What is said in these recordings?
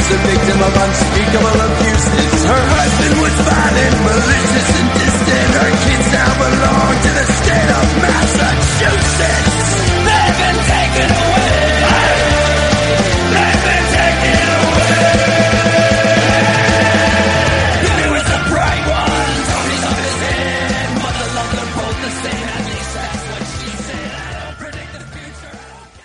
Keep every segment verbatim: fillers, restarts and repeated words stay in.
was a victim of unspeakable abuses. Her husband was violent, malicious, and distant. Her kids now belong to the state of Massachusetts. They've been taken away. They've been taken away. He was a bright one, Tony's on his head. Mother loved them both the same, at least that's what she said. I don't predict the future.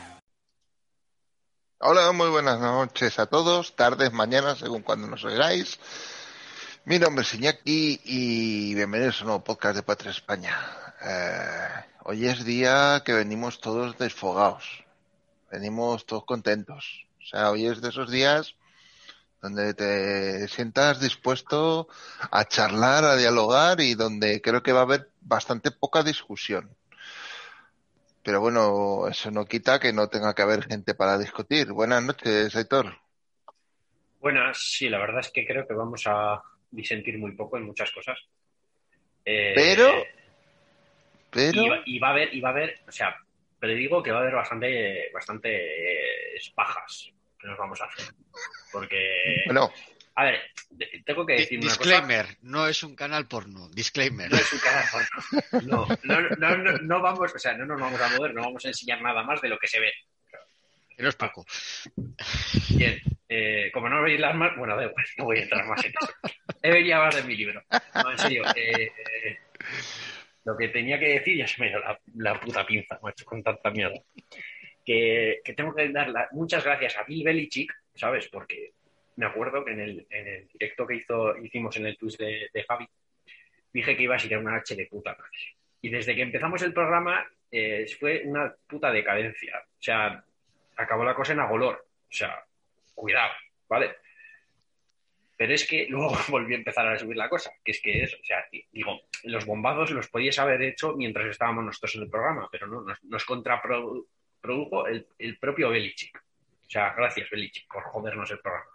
Hola, muy buenas noches a todos, tardes, mañanas, según cuando nos oigáis. Mi nombre es Iñaki y bienvenidos a un nuevo podcast de Patria España. Eh, hoy es día que venimos todos desfogados, venimos todos contentos. O sea, hoy es de esos días donde te sientas dispuesto a charlar, a dialogar y donde creo que va a haber bastante poca discusión. Pero bueno, eso no quita que no tenga que haber gente para discutir. Buenas noches, Aitor. Buenas, sí, la verdad es que creo que vamos a disentir muy poco en muchas cosas. Eh, Pero, pero... Y va, y va a haber, y va a haber, o sea, predigo que va a haber bastante, bastante eh, pajas que nos vamos a hacer. Porque, Bueno, a ver, tengo que decir una Disclaimer, cosa. no es un canal porno. Disclaimer. No es un canal porno. No, no, no, no, no vamos, o sea, no nos vamos a mover, no vamos a enseñar nada más de lo que se ve. Que no es poco. Bien, eh, como no veis las más, bueno, da igual, no voy a entrar más en eso. He venido a hablar de mi libro. No, en serio, eh, eh, lo que tenía que decir ya se me dio la, la puta pinza, macho, con tanta mierda. Que, que tengo que dar la, muchas gracias a Bill Belichick, ¿sabes? Porque me acuerdo que en el, en el directo que hizo, hicimos en el Twitch de, de Javi, dije que iba a ser una H de puta madre. Y desde que empezamos el programa eh, fue una puta decadencia. O sea, acabó la cosa en agolor. O sea, cuidado, ¿vale? Pero es que luego volvió a empezar a subir la cosa, que es que es, o sea, digo, los bombazos los podíais haber hecho mientras estábamos nosotros en el programa, pero no, nos, nos contraprodujo el, el propio Belichick. O sea, gracias Belichick por jodernos el programa.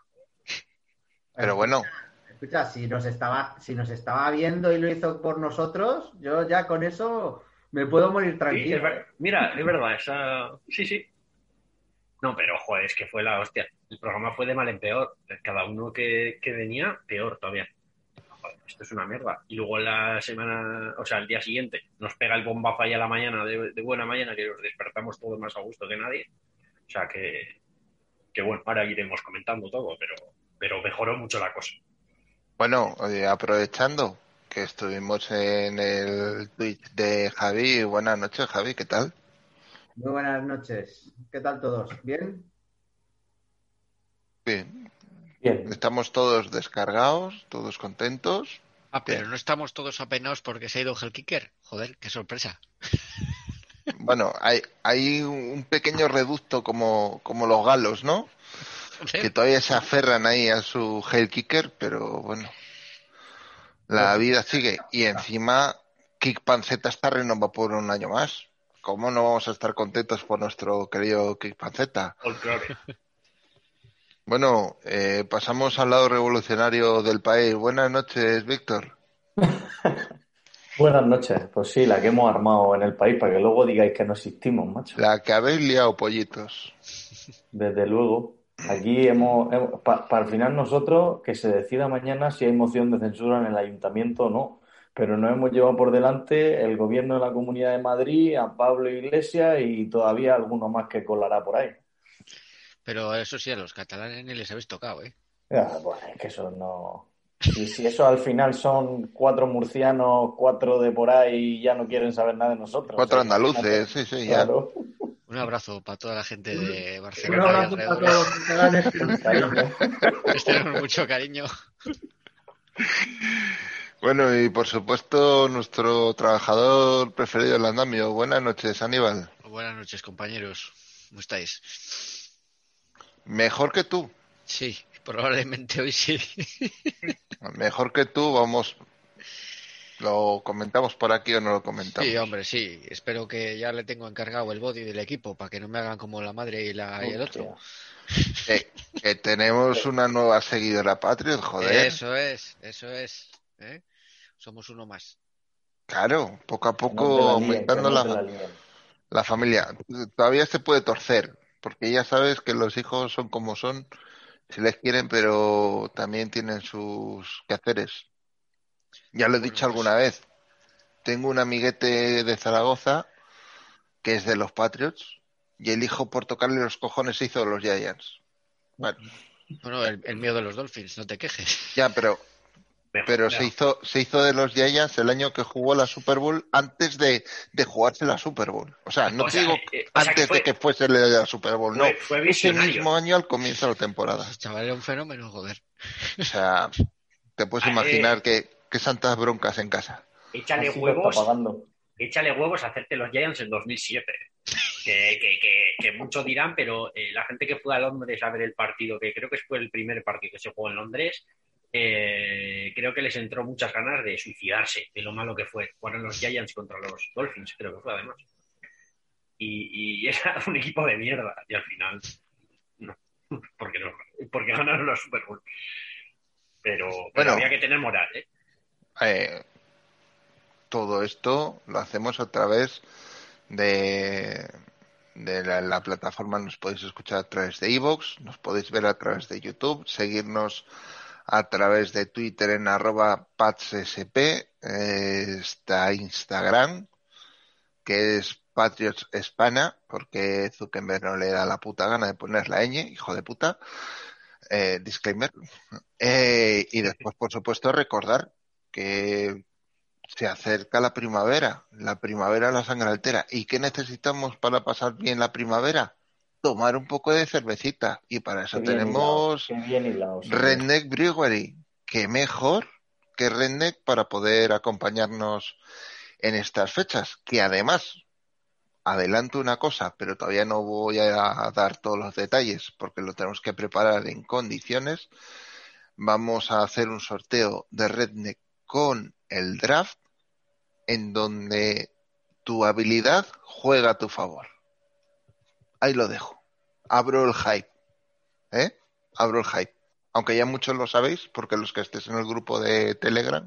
pero bueno. Escucha, si nos estaba, si nos estaba viendo y lo hizo por nosotros, yo ya con eso me puedo morir Sí, tranquilo. es ver- mira, es verdad, esa... sí, sí. No, pero joder, es que fue la hostia. El programa fue de mal en peor. Cada uno que, que venía, peor todavía. Joder, esto es una mierda. Y luego la semana, o sea, el día siguiente, nos pega el bombazo ahí a la mañana, de, de buena mañana, que nos despertamos todos más a gusto que nadie. O sea que, que bueno, ahora iremos comentando todo, pero, pero mejoró mucho la cosa. Bueno, oye, aprovechando que estuvimos en el Twitch de Javi, buenas noches, Javi, ¿qué tal? Muy buenas noches. ¿Qué tal todos? ¿Bien? Bien, Bien, estamos todos descargados, todos contentos. Ah, pero Bien. no estamos todos apenados porque se ha ido Hellkicker. Joder, qué sorpresa. Bueno, hay, hay un pequeño reducto como, como los galos, ¿no? No sé. Que todavía se aferran ahí a su Hail Kicker, pero bueno, la vida sigue. Y encima, Kick Panceta está renovado por un año más. ¿Cómo no vamos a estar contentos por nuestro querido Kick Panceta? Folclore. Bueno, eh, pasamos al lado revolucionario del país. Buenas noches, Víctor. buenas noches. Pues sí, la que hemos armado en el país para que luego digáis que no existimos, macho. La que habéis liado, pollitos. Desde luego. Aquí hemos, hemos para pa el final nosotros que se decida mañana si hay moción de censura en el ayuntamiento o no. Pero nos hemos llevado por delante el gobierno de la Comunidad de Madrid, a Pablo Iglesias y todavía alguno más que colará por ahí. Pero eso sí, a los catalanes ni les habéis tocado, ¿eh? Ya, bueno, es que eso no... Y si eso al final son cuatro murcianos, cuatro de por ahí y ya no quieren saber nada de nosotros. Cuatro o sea, andaluces, sí, sí, ya. claro. Un abrazo para toda la gente de Un Barcelona y abrazo para todos los alrededores. catalanes que nos cariño. Les tenemos mucho cariño. Bueno, y por supuesto, nuestro trabajador preferido del andamio. Buenas noches, Aníbal. Buenas noches, compañeros. ¿Cómo estáis? Mejor que tú. Sí, probablemente hoy sí. Mejor que tú, vamos. ¿Lo comentamos por aquí o no lo comentamos? Sí, hombre, sí. Espero que ya le tengo encargado el body del equipo para que no me hagan como la madre y, la, y el otro. Que, que tenemos una nueva seguidora Patriot, joder. Eso es, eso es. ¿eh? Somos uno más. Claro, poco a No poco te la líen, aumentando que no la, te la líen. la familia. Todavía se puede torcer, porque ya sabes que los hijos son como son si les quieren, pero también tienen sus quehaceres. Ya lo he Bueno, dicho pues alguna vez. Tengo un amiguete de Zaragoza que es de los Patriots y el hijo por tocarle los cojones se hizo de los Giants. Bueno, bueno, el, el mío de los Dolphins, no te quejes. ya, pero Mejor, pero se mejor. hizo se hizo de los Giants el año que jugó la Super Bowl antes de, de jugarse la Super Bowl. O sea, no O te sea, digo eh, eh, o sea que antes fue, de que fuese la Super Bowl, no. fue, fue Ese visionario. mismo año al comienzo de la temporada. El chaval era un fenómeno, joder. O sea, te puedes Ah, imaginar eh, que, que santas broncas en casa. échale Así lo está huevos, pagando. échale huevos a hacerte los Giants en dos mil siete. Que, que, que, que muchos dirán, pero eh, la gente que fue a Londres a ver el partido, que creo que fue el primer partido que se jugó en Londres, eh, creo que les entró muchas ganas de suicidarse de lo malo que fue. Fueron los Giants contra los Dolphins, creo que fue además. Y, y era un equipo de mierda. Y al final, no. Porque, no, porque ganaron la Super Bowl. Pero, pero Bueno, había que tener moral, ¿eh? eh, todo esto lo hacemos a través de, de la, la plataforma. Nos podéis escuchar a través de iVoox, nos podéis ver a través de YouTube, seguirnos a través de Twitter en arroba patssp, eh, está Instagram, que es Patriots España, porque Zuckerberg no le da la puta gana de poner la ñ, hijo de puta, eh, disclaimer. Eh, y después, por supuesto, recordar que se acerca la primavera, la primavera la sangre altera. ¿Y qué necesitamos para pasar bien la primavera? Tomar un poco de cervecita. Y para Qué eso bien hilado, tenemos qué bien hilado, señor. Redneck Brewery. ¿Qué mejor que Redneck para poder acompañarnos en estas fechas? Que además, adelanto una cosa, pero todavía no voy a dar todos los detalles porque lo tenemos que preparar en condiciones. Vamos a hacer un sorteo de Redneck con el draft, en donde tu habilidad juega a tu favor. Ahí lo dejo. Abro el hype. ¿Eh? Abro el hype. Aunque ya muchos lo sabéis, porque los que estéis en el grupo de Telegram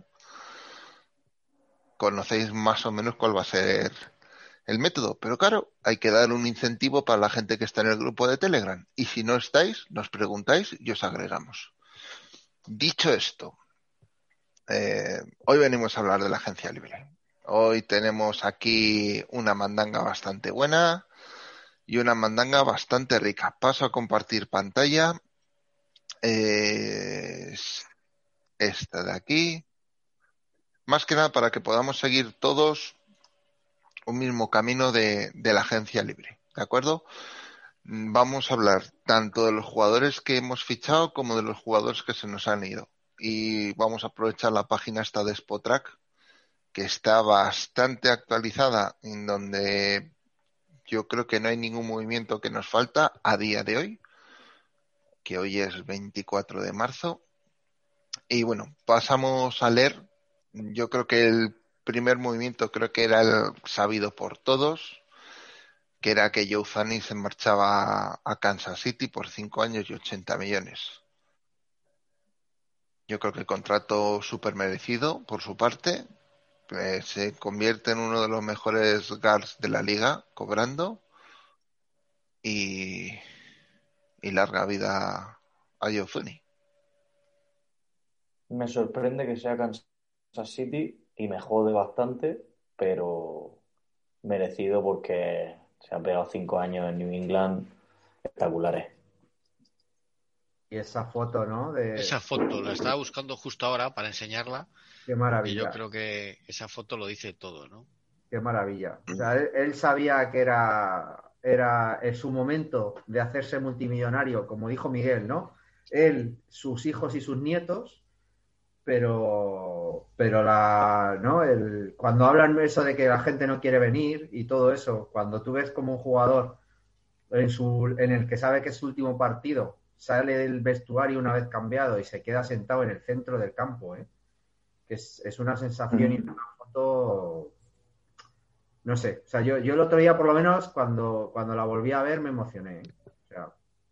conocéis más o menos cuál va a ser el método. Pero claro, hay que dar un incentivo para la gente que está en el grupo de Telegram. Y si no estáis, nos preguntáis y os agregamos. Dicho esto, eh, hoy venimos a hablar de la agencia libre. Hoy tenemos aquí una mandanga bastante buena y una mandanga bastante rica. Paso a compartir pantalla. Eh, esta de aquí. Más que nada para que podamos seguir todos un mismo camino de, de la agencia libre. ¿De acuerdo? Vamos a hablar tanto de los jugadores que hemos fichado como de los jugadores que se nos han ido. Y vamos a aprovechar la página esta de Spotrac, que está bastante actualizada, en donde yo creo que no hay ningún movimiento que nos falta a día de hoy, que hoy es veinticuatro de marzo. Y bueno, pasamos a leer. Yo creo que el primer movimiento creo que era el sabido por todos, que era que Joe Fanning se marchaba a Kansas City por cinco años y ochenta millones. Yo creo que el contrato súper merecido por su parte. Eh, se convierte en uno de los mejores guards de la liga, cobrando. Y, y larga vida a Joe Fanning. Me sorprende que sea Kansas City y me jode bastante, pero merecido porque se ha pegado cinco años en New England espectaculares. Y esa foto, ¿no? De... Esa foto la estaba buscando justo ahora para enseñarla. Qué maravilla. Y yo creo que esa foto lo dice todo, ¿no? Qué maravilla. O sea, él, él sabía que era, era en su momento de hacerse multimillonario, como dijo Miguel, ¿no? Él, sus hijos y sus nietos, pero, pero la, ¿no? El, cuando hablan eso de que la gente no quiere venir y todo eso, cuando tú ves como un jugador en, su, en el que sabe que es su último partido, sale del vestuario una vez cambiado y se queda sentado en el centro del campo, ¿eh? Que es, es una sensación y una foto, no sé, o sea, yo, yo el otro día por lo menos cuando, cuando la volví a ver me emocioné, ¿eh? O sea,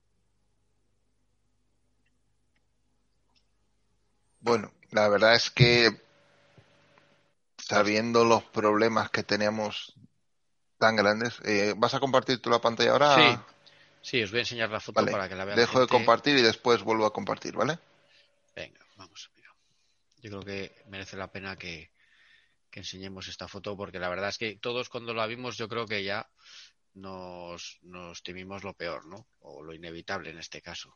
Bueno, la verdad es que sabiendo los problemas que teníamos tan grandes, eh, ¿vas a compartir tú la pantalla ahora? Sí. Sí, os voy a enseñar la foto Vale, para que la vean. dejo de gente. compartir y después vuelvo a compartir, ¿vale? Venga, vamos, mira. Yo creo que merece la pena que, que enseñemos esta foto porque la verdad es que todos cuando la vimos yo creo que ya nos, nos temimos lo peor, ¿no? O lo inevitable en este caso.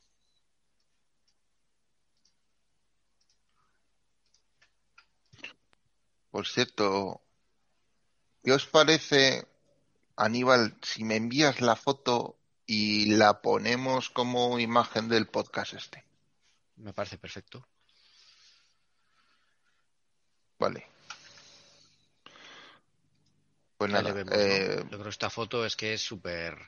Por cierto, ¿qué os parece, Aníbal, si me envías la foto y la ponemos como imagen del podcast este? Me parece perfecto. Vale. Pues Ahí le nada, vemos, eh, ¿no? Yo creo que esta foto es que es súper...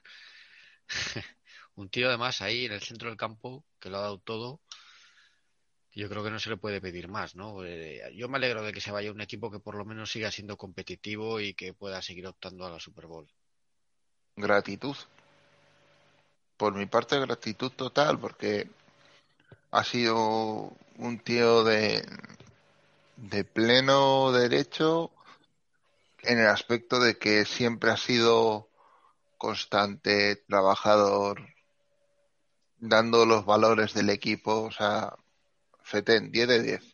Un tío además ahí en el centro del campo que lo ha dado todo. Yo creo que no se le puede pedir más, ¿no? Eh, yo me alegro de que se vaya un equipo que por lo menos siga siendo competitivo y que pueda seguir optando a la Super Bowl. gratitud. Por mi parte, gratitud total, porque ha sido un tío de, de pleno derecho en el aspecto de que siempre ha sido constante, trabajador, dando los valores del equipo, o sea, Fetén, diez de diez.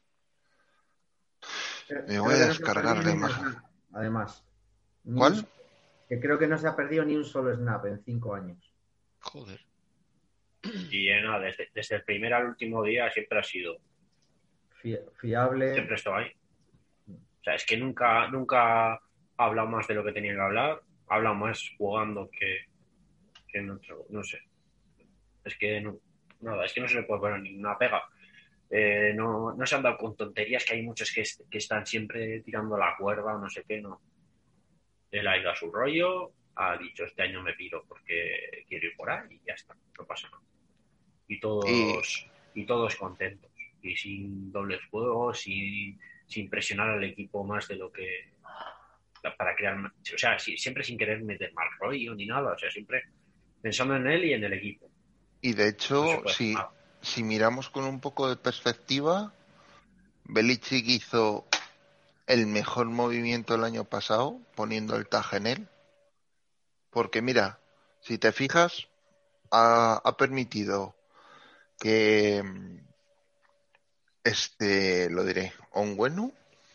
Creo Me voy creo a que no se ha perdido descargar la ni un imagen. snap, además. Ni un ¿Cuál? so- que creo que no se ha perdido ni un solo snap en cinco años. Joder. Y eh, nada, desde, desde el primer al último día siempre ha sido, Fi- Fiable. siempre estoy ahí. O sea, es que nunca, nunca ha hablado más de lo que tenía que hablar, ha hablado más jugando que, que en otro, no sé. Es que no, nada, es que no se le puede poner ninguna pega. Eh, no, no se han dado con tonterías, que hay muchos que, est- que están siempre tirando la cuerda o no sé qué, no. Él ha ido a su rollo, ha dicho este año me piro porque quiero ir por ahí y ya está, no pasa nada. Y Y, todos, y todos contentos. Y sin dobles juegos, sin, sin presionar al equipo más de lo que para crear, o sea, si, siempre sin querer meter mal rollo ni nada, o sea, siempre pensando en él y en el equipo. y de No se hecho, puede hacer si, nada. si miramos con un poco de perspectiva, Belichick hizo el mejor movimiento el año pasado poniendo el tag en él, porque mira, si te fijas, ha, ha permitido que este, lo diré, Onwenu,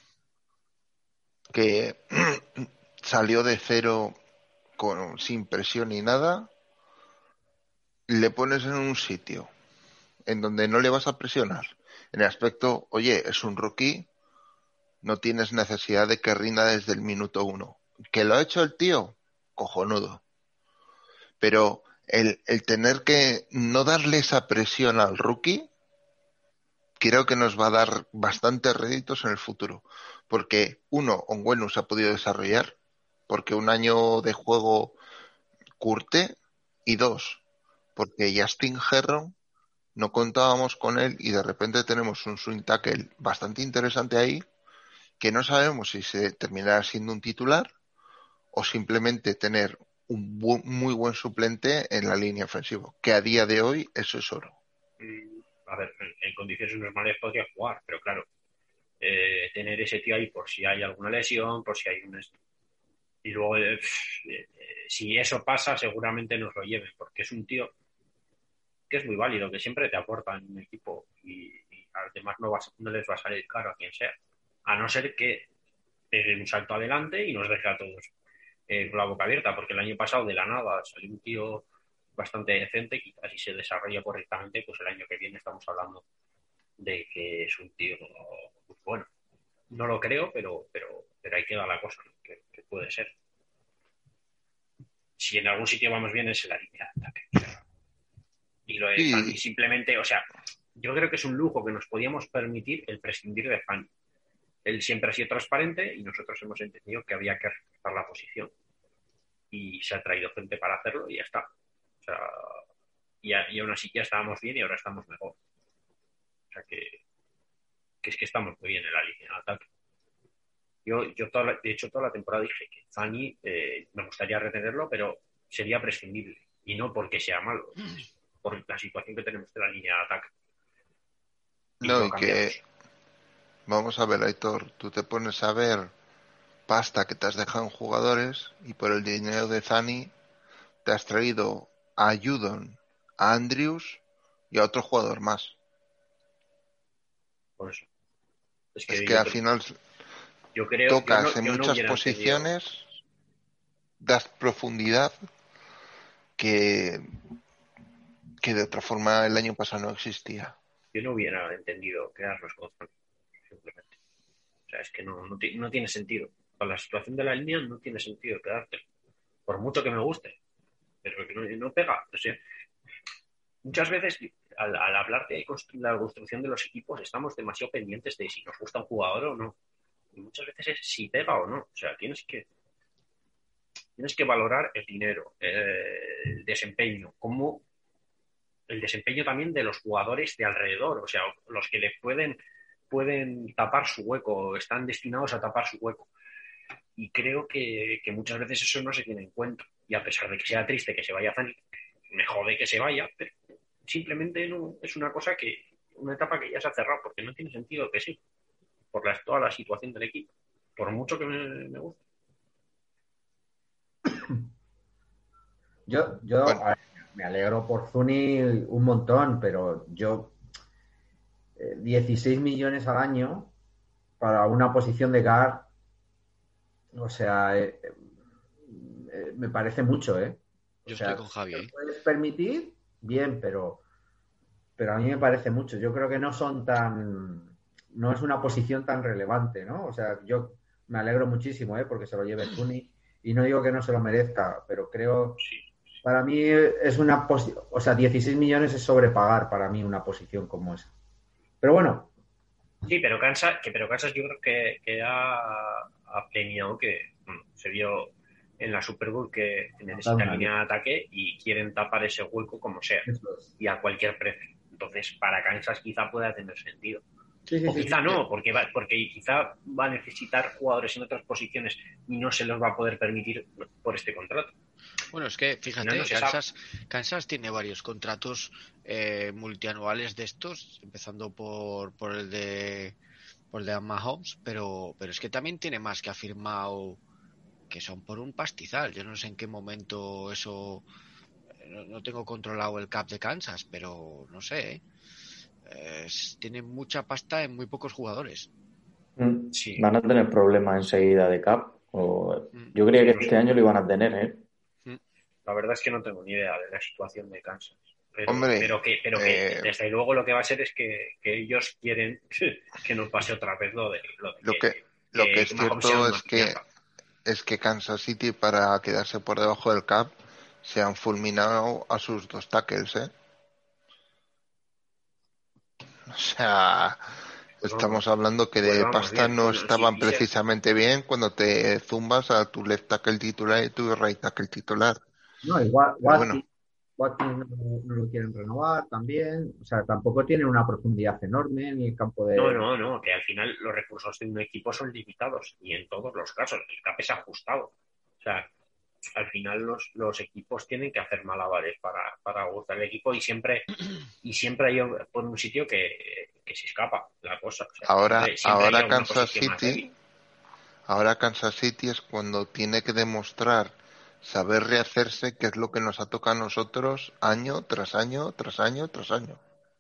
que salió de cero con, sin presión ni nada, le pones en un sitio en donde no le vas a presionar. En el aspecto, oye, es un rookie, no tienes necesidad de que rinda desde el minuto uno. ¿Que lo ha hecho el tío? Cojonudo. Pero el, el tener que no darle esa presión al rookie, creo que nos va a dar bastantes réditos en el futuro. Porque, uno, Onwenu se ha podido desarrollar, porque un año de juego curte, y dos, porque Justin Herron no contábamos con él y de repente tenemos un swing tackle bastante interesante ahí, que no sabemos si se terminará siendo un titular o simplemente tener un bu- muy buen suplente en la línea ofensiva, que a día de hoy eso es oro. A ver, en, en condiciones normales podría jugar, pero claro, eh, tener ese tío ahí por si hay alguna lesión, por si hay un... Y luego, eh, eh, si eso pasa, seguramente nos lo lleven, porque es un tío que es muy válido, que siempre te aporta en un equipo y, y además no, vas, no les va a salir caro a quien sea, a no ser que pegue un salto adelante y nos deje a todos eh, con la boca abierta, porque el año pasado de la nada salió un tío bastante decente, quizás si se desarrolla correctamente, pues el año que viene estamos hablando de que es un tío pues bueno. No lo creo, pero, pero, pero ahí queda la cosa, ¿no? que, que puede ser. Si en algún sitio vamos bien es en la línea de ataque. Y lo de Fanny Sí, simplemente, o sea, yo creo que es un lujo que nos podíamos permitir el prescindir de Fanny. Él siempre ha sido transparente y nosotros hemos entendido que había que reforzar la posición. Y se ha traído gente para hacerlo y ya está. O sea, y, a, y aún así ya estábamos bien y ahora estamos mejor. O sea que, que es que estamos muy bien en la línea de ataque. Yo, yo toda la, de hecho, toda la temporada dije que Fanny eh, me gustaría retenerlo, pero sería prescindible. Y no porque sea malo, es por la situación que tenemos de la línea de ataque. Y no, lo y que, cambiamos. vamos a ver, Aitor, tú te pones a ver pasta que te has dejado en jugadores y por el dinero de Zani te has traído a Judon, a Andrews y a otro jugador más. Por eso. Es Es que, que yo, al final yo creo yo tocas no, en yo no muchas hubiera posiciones, entendido- das profundidad que, que de otra forma el año pasado no existía. yo no hubiera entendido quedarnos con Zoni, simplemente. O sea, es que no, no, ti- no tiene sentido. Con la situación de la línea no tiene sentido quedarte. Por mucho que me guste. Pero que no, no pega. O sea, muchas veces al, al hablar de constru- la construcción de los equipos estamos demasiado pendientes de si nos gusta un jugador o no. Y muchas veces es si pega o no. O sea, tienes que tienes que valorar el dinero, eh, el desempeño, como el desempeño también de los jugadores de alrededor, o sea, los que le pueden, pueden tapar su hueco, están destinados a tapar su hueco. Y creo que, que muchas veces eso no se tiene en cuenta. Y a pesar de que sea triste que se vaya Zani, me jode que se vaya, pero simplemente no, es una cosa que, una etapa que ya se ha cerrado, porque no tiene sentido que sí, por la, toda la situación del equipo, por mucho que me, me guste. Yo, yo Bueno, a ver, me alegro por Zuni un montón, pero yo eh, dieciséis millones al año para una posición de guard, o sea, eh, eh, me parece mucho, ¿eh? O Yo estoy sea, con si Javi, te ¿eh? puedes permitir, bien, pero, pero a mí me parece mucho. Yo creo que no son tan, no es una posición tan relevante, ¿no? O sea, yo me alegro muchísimo, ¿eh? Porque se lo lleve Zuni y no digo que no se lo merezca, pero creo, Sí. para mí es una posición, o sea, dieciséis millones es sobrepagar para mí una posición como esa. Pero bueno, Sí, pero Kansas, que, pero Kansas yo creo que, que ha, ha premiado que bueno, se vio en la Super Bowl que necesita una línea de ataque y quieren tapar ese hueco como sea eso es. y a cualquier precio. Entonces, para Kansas quizá pueda tener sentido. Sí, sí, O sí, quizá sí. no, porque, va, porque quizá va a necesitar jugadores en otras posiciones y no se los va a poder permitir por este contrato. Bueno, es que Al final no fíjate, se sabe. Kansas, Kansas tiene varios contratos eh, multianuales de estos, empezando por, por el de por el de Mahomes, pero, pero es que también tiene más que ha firmado que son por un pastizal. Yo no sé en qué momento eso, no, no tengo controlado el cap de Kansas, pero no sé, ¿eh? Es- tiene mucha pasta en muy pocos jugadores. Mm, Sí, Van a tener problemas enseguida de cap. O... Mm, Yo creía sí, que no este sé. año lo iban a tener, ¿eh? mm. La verdad es que no tengo ni idea de la situación de Kansas. Pero, hombre, pero que, pero que eh, desde luego lo que va a ser es que, que ellos quieren que no pase otra vez lo de, lo de lo que que, lo que que, es que Mahomes sea cierto una es que piñata. es que Kansas City para quedarse por debajo del cap se han fulminado a sus dos tackles, ¿eh? O sea, Pues estamos vamos, hablando que pues de vamos pasta bien. no Bueno, si estaban quise, precisamente bien cuando te zumbas a tu left tackle titular y tu right tackle titular. No, igual Pero bueno, Watkins, Watkins no, no lo quieren renovar también. O sea, tampoco tienen una profundidad enorme ni el campo no, de. no, no, que al final los recursos de un equipo son limitados y en todos los casos el cap es ajustado. O sea, al final los, los equipos tienen que hacer malabares para, para gustar el equipo y siempre y siempre hay por un sitio que, que se escapa la cosa. O sea, ahora, siempre, siempre hay ahora alguna Kansas posición más débil. City, ahora Kansas City es cuando tiene que demostrar saber rehacerse, que es lo que nos ha tocado a nosotros año tras año, tras año, tras año.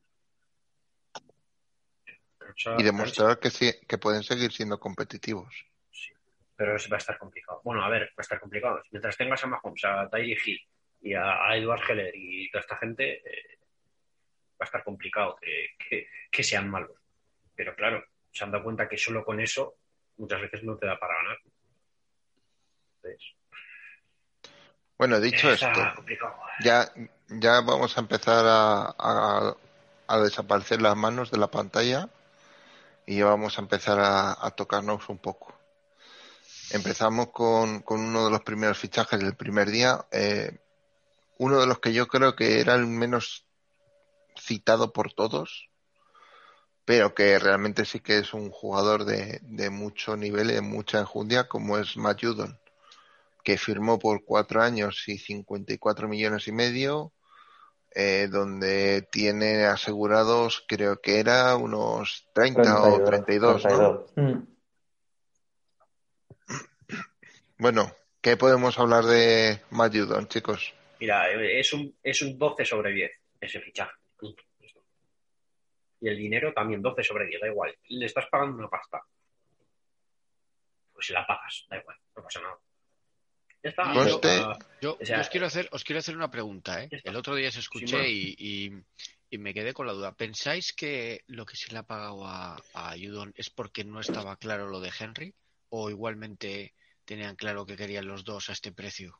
Y Cansa, cansa, demostrar que, sí, que pueden seguir siendo competitivos. sí. Pero eso va a estar complicado. Bueno, a ver, va a estar complicado. Mientras tengas a Mahomes, a Tyreek Hill y a, a Edward Heller y toda esta gente, eh, va a estar complicado que, que, que sean malos. Pero claro, se han dado cuenta que solo con eso muchas veces no te da para ganar. Entonces, Bueno, dicho esto, está complicado. ya, ya vamos a empezar a, a, a desaparecer las manos de la pantalla y ya vamos a empezar a, a tocarnos un poco. Empezamos con, con uno de los primeros fichajes del primer día, eh, uno de los que yo creo que era el menos citado por todos, pero que realmente sí que es un jugador de, de mucho nivel y de mucha enjundia, como es Matt Judon, que firmó por cuatro años y cincuenta y cuatro millones y medio, eh, donde tiene asegurados, creo que era unos treinta o treinta y dos, ¿no? treinta y dos. Mm. Bueno, ¿qué podemos hablar de Matt Judon, chicos? Mira, es un, es un doce sobre diez ese fichaje. Punto. Y el dinero también doce sobre diez, da igual. Le estás pagando una pasta. Pues si la pagas, da igual, no pasa nada. Ya está. Y Pues yo, este, yo, O sea, yo os quiero hacer, os quiero hacer una pregunta, ¿eh? ya está. El otro día os Sin escuché más. y, y, y me quedé con la duda. ¿Pensáis que lo que se le ha pagado a, a Judon es porque no estaba claro lo de Henry? ¿O igualmente tenían claro que querían los dos a este precio?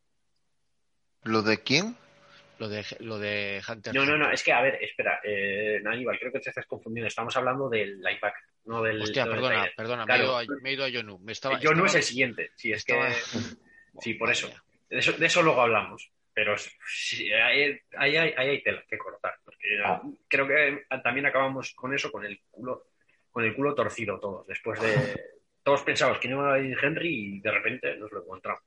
¿lo de quién? Lo de, lo de Hunter No, no, no, Hunter. es que, a ver, espera, eh, Aníbal, creo que te estás confundiendo. Estamos hablando del linebacker, no del, Hostia, no del perdona, tight end. perdona, me he, ido Claro, a, me he ido a Jonu. Me estaba, yo no estaba, es el siguiente. Sí, es estaba... que. Sí, por Vale, eso. ya. De eso. De eso luego hablamos. Pero sí, ahí, ahí, hay, ahí hay tela que cortar. Porque Ah. creo que también acabamos con eso, con el culo, con el culo torcido todos. Después de. Todos pensamos que no iba a ir Henry y de repente nos lo encontramos.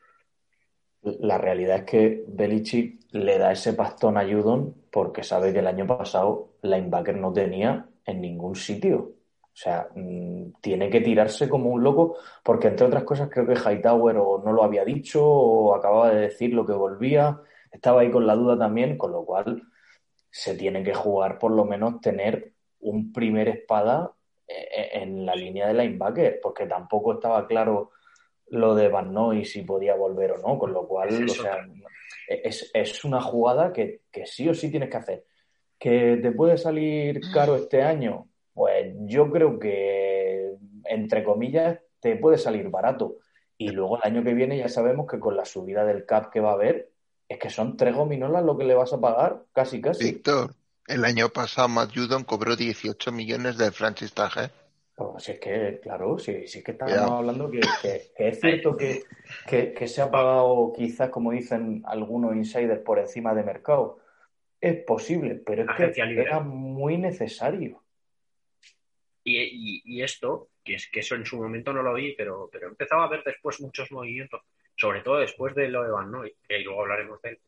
La realidad es que Belichick le da ese pastón a Judon porque sabe que el año pasado linebacker no tenía en ningún sitio. O sea, mmm, tiene que tirarse como un loco porque, entre otras cosas, creo que Hightower o no lo había dicho o acababa de decir lo que volvía. Estaba ahí con la duda también, con lo cual se tiene que jugar por lo menos tener un primer espada en la línea de linebacker porque tampoco estaba claro lo de Van Noy si podía volver o no, con lo cual, Esa o es sea, otra. es, es una jugada que, que sí o sí tienes que hacer. ¿Que te puede salir caro este año? Pues yo creo que, entre comillas, te puede salir barato. Y luego el año que viene ya sabemos que con la subida del cap que va a haber, es que son tres gominolas lo que le vas a pagar, casi, casi. Víctor, el año pasado Matt Judon cobró dieciocho millones del franchise tag, ¿eh? Pues si es que, claro, si, si es que estábamos Cuidado. hablando que, que, que es cierto que, que, que se ha pagado quizás, como dicen algunos insiders, por encima de mercado. Es posible, pero es que Agencia libre. era muy necesario. Y, y, y esto, que es que eso en su momento no lo vi, pero, pero empezaba a ver después muchos movimientos, sobre todo después de lo de Van Noy, que luego hablaremos de él,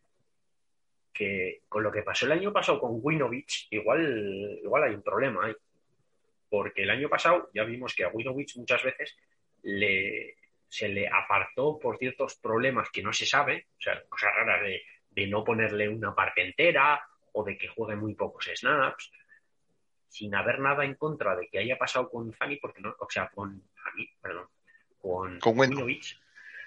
que con lo que pasó el año pasado con Winovich, igual, igual hay un problema ahí. Porque el año pasado ya vimos que a Winovich muchas veces le, se le apartó por ciertos problemas que no se sabe, o sea, cosas raras de, de no ponerle una parte entera o de que juegue muy pocos snaps, sin haber nada en contra de que haya pasado con Fanny, porque no, o sea, con Fanny, perdón, con, Con Wino. Winovich,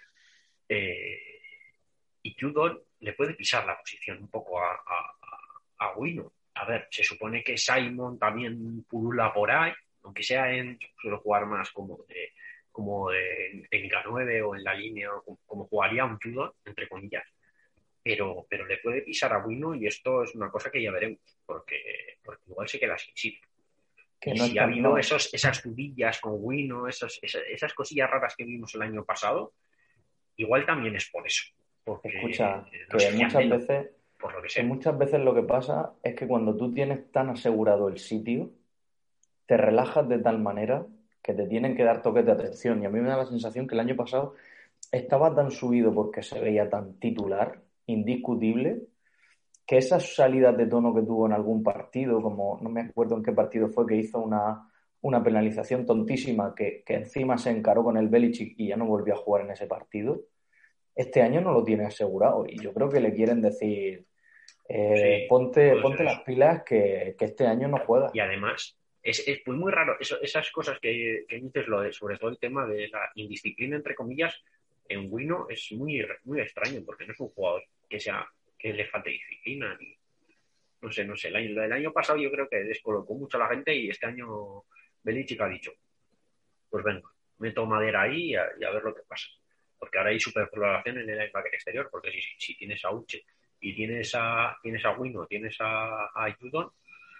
eh, y Judon le puede pisar la posición un poco a, a, a Wino. A ver, se supone que Simon también pulula por ahí, aunque sea en, suele jugar más como de, como de técnica nueve o en la línea, como, como jugaría un Judon, entre comillas. Pero, pero le puede pisar a Wino y esto es una cosa que ya veremos, porque, porque igual se queda sin sitio. Que Y no si está, ha habido no, esos, esas dudillas con Wino, esos, esas, esas cosillas raras que vimos el año pasado, igual también es por eso. Porque escucha, no que se fían de muchas él, veces, por lo que que sea. muchas veces lo que pasa es que cuando tú tienes tan asegurado el sitio, te relajas de tal manera que te tienen que dar toques de atención. Y a mí me da la sensación que el año pasado estaba tan subido porque se veía tan titular, indiscutible, que esas salidas de tono que tuvo en algún partido, como no me acuerdo en qué partido fue, que hizo una, una penalización tontísima que, que encima se encaró con el Belichick y ya no volvió a jugar en ese partido, este año no lo tiene asegurado. Y yo creo que le quieren decir, eh, Sí, ponte, puede ponte ser las eso. pilas que, que este año no juegas. Y además, es, es muy, muy raro, eso, esas cosas que, que dices, lo de, sobre todo el tema de la indisciplina, entre comillas, en Wino es muy, muy extraño, porque no es un jugador que sea que le falte disciplina. Ni, no sé, no sé. El año, el año pasado yo creo que descolocó mucho a la gente y este año Belichick ha dicho, pues venga, meto madera ahí y a, y a ver lo que pasa. Porque ahora hay superpoblación en el linebacker exterior, porque si, si tienes a Uche y tienes a, tienes a Wino, tienes a, a Judon,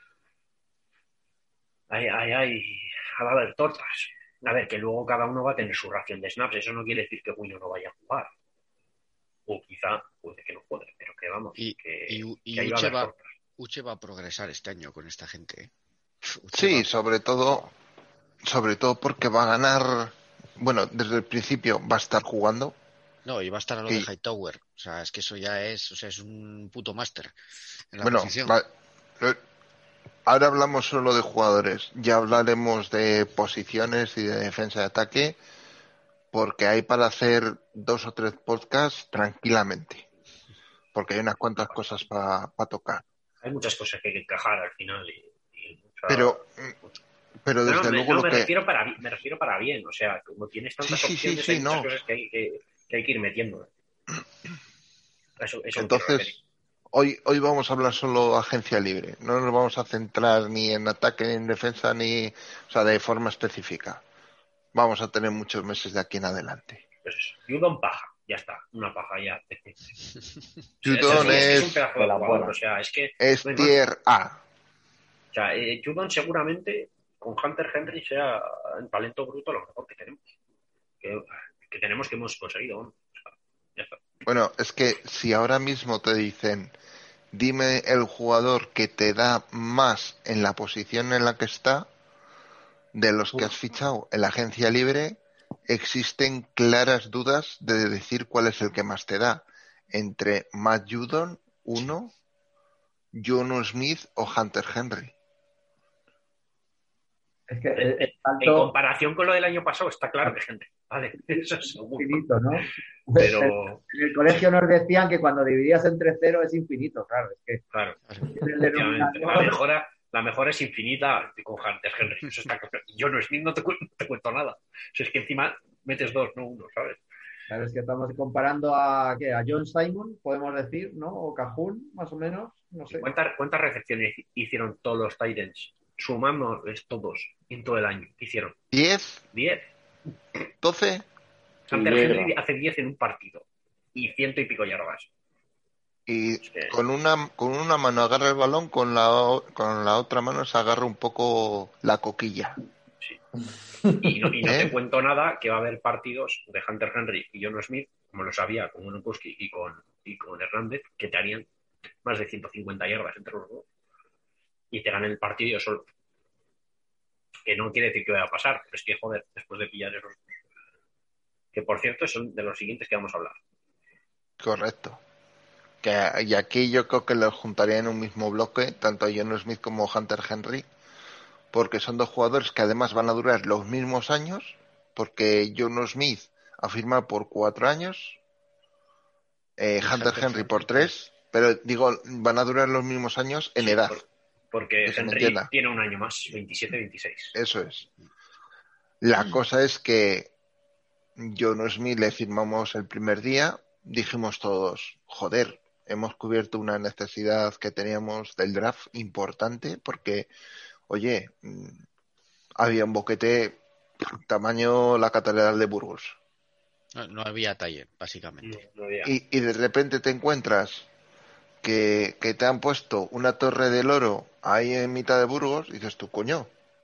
Ay, ay, ay, va a haber tortas. A ver, que luego cada uno va a tener su ración de snaps. Eso no quiere decir que Wino no vaya a jugar. O quizá puede que no juegue, pero que vamos, Y, que, y, y que ahí va a Uche, haber va, tortas. Uche va a progresar este año con esta gente, ¿eh? Uche Sí, va... sobre todo, sobre todo porque va a ganar, bueno, desde el principio va a estar jugando. No, y va a estar a lo de Y, Hightower. O sea, es que eso ya es, o sea, es un puto máster en la bueno, posición. va- lo- ahora hablamos solo de jugadores, ya hablaremos de posiciones y de defensa de ataque, porque hay para hacer dos o tres podcasts tranquilamente. porque hay unas cuantas cosas para pa tocar. Hay muchas cosas que hay que encajar al final. Y, y mucha- Pero, pero desde no, me, luego no, lo me que... refiero para, bi- me refiero para bien. O sea, como tienes tantas Sí, sí, sí, opciones, sí, hay muchas no. cosas que hay que, que hay que ir metiendo. Eso, eso me quiero Entonces, referir. hoy, hoy vamos a hablar solo agencia libre. No nos vamos a centrar ni en ataque ni en defensa, ni, o sea, de forma específica. Vamos a tener muchos meses de aquí en adelante. Pues eso. Judon paja. Ya está. Una paja ya. O sea, Judon eso sí, es que es un es, pedazo de de la jugador. buena. O sea, es que es no hay más. tier A. O sea, eh, Judon seguramente con Hunter Henry sea en talento bruto lo mejor que tenemos. Que, que tenemos que hemos conseguido. ¿no? O sea, ya está. Bueno, es que si ahora mismo te dicen, dime el jugador que te da más en la posición en la que está, de los que has fichado en la agencia libre, existen claras dudas de decir cuál es el que más te da. Entre Matt Judon, uno, Jono Smith o Hunter Henry. Es que En, el, el en salto comparación con lo del año pasado, está claro que gente. Vale, eso es es seguro. infinito, ¿no? Pero, En el colegio nos decían que cuando dividías entre cero es infinito, claro, es que claro, el efectivamente, la denominador- mejora, la mejora es infinita con Hunter Henry. Eso está claro. Yo no, Smith no te, cu- no te cuento nada. Si es que encima metes dos, no uno, ¿sabes? Claro, es que estamos comparando a, ¿qué? A John Simon, podemos decir, ¿no? O Cajun, más o menos, no sé. ¿Cuántas, cuántas recepciones hicieron todos los Titans? Sumando todos en todo el año. ¿Qué hicieron? ¿diez? diez. ¿doce? Hunter llega. Henry hace diez en un partido. Y ciento y pico yardas. Y Es que- con una, con una mano agarra el balón, con la, o- con la otra mano se agarra un poco la coquilla. Sí. Y no, y no ¿Eh? te cuento nada que va a haber partidos de Hunter Henry y John Smith, como lo sabía con Gronkowski y con, y con Hernández, que te harían más de ciento cincuenta yardas entre los dos. Y te ganan el partido yo solo. Que no quiere decir que vaya a pasar, pero es que, joder, después de pillar esos. Que por cierto son de los siguientes que vamos a hablar. Correcto. Que, y aquí yo creo que los juntaría en un mismo bloque, tanto a Jono Smith como Hunter Henry, porque son dos jugadores que además van a durar los mismos años, porque Jono Smith ha firmado por cuatro años, eh, Hunter Henry por tres, pero digo, van a durar los mismos años en Sí, edad. por- porque Que se me Henry entienda. tiene un año más, veintisiete veintiséis. Eso es. La cosa es que Jono Smith le firmamos el primer día, dijimos todos, joder, hemos cubierto una necesidad que teníamos del draft importante, porque, oye, mm, había un boquete tamaño la Catedral de Burgos. No, no había taller, básicamente. No, no había. Y, y de repente te encuentras que, que te han puesto una torre del oro ahí en mitad de Burgos, y dices tú, coño,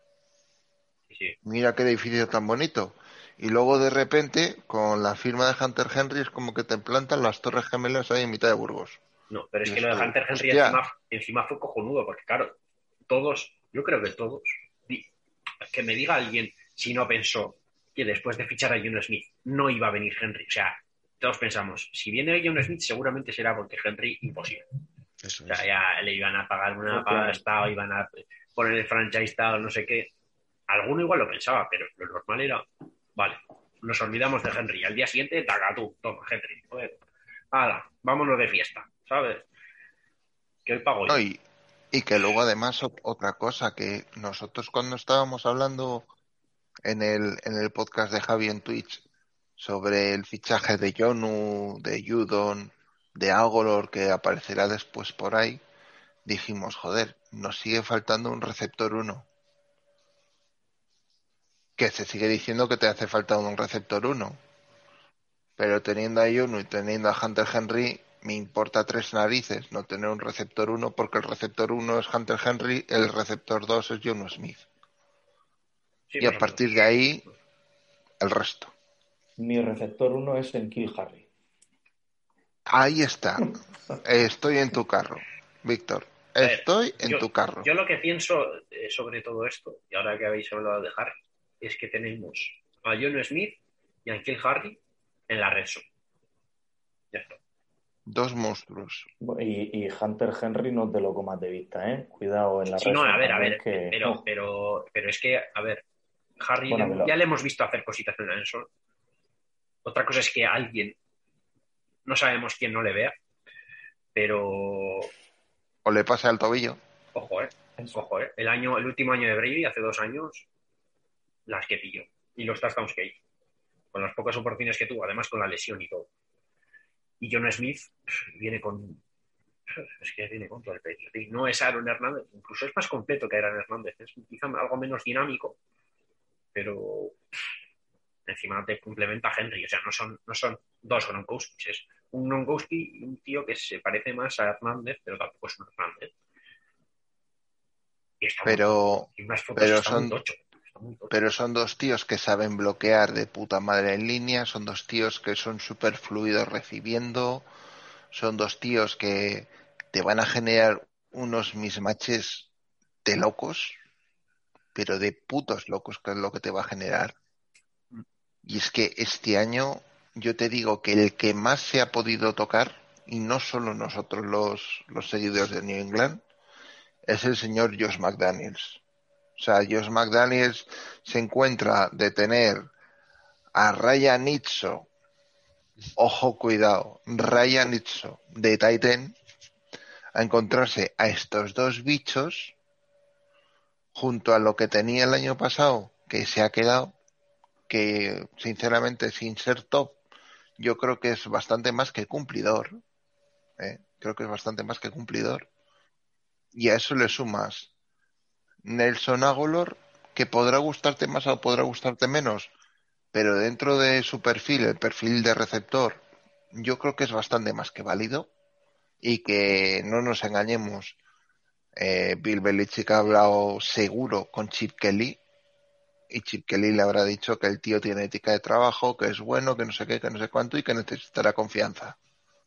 Sí, sí. mira qué edificio tan bonito. Y luego de repente, con la firma de Hunter Henry, es como que te plantan las torres gemelas ahí en mitad de Burgos. No, pero es Y que lo de esto, Hunter Henry hostia. encima, encima fue cojonudo, porque claro, todos, yo creo que todos, di- que me diga alguien si no pensó que después de fichar a John Smith no iba a venir Henry. O sea, todos pensamos, si viene John Smith seguramente será porque Henry imposible. Eso O sea, es. ya le iban a pagar una Efectivamente. pasta o iban a poner el franchise tag o no sé qué. Alguno igual lo pensaba, pero lo normal era, vale, nos olvidamos de Henry. Al día siguiente, taca tú, toma, Henry. Joder, hala, vámonos de fiesta, ¿sabes? Que hoy pago yo. No, y, y que luego además ot- otra cosa, que nosotros cuando estábamos hablando en el, en el podcast de Javi en Twitch sobre el fichaje de Jonu, de Judon, de Agolor, que aparecerá después por ahí, dijimos, joder, nos sigue faltando un receptor uno. Que se sigue diciendo que te hace falta un receptor uno. Pero teniendo a Jonu y teniendo a Hunter Henry, me importa tres narices no tener un receptor uno, porque el receptor uno es Hunter Henry, el receptor dos es Jono Smith. Sí, Y a más o partir menos. de ahí, el resto. Mi receptor uno es en Kill Harry. Ahí está. Estoy en tu carro, Víctor. A ver, Estoy en yo, tu carro. Yo lo que pienso eh, sobre todo esto, y ahora que habéis hablado de Harry, es que tenemos a John Smith y a Kill Harry en la red zone. Ya está. Dos monstruos. Y, y Hunter Henry no te lo comas de vista, ¿eh? Cuidado en la Sí, no, red a ver, a también ver, que- pero, pero, pero es que, a ver, Harry Bueno, le- pero- ya le hemos visto hacer cositas en la red zone. Otra cosa es que alguien, no sabemos quién no le vea, pero O le pasa al tobillo. ojo, eh, ojo, eh. El año, el último año de Brady, hace dos años, las que pilló. Y los touchdowns que hizo. Con las pocas oportunidades que tuvo, además con la lesión y todo. Y John Smith viene con... Es que viene con todo el pecho. No es Aaron Hernández, incluso es más completo que Aaron Hernández. Es quizá algo menos dinámico, pero encima te complementa a Henry. O sea, no son, no son dos Gronkowskis, es un Gronkowski y un tío que se parece más a Hernández, pero tampoco es un Hernández. Y está Pero, muy, y unas fotos pero está son, muy tocho. Está muy tocho. pero son dos tíos que saben bloquear de puta madre en línea, son dos tíos que son súper fluidos recibiendo, son dos tíos que te van a generar unos mismatches de locos, pero de putos locos, que es lo que te va a generar. Y es que este año yo te digo que el que más se ha podido tocar, y no solo nosotros los, los seguidores de New England, es el señor Josh McDaniels. O sea, Josh McDaniels se encuentra de tener a Ryan Nitso, ojo cuidado, Ryan Nitso de Titan, a encontrarse a estos dos bichos junto a lo que tenía el año pasado, que se ha quedado, que sinceramente sin ser top, yo creo que es bastante más que cumplidor. ¿eh? Creo que es bastante más que cumplidor. Y a eso le sumas Nelson Agholor, que podrá gustarte más o podrá gustarte menos, pero dentro de su perfil, el perfil de receptor, yo creo que es bastante más que válido. Y que no nos engañemos, eh, Bill Belichick ha hablado seguro con Chip Kelly, y Chip Kelly le habrá dicho que el tío tiene ética de trabajo, que es bueno, que no sé qué, que no sé cuánto, y que necesitará confianza.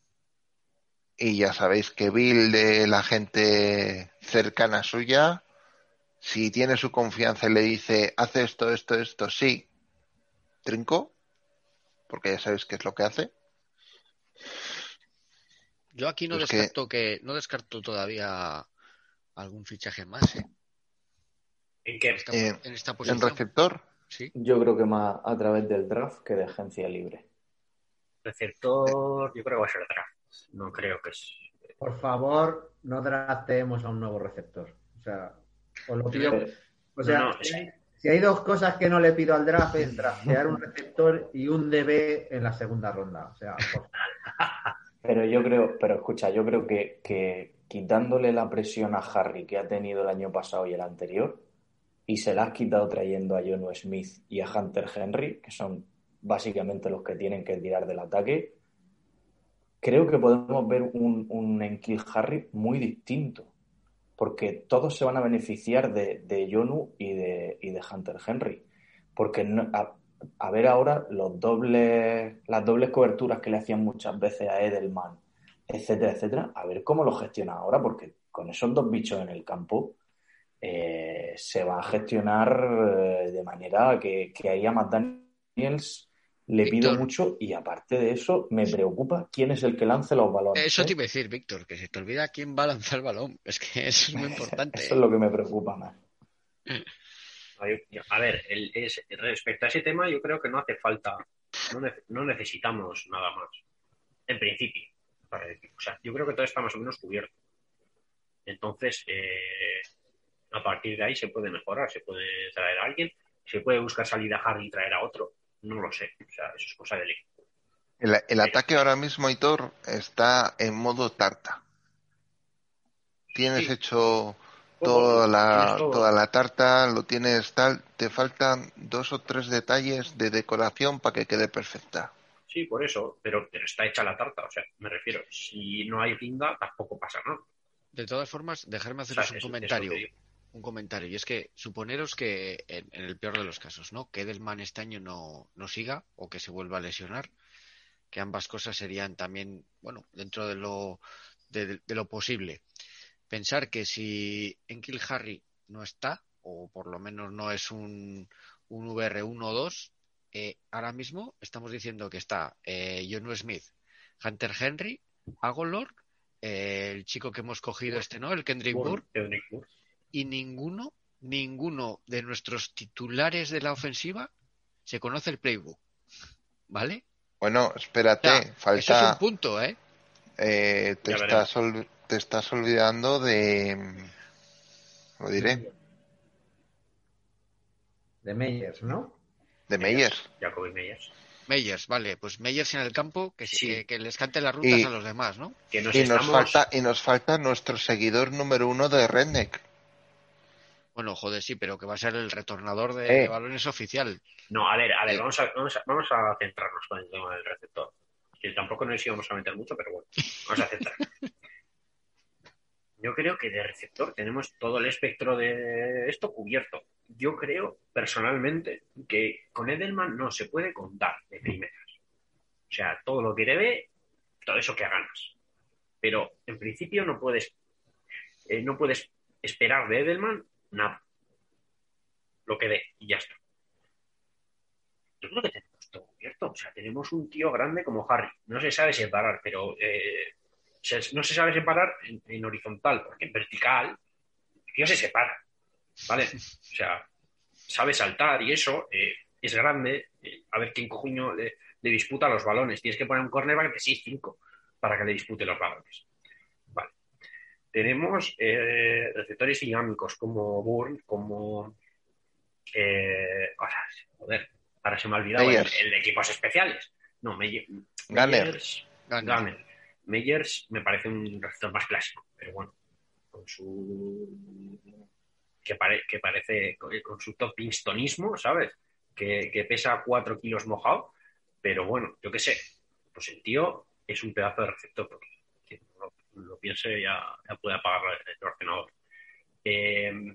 Y ya sabéis que Bill, de la gente cercana suya, si tiene su confianza y le dice, hace esto, esto, esto, sí, trinco, porque ya sabéis qué es lo que hace. Yo aquí no Pues descarto que... que no descarto todavía algún fichaje más, ¿eh? ¿En qué? En esta, eh, en esta en posición. receptor, Sí. Yo creo que más a través del draft que de agencia libre. Receptor, yo creo que va a ser draft. No creo que es. Por favor, no drafteemos a un nuevo receptor. O sea, os lo pido. Eh, O sea, No, no, si, es- hay, si hay dos cosas que no le pido al draft es draftear un receptor y un D B en la segunda ronda. O sea, por- Pero yo creo, pero escucha, yo creo que, que quitándole la presión a Harry que ha tenido el año pasado y el anterior, y se la has quitado trayendo a Jonnu Smith y a Hunter Henry, que son básicamente los que tienen que tirar del ataque, creo que podemos ver un, un N'Keal Harry muy distinto, porque todos se van a beneficiar de, de Jonnu y de, y de Hunter Henry, porque no, a, a ver ahora los dobles, las dobles coberturas que le hacían muchas veces a Edelman, etcétera, etcétera, a ver cómo lo gestiona ahora, porque con esos dos bichos en el campo eh, se va a gestionar eh, de manera que, que ahí a Matt Daniels le pido Víctor, mucho y aparte de eso me preocupa quién es el que lance los balones. eso te ¿eh? iba a decir, Víctor, que se te olvida quién va a lanzar el balón. Es que eso es muy importante, Eso ¿eh? es lo que me preocupa más. A ver, el, es, respecto a ese tema, yo creo que no hace falta, no, ne- no necesitamos nada más, en principio. Para decir. O sea, yo creo que todo está más o menos cubierto. Entonces, eh, a partir de ahí se puede mejorar, se puede traer a alguien, se puede buscar salida a Harry y traer a otro. No lo sé, o sea, eso es cosa del equipo. el, el Pero, ataque ahora mismo, Hitor, está en modo tarta. Tienes sí, hecho todo, toda tienes la, todo. toda la tarta, lo tienes tal, te faltan dos o tres detalles de decoración para que quede perfecta. Sí, por eso, pero, pero está hecha la tarta, o sea, me refiero, si no hay guinda, tampoco pasa nada. De todas formas, dejarme O sea, haceros un eso, eso te comentario. digo. Un comentario. Y es que suponeros que en, en el peor de los casos, ¿no? Que Edelman este año no, no siga o que se vuelva a lesionar. Que ambas cosas serían también, bueno, dentro de lo, de, de lo posible. Pensar que si N'Keal Harry no está, o por lo menos no es un, un V R uno o dos, eh, ahora mismo estamos diciendo que está eh, Jonnu Smith, Hunter Henry, Agholor, eh, el chico que hemos cogido este, ¿no? El Kendrick Bourne, Kendrick Bourne. y ninguno, ninguno de nuestros titulares de la ofensiva se conoce el playbook, ¿vale? Bueno, O sea, espérate, eso es un falta, punto, ¿eh? Eh, te, Ya estás ol- te estás olvidando de... Lo diré. De Meyers, ¿no? De Meyers. Jacoby Meyers. Meyers, vale, pues Meyers en el campo, que, se- Sí. que, que les cante las rutas Y, a los demás, ¿no? Que nos y nos estamos... falta y nos falta nuestro seguidor número uno de Redneck. Bueno, joder, sí, pero que va a ser el retornador de, Eh. de balones oficial. No, a ver, a ver, Eh. vamos a, vamos, a, vamos a centrarnos con el tema del receptor. Que tampoco nos íbamos a meter mucho, pero bueno, vamos a centrar. Yo creo que de receptor tenemos todo el espectro de esto cubierto. Yo creo, personalmente, que con Edelman no se puede contar de primeras. O sea, todo lo que debe, todo eso que ganas. Pero, en principio, no puedes, eh, no puedes esperar de Edelman nada. Lo que dé, y ya está. Yo creo que tenemos todo cubierto. O sea, tenemos un tío grande como Harry. No se sabe separar, pero eh, se, no se sabe separar en, en horizontal, porque en vertical el tío se separa. ¿Vale? O sea, sabe saltar y eso, eh, es grande. Eh, a ver quién cojuño le, le disputa los balones. Tienes que poner un cornerback de seis cinco para que le dispute los balones. Vale. Tenemos eh, receptores dinámicos como Bourne, como... Eh, o sea, joder, ahora se me ha olvidado el, el de equipos especiales. No, Meyer, Meyers, Gunner. Gunner. Meyers me parece un receptor más clásico, pero bueno, con su que, pare, que parece con su top pinstonismo, ¿sabes? Que, que pesa cuatro kilos mojado, pero bueno, yo qué sé, pues el tío es un pedazo de receptor, porque quien lo, lo piense ya, ya puede apagar el ordenador. Eh,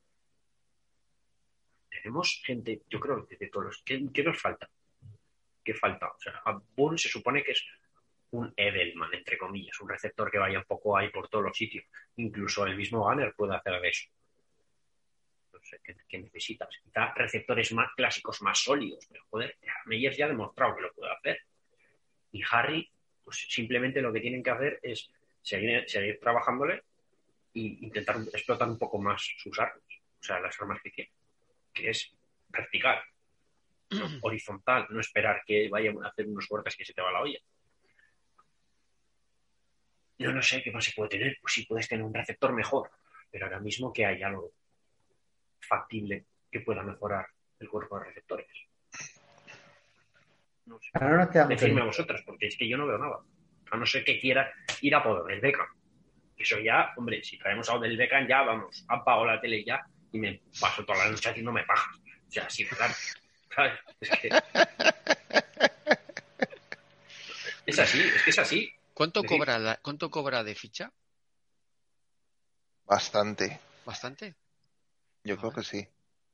tenemos gente, yo creo que de todos los... ¿Qué, qué nos falta? ¿Qué falta? O sea, a Bourne se supone que es un Edelman, entre comillas, un receptor que vaya un poco ahí por todos los sitios. Incluso el mismo Gunner puede hacer de eso. No sé, ¿qué, qué necesitas? Quizá receptores más clásicos, más sólidos, pero joder, Meyers ya ha demostrado que lo puede hacer. Y Harry, pues simplemente lo que tienen que hacer es seguir, seguir trabajándole e intentar explotar un poco más sus armas, o sea, las armas que tiene, que es vertical, no horizontal, no esperar que vaya a hacer unos cortes que se te va la olla. Yo no sé qué más se puede tener, pues sí puedes tener un receptor mejor, pero ahora mismo que hay algo factible que pueda mejorar el cuerpo de receptores. No sé. Ahora nos quedamos Decidme en- a vosotras, porque es que yo no veo nada. A no ser que quiera ir a por el Beckham. Eso ya, hombre, si traemos a Odell Beckham ya, vamos, apago la tele ya y me paso toda la noche haciéndome pajas. O sea, sí, claro. ¿Sabes? Es que... Es así, es que es así. ¿Cuánto Es decir, cobra, la, ¿Cuánto cobra de ficha? Bastante. ¿Bastante? Yo A creo ver. que sí.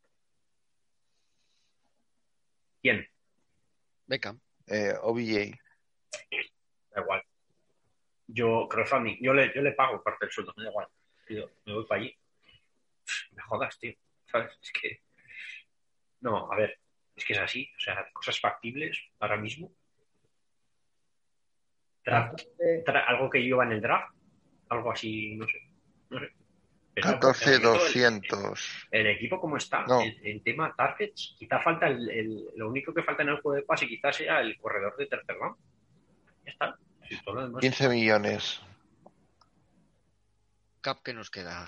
¿Quién? Beckham. Eh, O B J. Da igual. Yo, crowdfunding, yo le, yo le pago parte del sueldo, me da igual. Tío, me voy para allí. Me jodas, tío. ¿Sabes? Es que... No, a ver, es que es así. O sea, cosas factibles ahora mismo. Draft, tra- algo que lleva en el draft. Algo así, no sé. No sé. Pero catorce de momento, doscientos. El, el equipo como está, No. en, en tema targets, quizá falta el, el- lo único que falta en el juego de pase quizás sea el corredor de tercer round. Ya está. Si todo lo demás quince millones. Cap que nos queda.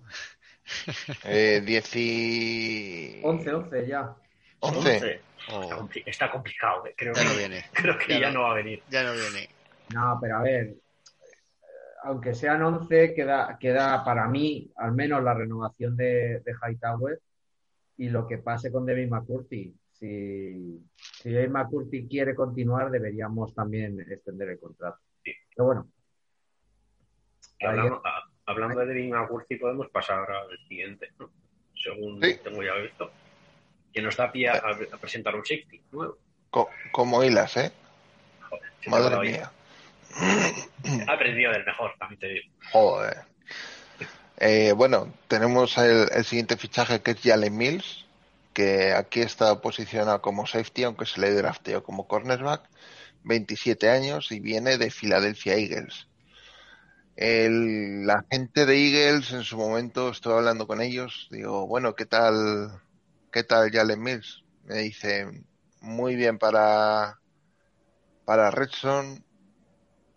Eh, diez y... once, once ya. once. Oh, Está, compli- está complicado, eh. creo, ya no que, viene. creo que Ya ya no. no va a venir. Ya no viene. No, pero a ver, eh, aunque sean once, queda, queda para mí, al menos la renovación de, de Hightower y lo que pase con Devin McCourty. Si, si Devin McCourty quiere continuar, deberíamos también extender el contrato. Sí. Pero bueno, Que ahí hablamos, a- hablando de Devin McCourty, podemos pasar ahora al siguiente, ¿no? Según Sí. tengo ya visto. Que nos da pie a, a presentar un safety nuevo. Co- como hilas, ¿eh? Joder, se te va la Madre olla. mía. Ha aprendido del mejor, también te digo. Joder. Eh, bueno, tenemos el, el siguiente fichaje, que es Jalen Mills, que aquí está posicionado como safety, aunque se le drafteó como cornerback, veintisiete años y viene de Philadelphia Eagles. El, la gente de Eagles, en su momento estuve hablando con ellos, digo, bueno, ¿qué tal, qué tal Jalen Mills? Me dice, muy bien para, para Redson,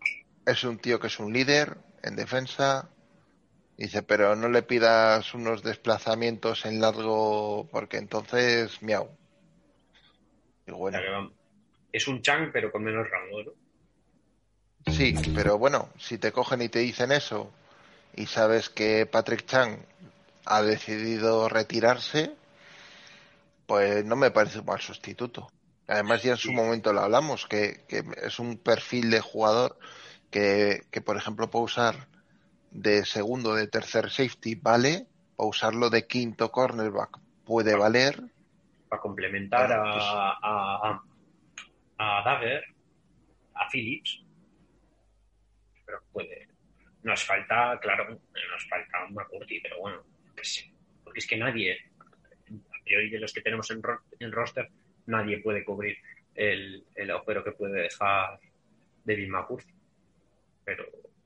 es un tío que es un líder en defensa. Dice, pero no le pidas unos desplazamientos en largo porque entonces miau. Y bueno, O sea, que vamos, es un Chang, pero con menos rango, ¿no? sí, pero bueno, si te cogen y te dicen eso y sabes que Patrick Chang ha decidido retirarse, pues no me parece un mal sustituto. Además ya en su Sí. momento lo hablamos, que, que es un perfil de jugador que, que, por ejemplo, puede usar de segundo, de tercer safety, vale, o usarlo de quinto cornerback puede valer. Para complementar Bueno, a, pues a, a Dagger, a Phillips, pero puede. Nos falta, claro, nos falta un McCurdy, pero bueno, pues, porque es que nadie, a priori de los que tenemos en, ro en roster, nadie puede cubrir el, el agujero que puede dejar David McCurdy. Pero,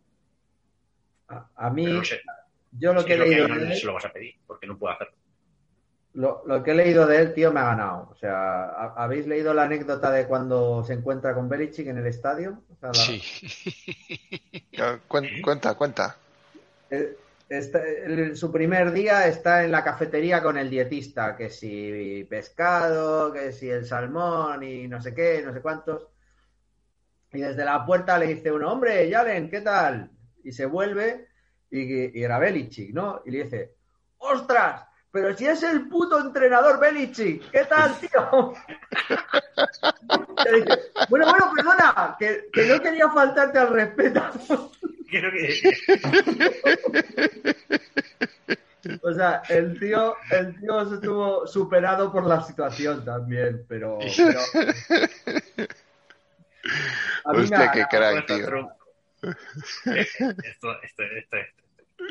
A, a pero no mí, sé, yo lo si que he es lo que leído hay, no de se él, lo vas a pedir, porque no puede hacerlo. lo, lo que he leído de él, tío, me ha ganado. O sea, ¿ha- ¿habéis leído la anécdota de cuando se encuentra con Belichick en el estadio? O sea, la- Sí. cuen- cuenta, cuenta. Eh, está- en su primer día está en la cafetería con el dietista, que si pescado, que si el salmón y no sé qué, no sé cuántos. Y desde la puerta le dice uno, hombre, Jalen, ¿qué tal? Y se vuelve y, y era Belichick, ¿no? Y le dice, ¡ostras! Pero si es el puto entrenador Belichick, ¿qué tal, tío? Y le dice, bueno, bueno, perdona, que, que no quería faltarte al respeto. Creo que O sea, el tío, el tío se estuvo superado por la situación también, pero, pero a mí me ha Hostia, qué ganado. crack, puesto tío. Trump. Esto, esto, esto, esto.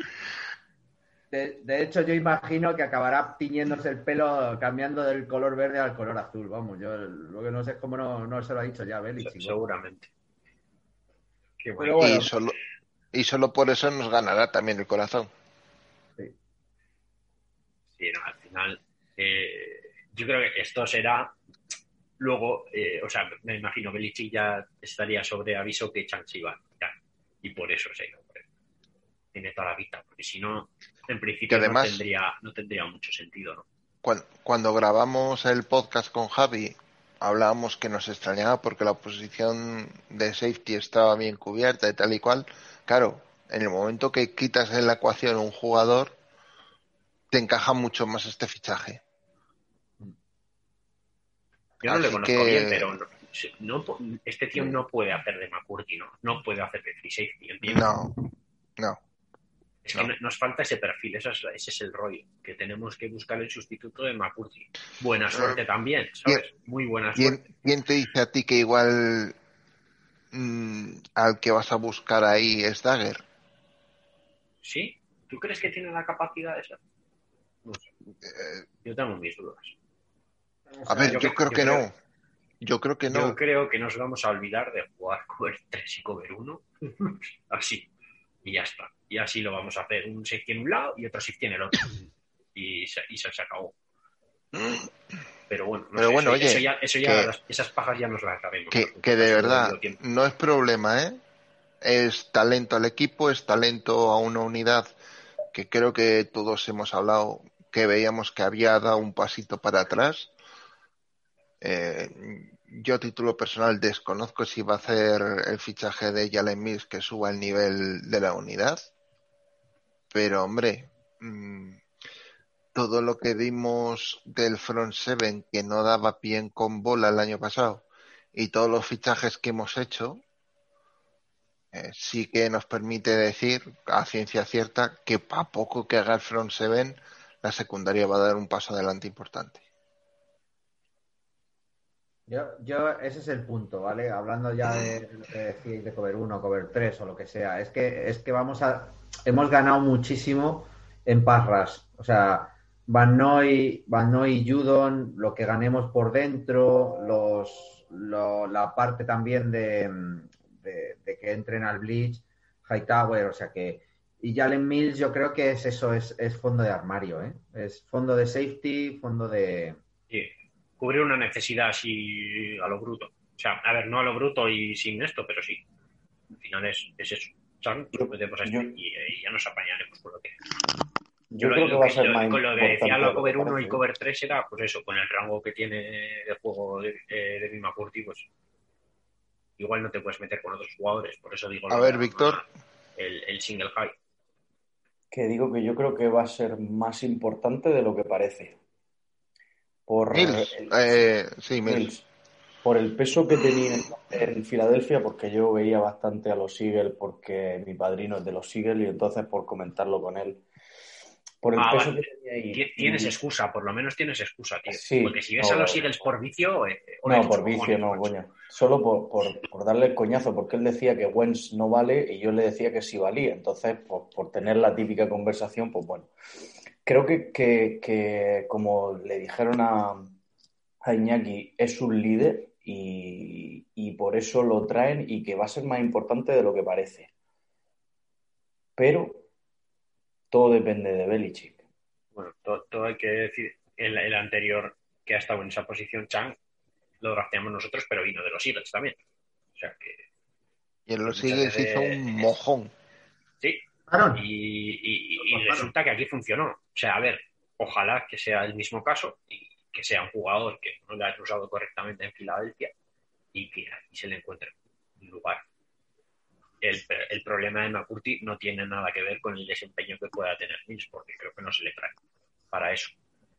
De, de hecho, yo imagino que acabará tiñéndose el pelo, cambiando del color verde al color azul. Vamos, yo lo que no sé es cómo no, no se lo ha dicho ya Belichick. ¿No? Seguramente. Qué Pero bueno. Y bueno, solo, y solo por eso nos ganará también el corazón. sí. Sí, no, al final, eh, yo creo que esto será luego, eh, o sea, me imagino que Belichick ya estaría sobre aviso que Chang se iba, ya, y por eso se ha ido. Tiene toda la pinta, porque si no, en Que principio no además, tendría, no tendría mucho sentido, ¿no? cuando, cuando grabamos el podcast con Javi, hablábamos que nos extrañaba porque la posición de safety estaba bien cubierta y tal y cual. Claro, en el momento que quitas en la ecuación un jugador, te encaja mucho más este fichaje. Yo no le Así conozco bien, que pero no, no, este tío no puede hacer de McCurdy, ¿no? No puede hacer de free safety, ¿entiendes? no, no. Es que no. nos falta ese perfil, ese es, ese es el rollo, que tenemos que buscar el sustituto de McCurdy. Buena suerte también, ¿sabes? Muy buena ¿Quién, suerte. quién te dice a ti que igual mmm, al que vas a buscar ahí es Dagger? ¿Sí? ¿Tú crees que tiene la capacidad esa? No sé. Yo tengo mis dudas. A ver, yo, yo, yo creo que creo, no. Yo creo que yo no. creo que nos vamos a olvidar de jugar cover tres y cover uno. Así. Y ya está. Y así lo vamos a hacer. Un safety en un lado y otro safety en el otro. Y se, y se, se acabó. Pero bueno, no Pero sé, bueno, eso, oye, eso ya, eso ya que- las- esas pajas ya nos las sabemos. Que, ¿no? que de Eso lo verdad debido tiempo. no es problema, ¿eh? Es talento al equipo, es talento a una unidad que creo que todos hemos hablado, que veíamos que había dado un pasito para atrás. Eh, yo a título personal desconozco si va a hacer el fichaje de Jalen Mills que suba el nivel de la unidad, pero hombre, mmm, todo lo que vimos del front seven que no daba bien con bola el año pasado y todos los fichajes que hemos hecho, eh, sí que nos permite decir a ciencia cierta que a poco que haga el front seven, la secundaria va a dar un paso adelante importante. Yo, yo, ese es el punto, ¿vale? Hablando ya de, de, de cover uno, cover tres o lo que sea. Es que, es que vamos a. Hemos ganado muchísimo en pass rush. O sea, Van Noy, Van Noy y Judon, lo que ganemos por dentro, los, lo, la parte también de, de, de que entren al Bleach, Hightower, o sea que. Y Jalen Mills, yo creo que es eso, es, es fondo de armario, ¿eh? Es fondo de safety, fondo de. Sí. Cubrir una necesidad así a lo bruto. O sea, a ver, no a lo bruto y sin esto, pero sí. Al final es, es eso. Chan, Yo- pues metemos a este yo- y, y ya nos apañaremos con lo que... Yo lo- creo que lo va a ser lo- más con lo que decía importante la de lo cover que uno y parece. cover tres era, pues eso, con el rango que tiene de juego de, eh, de Mima Curti, pues igual no te puedes meter con otros jugadores. Por eso digo... A lo ver, de Víctor. El, el single high. Que digo que yo creo que va a ser más importante de lo que parece. Por Mills. el, Eh, sí, Mills. Mills. Por el peso que tenía en Filadelfia, porque yo veía bastante a los Eagles, porque mi padrino es de los Eagles, y entonces por comentarlo con él. Por el Ah, peso vale. que tenía ahí. Ti- Tienes y- excusa, por lo menos tienes excusa, tío. Sí, Porque si ves no, a los no. Eagles por vicio... Eh, ole No, tus por vicio cojones, no, macho. coño. Solo por, por, por darle el coñazo, porque él decía que Wentz no vale y yo le decía que sí valía. Entonces, por, por tener la típica conversación, pues bueno. Creo que, que, que como le dijeron a, a Iñaki, es un líder y, y por eso lo traen y que va a ser más importante de lo que parece. Pero todo depende de Belichick. Bueno, todo, todo hay que decir, el, el anterior que ha estado en esa posición, Chang, lo drafteamos nosotros, pero vino de los Eagles también. O sea que, Y en los muchas Eagles veces- hizo un mojón. sí, Aaron, y, y- y- Lo y cortaron. resulta que aquí funcionó. O sea, a ver, ojalá que sea el mismo caso y que sea un jugador que no lo haya usado correctamente en Filadelfia y que aquí se le encuentre un lugar. El, el problema de McCourty no tiene nada que ver con el desempeño que pueda tener Mills, porque creo que no se le trae para eso.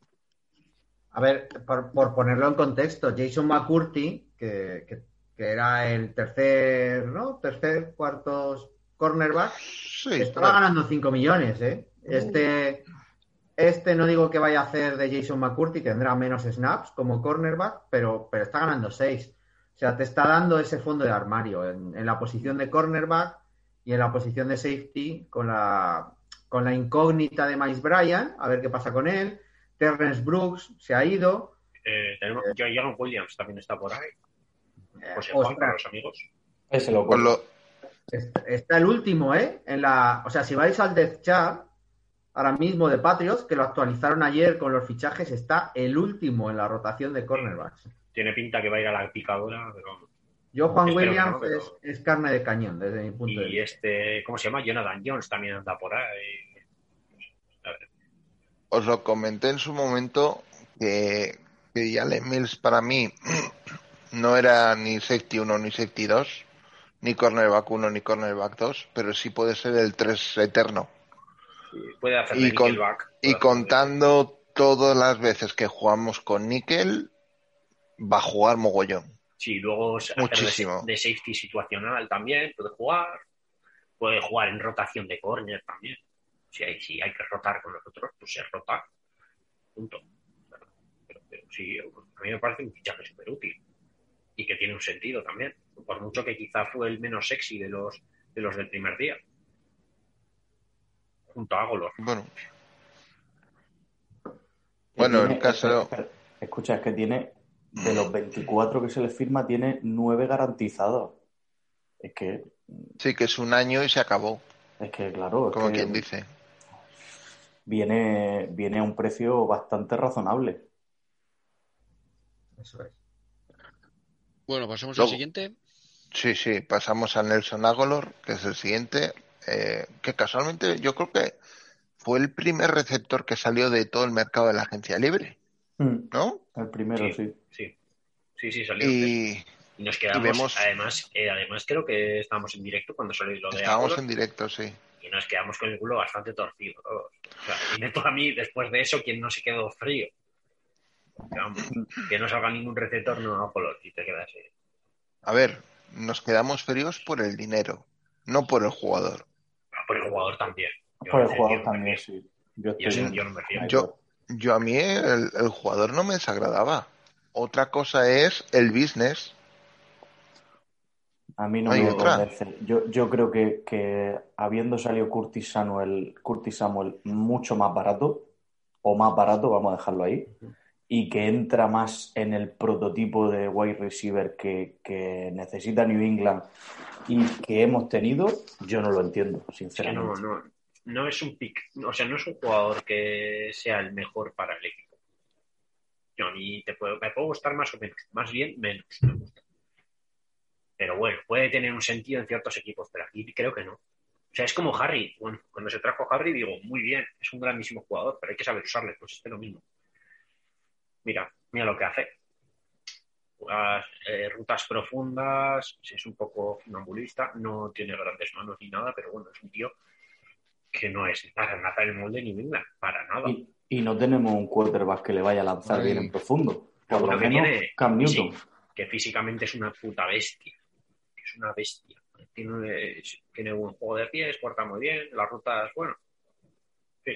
a ver, por, por ponerlo en contexto, Jason McCourty, que, que, que era el tercer, ¿no? Tercer, cuartos cornerback, Sí, estaba claro. ganando cinco millones, ¿eh? Este, este no digo que vaya a hacer de Jason McCourty, tendrá menos snaps como cornerback, pero, pero está ganando seis. O sea, te está dando ese fondo de armario en, en la posición de cornerback y en la posición de safety con la, con la incógnita de Miles Bryant, a ver qué pasa con él. Terrence Brooks se ha ido. Eh, tenemos, Jaron Williams también está por ahí. Eh, José Juan, ostras, para los amigos. Ese lo Pues corto. lo- Está, está el último, ¿eh? En la, o sea, si vais al Death Chart ahora mismo de Patriots, que lo actualizaron ayer con los fichajes, está el último en la rotación de cornerbacks. Tiene pinta que va a ir a la picadora, pero... Yo, Juan Espero que Williams, no, pero- es, es carne de cañón desde mi punto de Y vista. este, ¿cómo se llama? Jonathan Jones también anda por ahí. A ver, os lo comenté en su momento que, que Jalen Mills para mí no era ni safety uno ni safety dos, ni cornerback uno ni cornerback dos, pero sí puede ser el tres eterno. puede hacer Y de con- nickelback. puede Y hacer de- contando todas las veces que jugamos con níquel, va a jugar mogollón. Sí, luego hacer de, Muchísimo. de safety situacional también, puede jugar. Puede jugar en rotación de corner también. Si hay, si hay que rotar con los otros, pues se rota. Punto. Pero, pero- pero sí, a mí me parece un fichaje súper útil. Y que tiene un sentido también. Por mucho que quizá fue el menos sexy de los, de los del primer día. Junto a Agolor. Bueno, Que Bueno, tiene- el caso- espera, espera. Escucha, es que tiene, de los veinticuatro que se le firma, tiene nueve garantizados. Es que, sí que es un año y se acabó, es que claro, es como que quien dice. viene, viene a un precio bastante razonable. Eso es. Bueno, pasamos Luego- al siguiente. Sí, sí, pasamos a Nelson Agolor, que es el siguiente, eh, que casualmente yo creo que fue el primer receptor que salió de todo el mercado de la agencia libre, Mm, ¿no? El primero, sí. Sí, sí. Sí, sí, salió. Y Y nos quedamos, y vemos- además, eh, además creo que estábamos en directo cuando salió lo de estábamos Agolor, en directo, sí. y nos quedamos con el culo bastante torcido todos. O sea, dime tú a mí, después de eso, ¿quién no se quedó frío? Que, vamos, que no salga ningún receptor, no Agolor, y te quedas así. A ver, nos quedamos fríos por el dinero, no por el jugador. Ah, por el jugador también. Yo Por el yo jugador no también, me fío. sí. Yo Yo, estoy sí, yo no me fío. Yo, yo a mí el, el jugador no me desagradaba. Otra cosa es el business. A mí no Hay me otra. convence. Yo, yo creo que, que habiendo salido Curtis Samuel, Curtis Samuel mucho más barato, o más barato, vamos a dejarlo ahí, y que entra más en el prototipo de wide receiver que, que necesita New England y que hemos tenido, yo no lo entiendo, Es que no, sinceramente. no, no es un pick, o sea, no es un jugador que sea el mejor para el equipo. Yo a mí te puedo, me puede gustar más o menos, más bien menos me gusta. Pero bueno, puede tener un sentido en ciertos equipos, pero aquí creo que no. O sea, es como Harry. Bueno, cuando se trajo Harry digo, muy bien, es un grandísimo jugador, pero hay que saber usarle. Pues este es lo mismo. Mira, mira lo que hace. Las eh, rutas profundas, es un poco funambulista, no tiene grandes manos ni nada, pero bueno, es un tío que no es para matar el molde ni nada, para nada. Y, y no tenemos un quarterback que le vaya a lanzar Ay. bien en profundo. Por Uno lo que menos tiene- Cam Newton. sí, que físicamente es una puta bestia. Es una bestia. Tiene, tiene buen juego de pies, corta muy bien, las rutas, bueno. Sí.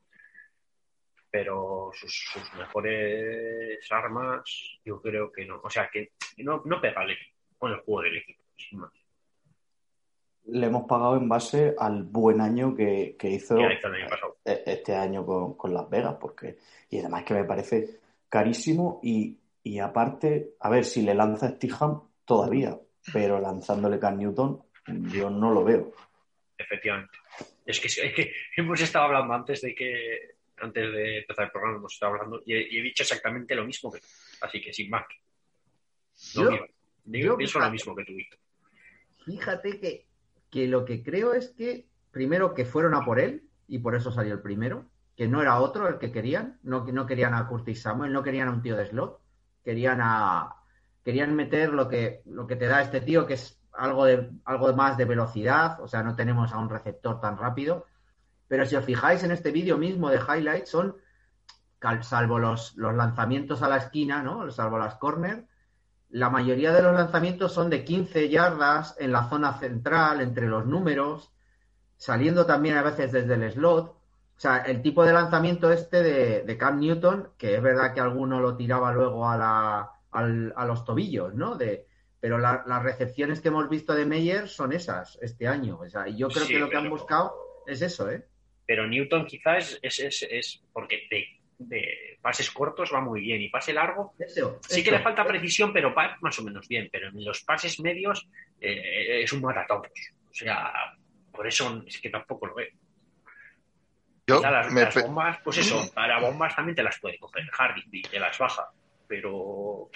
Pero sus, sus mejores armas, yo creo que no. O sea, que no, no pega al equipo, con el juego del equipo, sin más. Le hemos pagado en base al buen año que, que hizo Que hizo el año pasado. eh, este año con, con Las Vegas, porque y además que me parece carísimo y, y aparte, a ver, si le lanza Stidham todavía, pero lanzándole Cam Newton yo no lo veo. Efectivamente. Es que, es que hemos estado hablando antes de que antes de empezar el programa hemos estado hablando y he, y he dicho exactamente lo mismo que tú. Así que sin más. Lo Yo- mismo. Digo, yo, pienso lo fíjate, mismo que tú, Víctor. fíjate que, que lo que creo es que, primero, que fueron a por él, y por eso salió el primero, que no era otro el que querían, no, no querían a Curtis Samuel, no querían a un tío de slot, querían a querían meter lo que, lo que te da este tío, que es algo de algo más de velocidad, o sea, no tenemos a un receptor tan rápido, pero si os fijáis en este vídeo mismo de highlights, son, salvo los, los lanzamientos a la esquina, ¿no? Salvo las corner, la mayoría de los lanzamientos son de quince yardas en la zona central, entre los números, saliendo también a veces desde el slot. O sea, el tipo de lanzamiento este de, de Cam Newton, que es verdad que alguno lo tiraba luego a, la, al, a los tobillos, ¿no? De, pero la, las recepciones que hemos visto de Meyer son esas este año. O sea, y yo creo Sí, que lo que pero- han buscado es eso, ¿eh? Pero Newton quizás es, es, es, es porque de, de pases cortos va muy bien y pase largo Eso, sí que eso. le falta precisión, pero va más o menos bien. Pero en los pases medios eh, es un matatopos. O sea, por eso es que tampoco lo veo. Yo Quizá las, me las pe- bombas, pues eso, para bombas también te las puede coger Hardy y te las baja. Pero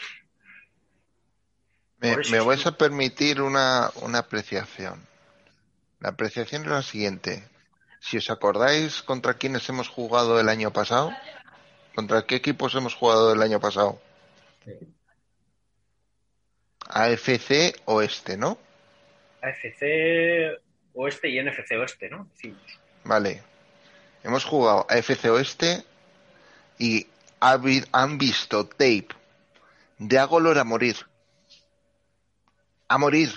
Me, Por eso me es vais que- a permitir una, una apreciación. La apreciación es la siguiente. Si os acordáis contra quiénes hemos jugado el año pasado, ¿contra qué equipos hemos jugado el año pasado? Sí. A F C Oeste, ¿no? A F C Oeste y N F C Oeste, ¿no? Decimos. Vale. Hemos jugado a F C Oeste y ha vi- han visto tape de Agolor a morir. A morir.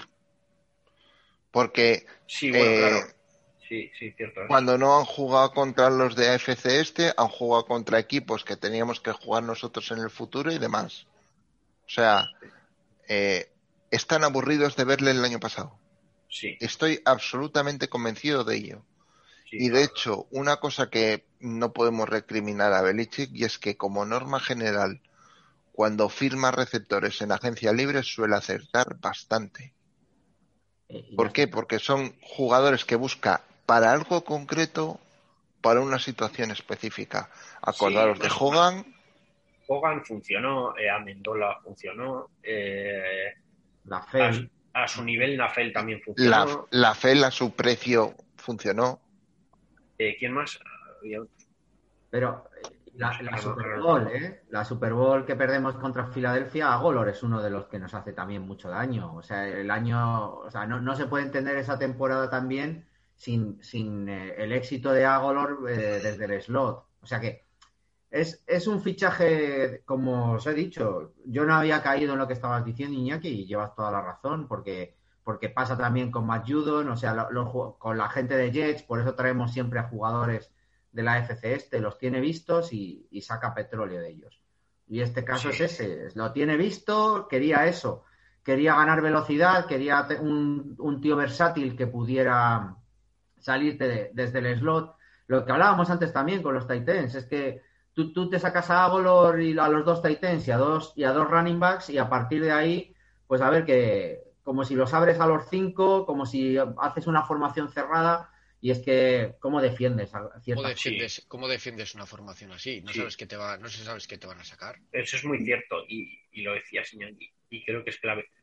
Porque Sí, bueno, eh, claro. Sí, sí, cierto. es. cuando no han jugado contra los de A F C Este, han jugado contra equipos que teníamos que jugar nosotros en el futuro y demás. O sea, eh, están aburridos de verle el año pasado. Sí, Estoy absolutamente convencido de ello. sí. Y de claro. hecho, una cosa que no podemos recriminar a Belichick y es que como norma general, cuando firma receptores en agencia libre suele acertar bastante. Eh, y ¿Por ya qué? está. Porque son jugadores que busca para algo concreto, para una situación específica. Acordaros Sí, de más- Hogan, Hogan funcionó, eh, Amendola funcionó, eh, La a, Fel. a su nivel Nafel también la, funcionó. la Fel a su precio funcionó. Eh, ¿Quién más? Había otro. Pero eh, la, No la sé, Super no, no, Bowl, no. ¿eh? La Super Bowl que perdemos contra Filadelfia, Agolor es uno de los que nos hace también mucho daño. O sea, el año, o sea, no, no se puede entender esa temporada también sin, sin eh, el éxito de Agolor eh, desde el slot. O sea que es, es un fichaje, como os he dicho, yo no había caído en lo que estabas diciendo, Iñaki, y llevas toda la razón, porque, porque pasa también con Matt Judon, o sea, lo- lo- con la gente de Jets, por eso traemos siempre a jugadores de la F C Este, los tiene vistos y, y saca petróleo de ellos. Y este caso Sí. es ese, lo tiene visto, quería eso, quería ganar velocidad, quería te- un, un tío versátil que pudiera salirte de- desde el slot. Lo que hablábamos antes también con los Titans, es que tú, tú te sacas a Agolor y a los dos Titans y a dos, y a dos running backs y a partir de ahí, pues a ver que como si los abres a los cinco, como si haces una formación cerrada. Y es que, ¿cómo defiendes a ¿Cómo ciertas defiendes, ¿Cómo defiendes una formación así? No Sí. sabes qué te va, no sabes qué te van a sacar. Eso es muy cierto y, y lo decía Iñaki, y creo que es clave.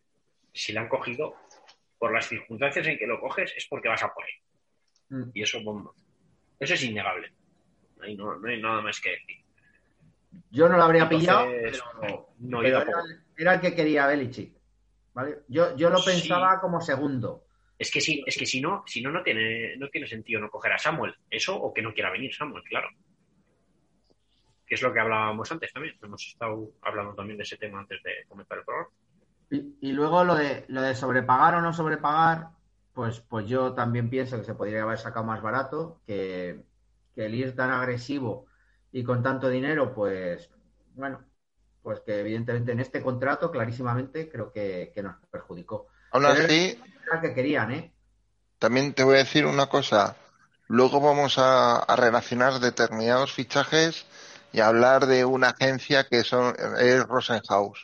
si le han cogido, por las circunstancias en que lo coges, es porque vas a por él. Mm. Y eso, bueno, eso es innegable. Ahí no, no hay nada más que decir. Yo no lo habría Entonces, pillado, pero, no, yo pero era, tampoco. era el que quería Belichick, ¿vale? Yo, yo lo Sí. pensaba como segundo. Es que si, es que si no, si no, no tiene, no tiene sentido no coger a Samuel. Eso o que no quiera venir Samuel, claro. Que es lo que hablábamos antes también. Hemos estado hablando también de ese tema antes de comenzar el programa. Y, y luego lo de lo de sobrepagar o no sobrepagar, pues, pues yo también pienso que se podría haber sacado más barato, que, que el ir tan agresivo y con tanto dinero, pues, bueno, pues que evidentemente en este contrato, clarísimamente, creo que, que nos perjudicó. Aún Pero así, era el que querían, ¿eh? también te voy a decir una cosa. Luego vamos a, a relacionar determinados fichajes y a hablar de una agencia que son es Rosenhaus.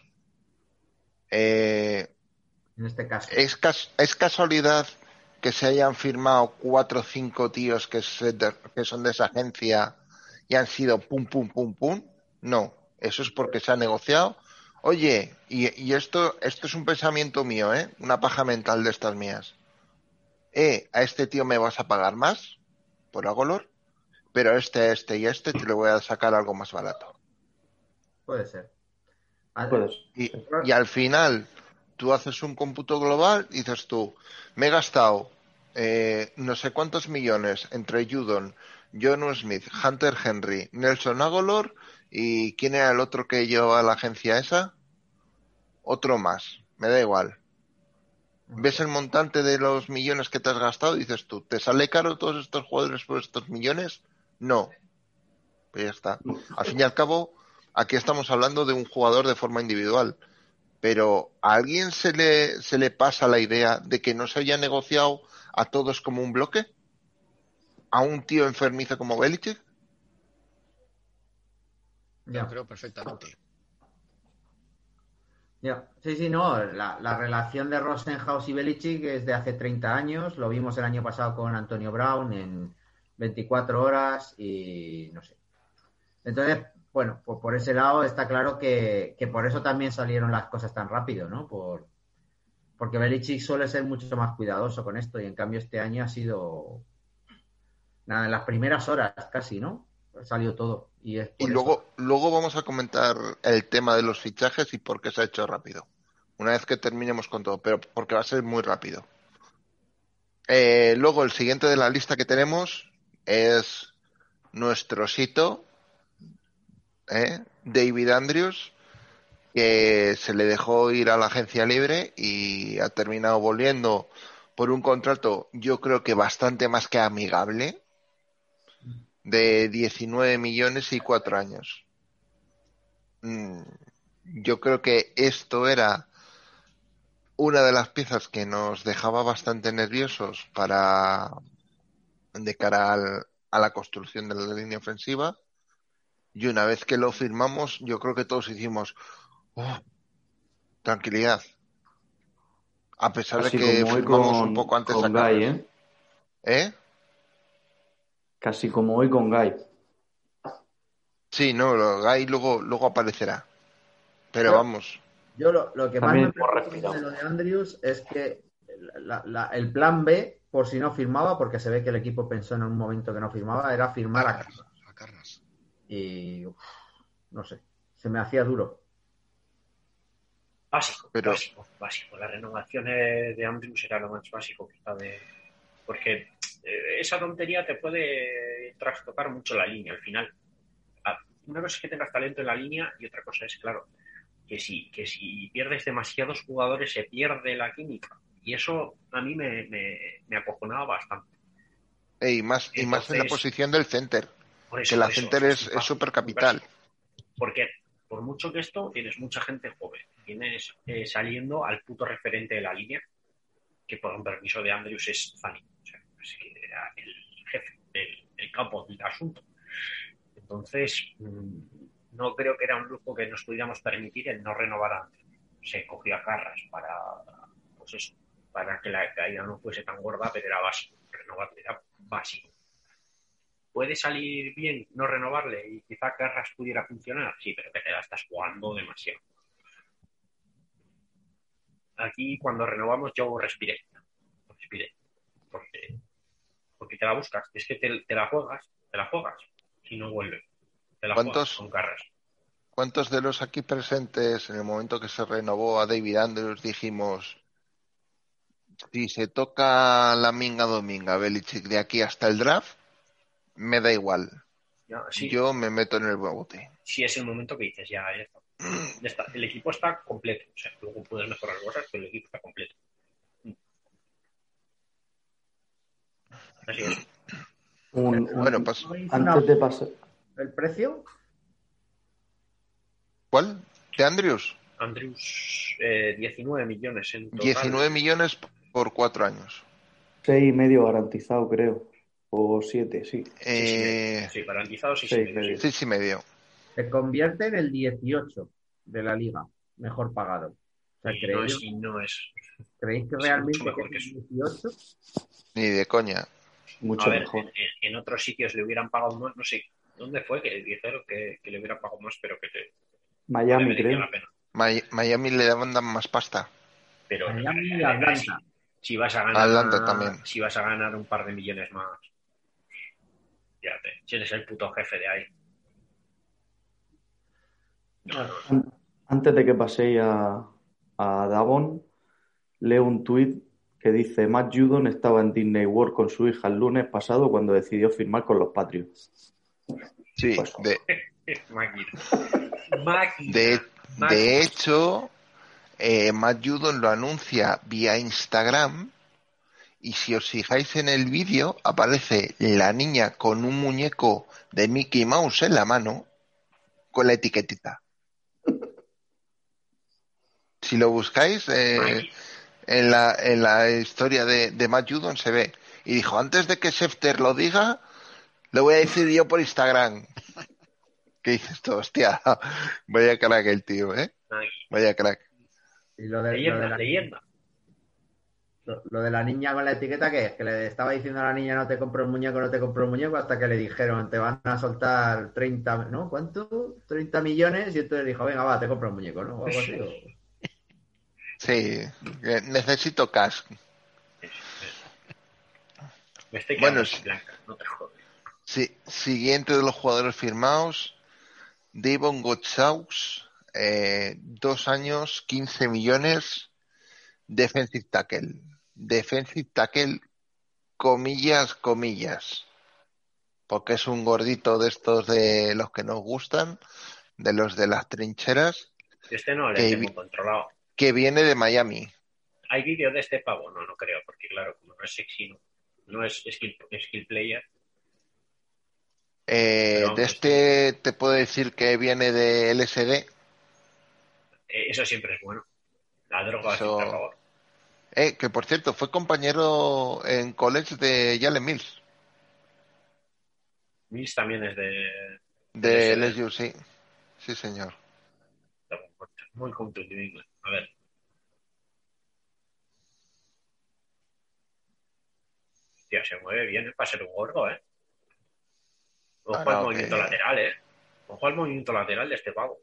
Eh, En este caso. ¿es, cas- ¿Es casualidad que se hayan firmado cuatro o cinco tíos que, se de- que son de esa agencia y han sido pum, pum, pum, pum? No, eso es porque se ha negociado. Oye, y, y esto, esto es un pensamiento mío, ¿eh? Una paja mental de estas mías. Eh, a este tío me vas a pagar más por Agolor, pero a este, a este y a este te lo voy a sacar algo más barato. Puede ser. A- Puedes. Y, y al final, tú haces un cómputo global y dices tú, me he gastado eh, no sé cuántos millones entre Judon, John Smith, Hunter Henry, Nelson Agolor y ¿quién era el otro que llevaba la agencia esa? Otro más, me da igual. Ves el montante de los millones que te has gastado y dices tú, ¿te sale caro todos estos jugadores por estos millones? No, pues ya está. Al fin y al cabo, aquí estamos hablando de un jugador de forma individual. Pero ¿a alguien se le, se le pasa la idea de que no se haya negociado a todos como un bloque? ¿A un tío enfermizo como Belichick? Yo Ya. creo perfectamente. Ya. Sí, sí, no. La, la relación de Rosenhaus y Belichick es de hace treinta años. Lo vimos el año pasado con Antonio Brown en veinticuatro horas y no sé. Entonces, bueno, pues por ese lado está claro que, que por eso también salieron las cosas tan rápido, ¿no? Por, porque Belichick suele ser mucho más cuidadoso con esto y en cambio este año ha sido nada, en las primeras horas casi, ¿no? Salió todo y es Y por luego, eso. luego vamos a comentar el tema de los fichajes y por qué se ha hecho rápido. Una vez que terminemos con todo, pero porque va a ser muy rápido. Eh, luego, el siguiente de la lista que tenemos es nuestro sito, ¿eh? David Andrews, que se le dejó ir a la agencia libre y ha terminado volviendo por un contrato, yo creo que bastante más que amigable, de diecinueve millones y cuatro años. Mm, Yo creo que esto era una de las piezas que nos dejaba bastante nerviosos para de cara al- a la construcción de la línea ofensiva. Y una vez que lo firmamos, yo creo que todos hicimos "Oh, tranquilidad", a pesar de Casi que como hoy firmamos un con, poco antes a con Guy, Carras. ¿eh? ¿Eh? Casi como hoy con Guy. Sí, no, lo- ahí luego, luego aparecerá. Pero Yo, vamos, yo lo, lo que más También me hemos preocupa respirado. de lo de Andrews es que la- la- el plan B, por si no firmaba, porque se ve que el equipo pensó en un momento que no firmaba, era firmar a Carras, a Carras. y uf, no sé, se me hacía duro. Básico, pero básico, básico. La renovación de, de Andrews era lo más básico quizá de... Porque eh, esa tontería te puede trastocar mucho la línea al final. Ah, una cosa es que tengas talento en la línea y otra cosa es, claro, que si, que si pierdes demasiados jugadores se pierde la química. Y eso a mí me, me, me acojonaba bastante. eh, y más, y más en la Entonces, posición del center, por que eso, la por eso, o center sea, es es es muy súper muy capital. básico. Porque por mucho que esto, tienes mucha gente joven. Tienes eh, saliendo al puto referente de la línea, que por un permiso de Andrews es Fanny. O sea, es que era el jefe del, del campo del asunto. Entonces, mmm, no creo que era un lujo que nos pudiéramos permitir el no renovar antes. Se cogió a Carras para, pues eso, para que la caída no fuese tan gorda, pero era básico. Renovar era básico. ¿Puede salir bien no renovarle y quizá Carras pudiera funcionar? Sí, pero te la estás jugando demasiado. aquí cuando renovamos yo respiré. Respiré. Porque, porque te la buscas. Es que te, te la juegas, te la juegas y no vuelve. Te la juegas ¿Cuántos, con Carras. ¿Cuántos de los aquí presentes, en el momento que se renovó a David Andrews, dijimos, si se toca la minga dominga Belichick de aquí hasta el draft, me da igual? Ya, sí, Yo me meto en el bote. sí es el momento que dices, ya, ya está. Ya está. El equipo está completo. O sea, luego puedes mejorar cosas, pero el equipo está completo. Así es. Un, un- Bueno, pues, antes de pasar. ¿El precio? ¿cuál? ¿De Andrews? Andrews, eh, diecinueve millones en total. diecinueve millones por cuatro años. Seis y medio garantizado, creo. O siete, sí. Seis y medio. Eh, Sí, garantizado seis y seis medio. medio. Sí. seis y medio. Se convierte en el dieciocho de la liga, mejor pagado. O sea, Y no ¿creéis, es, y no es. ¿creéis que es realmente mucho mejor que que es eso. dieciocho? Ni de coña. Mucho A ver, mejor. en, en- en otros sitios le hubieran pagado más, no sé. ¿Dónde fue que dijeron que, que le hubieran pagado más, pero que te, no le Miami, merecía creo. la pena? Mi- Miami le daban más pasta. Pero Miami y eh, Atlanta. si, si vas a Atlanta ganar, también. si vas a ganar un par de millones más, fíjate, si eres el puto jefe de ahí. No, no, no. An- Antes de que paséis a, a Davon, leo un tuit que dice: Matt Judon estaba en Disney World con su hija el lunes pasado cuando decidió firmar con los Patriots. Sí, Pues, de, Máquina. Máquina. de, Máquina. de hecho, eh, Matt Judon lo anuncia vía Instagram y si os fijáis en el vídeo aparece la niña con un muñeco de Mickey Mouse en la mano con la etiquetita. Si lo buscáis eh, Máquina. en, la, en la historia de, de Matt Judon se ve. Y dijo, antes de que Schefter lo diga, lo voy a decir yo por Instagram. ¿Qué dices tú? Hostia, vaya crack el tío, ¿eh? Máquina. Vaya crack. Y lo de, lo, de Leyenda, la, leyenda. lo, lo de la niña con la etiqueta, ¿qué es? Que le estaba diciendo a la niña no te compro el muñeco, no te compro el muñeco, hasta que le dijeron te van a soltar treinta, ¿no? ¿Cuánto? treinta millones y entonces dijo, venga, va, te compro el muñeco, ¿no? O algo así. o- Sí, que necesito cash. Me estoy quedando Bueno, sin sí, blanca, no te jodes. sí, siguiente de los jugadores firmados, Devon Gotchaux, eh, dos años, quince millones, defensive tackle. Defensive tackle, comillas, comillas. Porque es un gordito de estos de los que nos gustan, de los de las trincheras, Este no le que, tengo vi- controlado. que viene de Miami. ¿Hay vídeo de este pavo? No, no creo, porque claro, como no es sexy, no, no es skill, skill player. Eh, Pero de vamos, este te puedo decir que viene de L S D. eh, eso siempre es bueno. La droga siempre a Eso, favor. eh, que por cierto fue compañero en college de Jalen Mills, Mills también es de de L S D. L S U, sí, sí señor. Muy junto en New England. A ver. Tío, se mueve bien, es para ser un gordo, ¿eh? Ojo Ah, al no, movimiento que- lateral, ¿eh? Ojo al movimiento lateral de este pavo.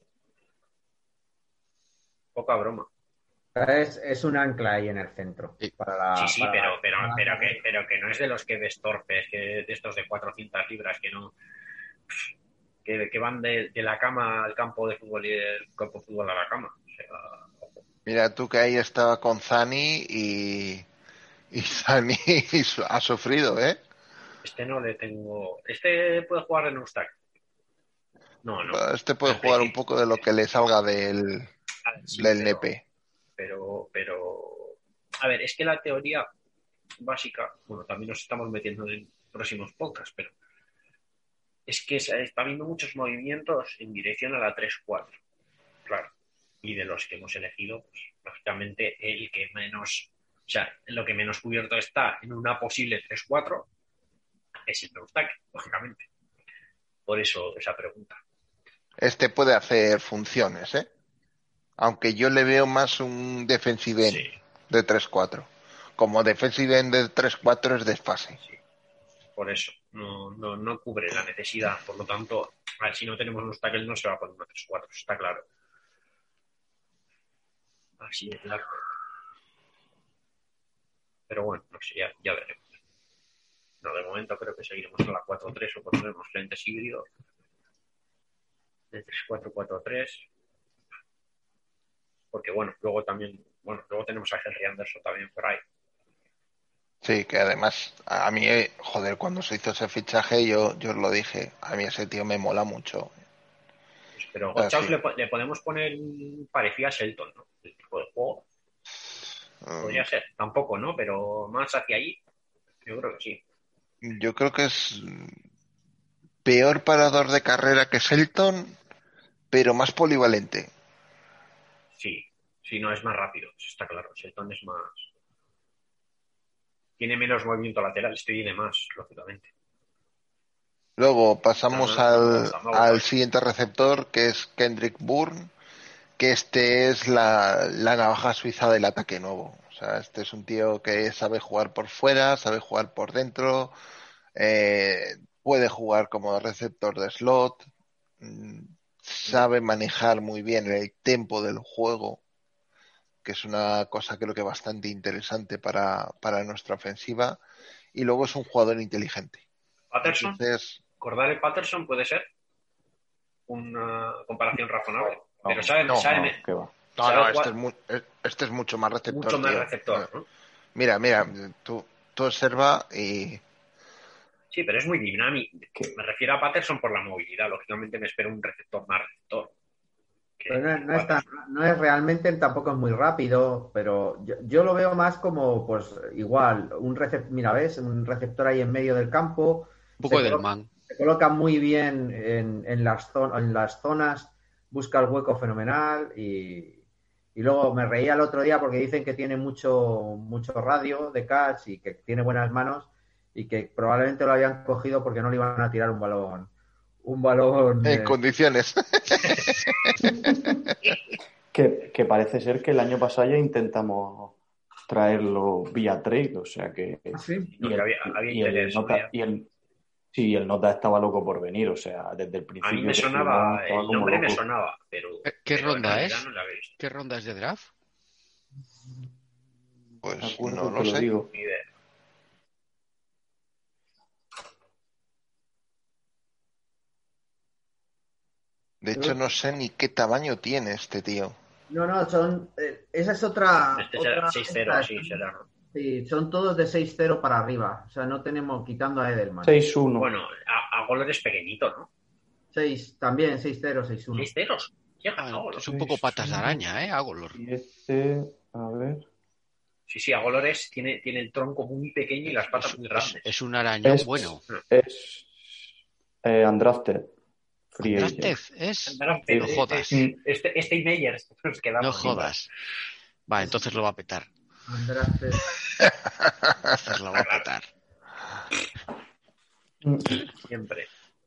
Poca broma. Es, es un ancla ahí en el centro. Sí. Para la, Sí, sí, para pero, la- pero, para la- pero, que, pero que no es de los que ves torpes, que de estos de cuatrocientas libras que no. Que, que van de, de la cama al campo de fútbol y del campo de fútbol a la cama. O sea, ojo. Mira tú que ahí estaba con Zani y, y Zani ha sufrido, ¿eh? Este no le tengo. Este puede jugar en un stack. No, no. Este puede En jugar un principio. poco de lo que le salga del, A ver, sí, del pero- nepe. pero, pero, a ver, es que la teoría básica, bueno, también nos estamos metiendo en próximos podcasts, pero es que se- está habiendo muchos movimientos en dirección a la tres cuatro, claro, y de los que hemos elegido, pues, lógicamente, el que menos, o sea, lo que menos cubierto está en una posible tres cuatro es el Neustack, lógicamente. Por eso esa pregunta. Este puede hacer funciones, ¿eh? Aunque yo le veo más un defensive end Sí, de tres cuatro. Como defensive end de tres cuatro es desfase. sí. Por eso, no, no, no cubre la necesidad. Por lo tanto, a ver, si no tenemos unos tackles no se va a poner una tres cuatro, está claro. Así de claro. pero bueno, no sé, ya, ya veremos. No, de momento creo que seguiremos con la cuatro tres o pondremos lentes híbridos de tres cuatro cuatro tres, porque bueno, luego también, bueno, luego tenemos a Henry Anderson también por ahí. Sí, que además, a mí, eh, joder, cuando se hizo ese fichaje, yo, yo os lo dije, a mí ese tío me mola mucho. Pues, pero Ah, Gochaus sí. le, le podemos poner parecía a Shelton, ¿no? El tipo de juego. Podría Mm, ser, tampoco, ¿no? Pero más hacia ahí, yo creo que sí. Yo creo que es peor parador de carrera que Shelton, pero más polivalente. Sí, sí, no es más rápido, eso está claro. Shelton es más. Tiene menos movimiento lateral, este tiene más, lógicamente. Luego pasamos No, no, no me al, gusta, me gusta. al siguiente receptor, que es Kendrick Bourne, que este es la, la navaja suiza del ataque nuevo. O sea, este es un tío que sabe jugar por fuera, sabe jugar por dentro, eh, puede jugar como receptor de slot, mm, sabe manejar muy bien el tempo del juego, que es una cosa creo que bastante interesante para, para nuestra ofensiva, y luego es un jugador inteligente. Patterson, Entonces, Cordale Patterson puede ser una comparación razonable, No, pero sabe, no, sabe, no, qué va. no, sabe no, este es, jugar mu- este es mucho más receptor, mucho más tío. receptor, ¿no? Mira, mira, tú, tú observa y Sí, pero es muy dinámico. ¿Qué? Me refiero a Patterson por la movilidad. Lógicamente me espero un receptor más receptor que, Pero no, que no es tan- Patterson. no es realmente, tampoco es muy rápido, pero yo, yo lo veo más como, pues, igual, un receptor, mira, ¿ves? Un receptor ahí en medio del campo, Un se poco del coloca, man. se coloca muy bien en, en las zon- en las zonas, busca el hueco fenomenal y, y luego me reía el otro día porque dicen que tiene mucho, mucho radio de catch y que tiene buenas manos y que probablemente lo habían cogido porque no le iban a tirar un balón, un balón. en eh, condiciones. Que, que parece ser que el año pasado ya intentamos traerlo vía trade, o sea que. ¿Sí? No, Y que el, había, había y el interés. nota, Había... y el, sí, el nota estaba loco por venir, o sea, desde el A mí principio me que firmó sonaba, estaba el como nombre me loco. sonaba, pero, Eh, ¿Qué pero en ronda realidad es? no la había visto. ¿Qué ronda es de draft? ¿De Pues no acuerdo? lo Te lo sé. digo. Ni idea. De hecho, no sé ni qué tamaño tiene este tío. No, no, son. Eh, esa es otra. Este será otra seis cero, esta, así será, ¿no? sí, son todos de seis cero para arriba. O sea, no tenemos, quitando a Edelman. seis uno. Bueno, a, a Goller es pequeñito, ¿no? seis, también seis cero, seis uno. seis ceros. Llega Ah, a Goller. es un poco patas de araña, ¿eh? Agolor. Y este, a ver. Sí, sí, a Golores tiene, tiene el tronco muy pequeño y las patas Es, muy es, grandes. es un arañón Es, bueno. es eh, Undrafted. Free Drafted agent. es. Drafted, No eh, jodas. eh, Este, este y Meyers nos quedamos No sin jodas. Va, entonces lo va a petar. Undrafted. Entonces lo va a petar. Mm. siempre.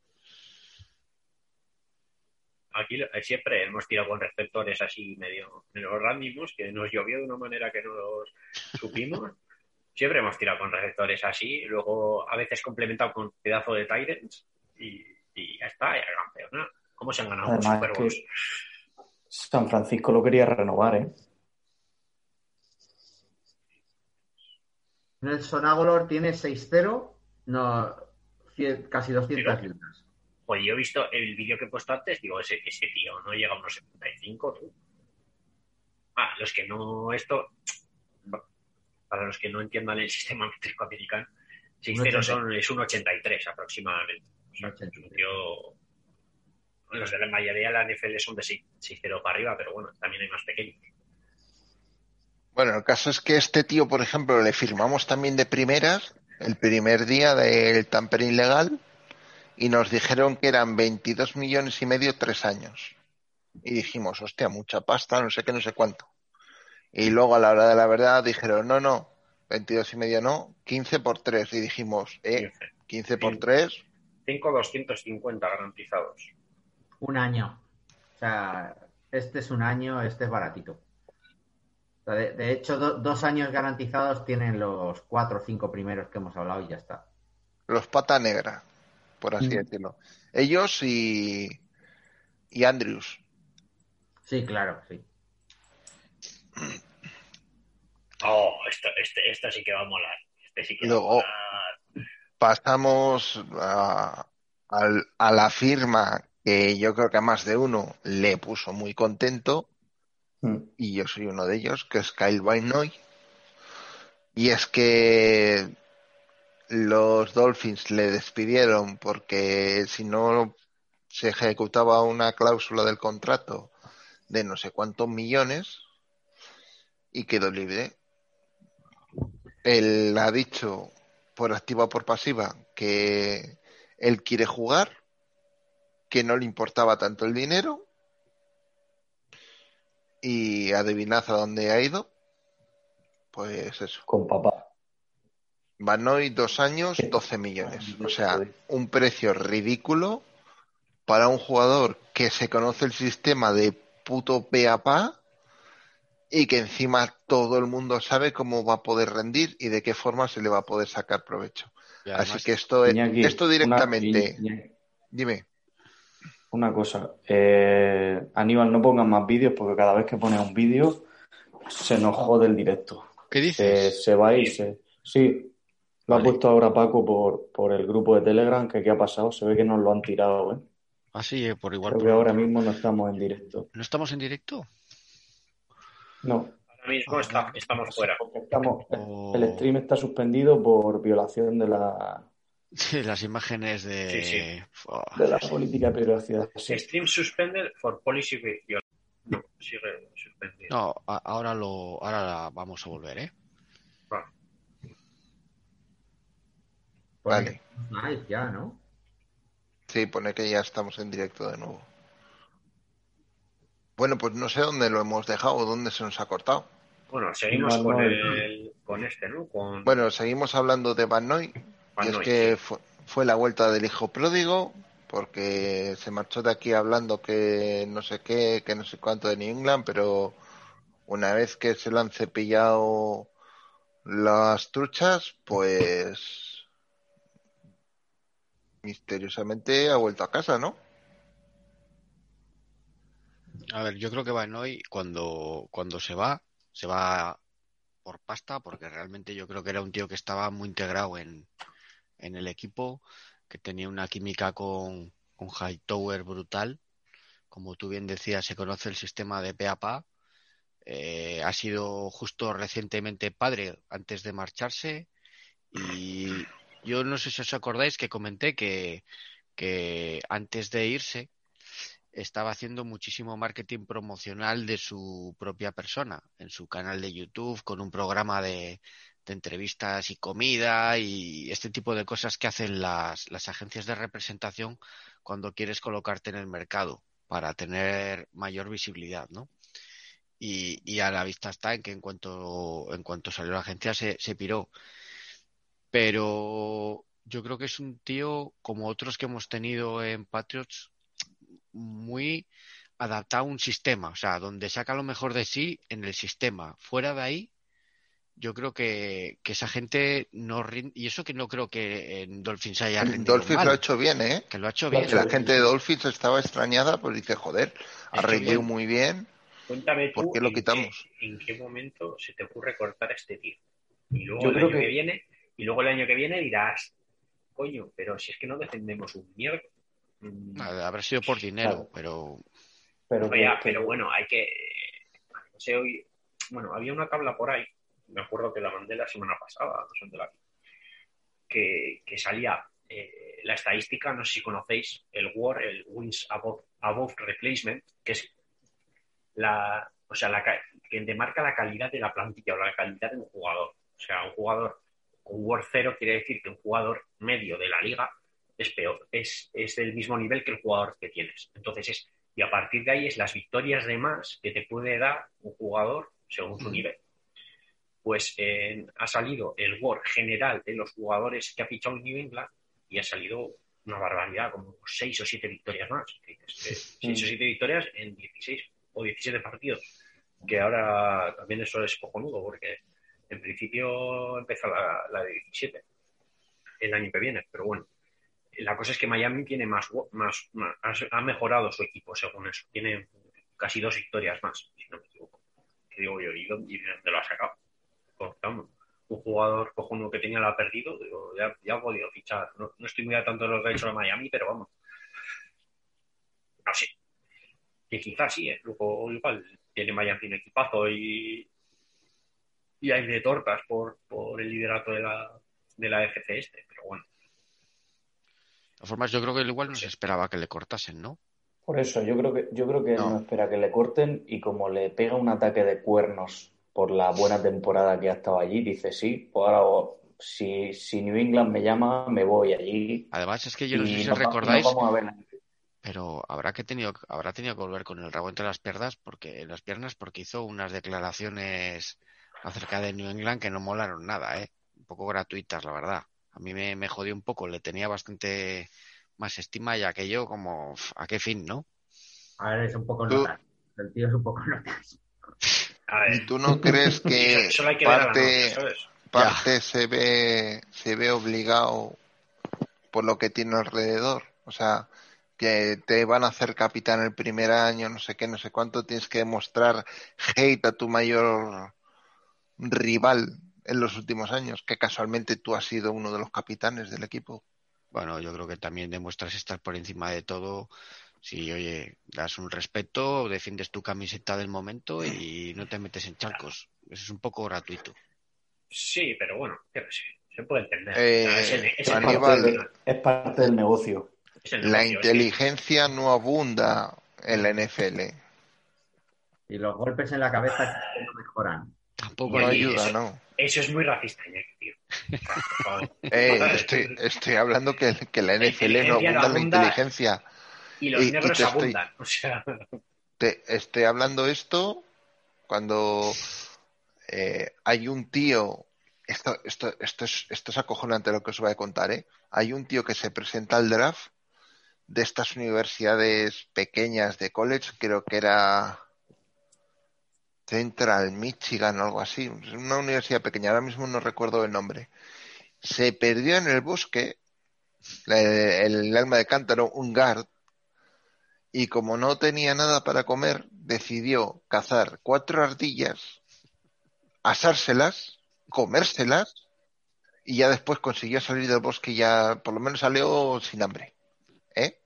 Aquí eh, siempre hemos tirado con receptores así medio, medio randimos, que nos llovió de una manera que no los supimos. Siempre hemos tirado con receptores así, luego a veces complementado con pedazo de Tyrants y, y ya está, ya campeona. ¿Cómo se han ganado los Además Super Bowls? que San Francisco lo quería renovar, ¿eh? Nelson Agolor tiene seis cero, no, cien- casi doscientas Pero- libras. Pues yo he visto el vídeo que he puesto antes, digo, ese, ese tío no llega a unos setenta y cinco, tú. Ah, los que no, esto, para los que no entiendan el sistema métrico americano, seis cero son, es un ochenta y tres aproximadamente. O sea, es un tío... Los de la mayoría de la N F L son de seis cero para arriba, pero bueno, también hay más pequeños. Bueno, el caso es que este tío, por ejemplo, le firmamos también de primeras el primer día del tampering legal y nos dijeron que eran veintidós millones y medio tres años. Y dijimos, hostia, mucha pasta, no sé qué, no sé cuánto. Y luego a la hora de la verdad dijeron, no, no, veintidós y medio no, quince por tres. Y dijimos, eh, quince por tres. cinco doscientos cincuenta garantizados. Un año. O sea, este es un año, este es baratito. O sea, de, de hecho, do, dos años garantizados tienen los cuatro o cinco primeros que hemos hablado y ya está. Los pata negra, por así Mm. decirlo. Ellos y, y Andrews. Sí, claro, sí. Oh, esto, este, esto sí que va a molar. Este sí que va a Luego molar. pasamos a, al- a la firma que yo creo que a más de uno le puso muy contento, Mm. y yo soy uno de ellos, que es Kyle Van Noy. Y es que los Dolphins le despidieron porque si no se ejecutaba una cláusula del contrato de no sé cuántos millones y quedó libre. Él ha dicho por activa o por pasiva que él quiere jugar, que no le importaba tanto el dinero, y adivinad a dónde ha ido. Pues eso. Con papá. Van Noy, dos años, ¿Qué? doce millones. O sea, un precio ridículo para un jugador que se conoce el sistema de puto pe a pa y que encima todo el mundo sabe cómo va a poder rendir y de qué forma se le va a poder sacar provecho. Y Así además, que esto, es- Iñaki, esto una, directamente, Iñaki, dime, una cosa. Eh, Aníbal, no pongas más vídeos porque cada vez que pones un vídeo se nos jode el directo. ¿qué Se, dices? se va a ir. Se... Sí, lo ha Vale. puesto ahora Paco por, por el grupo de Telegram. Que ¿qué ha pasado? Se ve que nos lo han tirado, ¿eh? Así, eh, por igual Creo por... que ahora mismo no estamos en directo. ¿No estamos en directo? No, Ahora mismo Ah, está, bueno. estamos fuera. porque estamos, el O stream está suspendido por violación de la, sí, las imágenes Sí, sí. de... Fua. de la política de privacidad. Sí. Stream suspended for policy violation. No, sigue suspendido. No, a- ahora lo, ahora la vamos a volver, ¿eh? Va. vale, Nice, ya, ¿no? sí, pone que ya estamos en directo de nuevo. Bueno, pues no sé dónde lo hemos dejado, dónde se nos ha cortado. Bueno, seguimos Van con Noy. el con este, ¿no? Con Bueno, seguimos hablando de Van Noy, Van y es Noy, que sí. fue, fue la vuelta del hijo pródigo, porque se marchó de aquí hablando que no sé qué, que no sé cuánto de New England, pero una vez que se le han cepillado las truchas, pues misteriosamente ha vuelto a casa, ¿no? A ver, yo creo que Van Noy cuando, cuando se va, se va por pasta, porque realmente yo creo que era un tío que estaba muy integrado en, en el equipo, que tenía una química con, con Hightower brutal. Como tú bien decías, se conoce el sistema de pe a pa. Eh, ha sido justo recientemente padre antes de marcharse. Y yo no sé si os acordáis que comenté que, que antes de irse estaba haciendo muchísimo marketing promocional de su propia persona en su canal de YouTube con un programa de, de entrevistas y comida y este tipo de cosas que hacen las, las agencias de representación cuando quieres colocarte en el mercado para tener mayor visibilidad, ¿no? Y, y a la vista está en que en cuanto, en cuanto salió la agencia se, se piró. Pero yo creo que es un tío como otros que hemos tenido en Patriots muy adaptado a un sistema, o sea, donde saca lo mejor de sí en el sistema. Fuera de ahí, yo creo que, que esa gente no rinde, y eso que no creo que en Dolphins haya En rendido Dolphins lo ha mal, hecho bien, ¿eh? que lo ha hecho Lo ha Que bien, hecho la bien, gente de sí. Dolphins estaba extrañada, pues dice, joder, lo ha ha hecho rendido bien. muy bien, Cuéntame ¿por tú qué lo en qué, quitamos? en qué momento se te ocurre cortar a este tío. Y luego Yo el creo año que que viene, y luego el año que viene dirás, coño, pero si es que no defendemos un mierda. Mm, Nada, habrá sido por dinero, Claro. pero Pero, no, que, ya, que pero yo- bueno, hay que. No sé, hoy. Bueno, había una tabla por ahí, me acuerdo que la mandé la semana pasada, no sé dónde la vi, que, que salía eh, la estadística, no sé si conocéis, el W A R, el Wins Above, above Replacement, que es la, o sea, la, que demarca la calidad de la plantilla o la calidad de un jugador. O sea, un jugador con W A R cero quiere decir que un jugador medio de la liga es peor, es, es del mismo nivel que el jugador que tienes. Entonces es, y a partir de ahí es las victorias de más que te puede dar un jugador según su nivel. Pues eh, ha salido el W A R general de los jugadores que ha fichado en New England y ha salido una barbaridad, como seis o siete victorias más. seis o siete victorias en dieciséis o diecisiete partidos, que ahora también eso es cojonudo, porque en principio empieza la, la de diecisiete el año que viene, pero bueno. La cosa es que Miami tiene más, más, más, ha mejorado su equipo según eso. Tiene casi dos victorias más, si no me equivoco. ¿Qué digo yo? ¿Y dónde, y de dónde lo ha sacado? cortamos. Un jugador cojonudo que tenía la perdido, digo, ya, ya ha podido fichar. No, no estoy muy al tanto de lo que ha hecho el Miami, pero vamos. No sé. Que quizás sí, ¿eh? Luego igual tiene Miami un equipazo y, y hay de tortas por, por el liderato de la, de la F C este, pero bueno. De todas formas, yo creo que él igual No no se sé. esperaba que le cortasen, ¿no? Por eso, yo creo que, yo creo que él No. no espera que le corten y como le pega un ataque de cuernos por la buena temporada que ha estado allí, dice sí, pues ahora si, si New England me llama, me voy allí Además, es que yo no sé y si nos, va- y nos recordáis, vamos a ver. pero habrá que tenido, habrá tenido que volver con el rabo entre las piernas porque, en las piernas porque hizo unas declaraciones acerca de New England que no molaron nada, ¿eh? Un poco gratuitas, la verdad. A mí me, me jodió un poco, le tenía bastante más estima y aquello como, uf, ¿a qué fin, no? A ver, es un poco Tú, notas. El tío es un poco notas. A ver, ¿y tú no crees y eso, que solo hay que ver a la novia, parte, ¿sabes? Ya. parte se ve, se ve obligado por lo que tiene alrededor? O sea, que te van a hacer capitán el primer año, no sé qué, no sé cuánto, tienes que demostrar hate a tu mayor rival en los últimos años, que casualmente tú has sido uno de los capitanes del equipo. Bueno, yo creo que también demuestras estar por encima de todo. Si, oye, das un respeto, defiendes tu camiseta del momento y no te metes en charcos. Eso es un poco gratuito. Sí, pero bueno, yo qué sé, se puede entender. O sea, es el, Eh, es Es el parte, negocio al Aníbal, de- final. es parte del negocio. Es el la negocio, es que inteligencia no abunda en la N F L. Y los golpes en la cabeza que no mejoran. Tampoco No y hay... ayuda, eso, ¿no? eso es muy racista, Iñaki, tío. O sea, por favor. Eh, estoy, estoy hablando que, que la La N F L no inteligencia no abunda en la abunda inteligencia. y los Y, y negros te estoy, abundan. O sea, te estoy hablando esto cuando eh, hay un tío, esto, esto, esto es, esto es acojonante lo que os voy a contar, ¿eh? Hay un tío que se presenta al draft de estas universidades pequeñas de college, creo que era Central Michigan o algo así, una universidad pequeña, ahora mismo no recuerdo el nombre. Se perdió en el bosque, el, el alma de cántaro, un guard, y como no tenía nada para comer, decidió cazar cuatro ardillas, asárselas, comérselas, y ya después consiguió salir del bosque y ya por lo menos salió sin hambre. ¿Eh?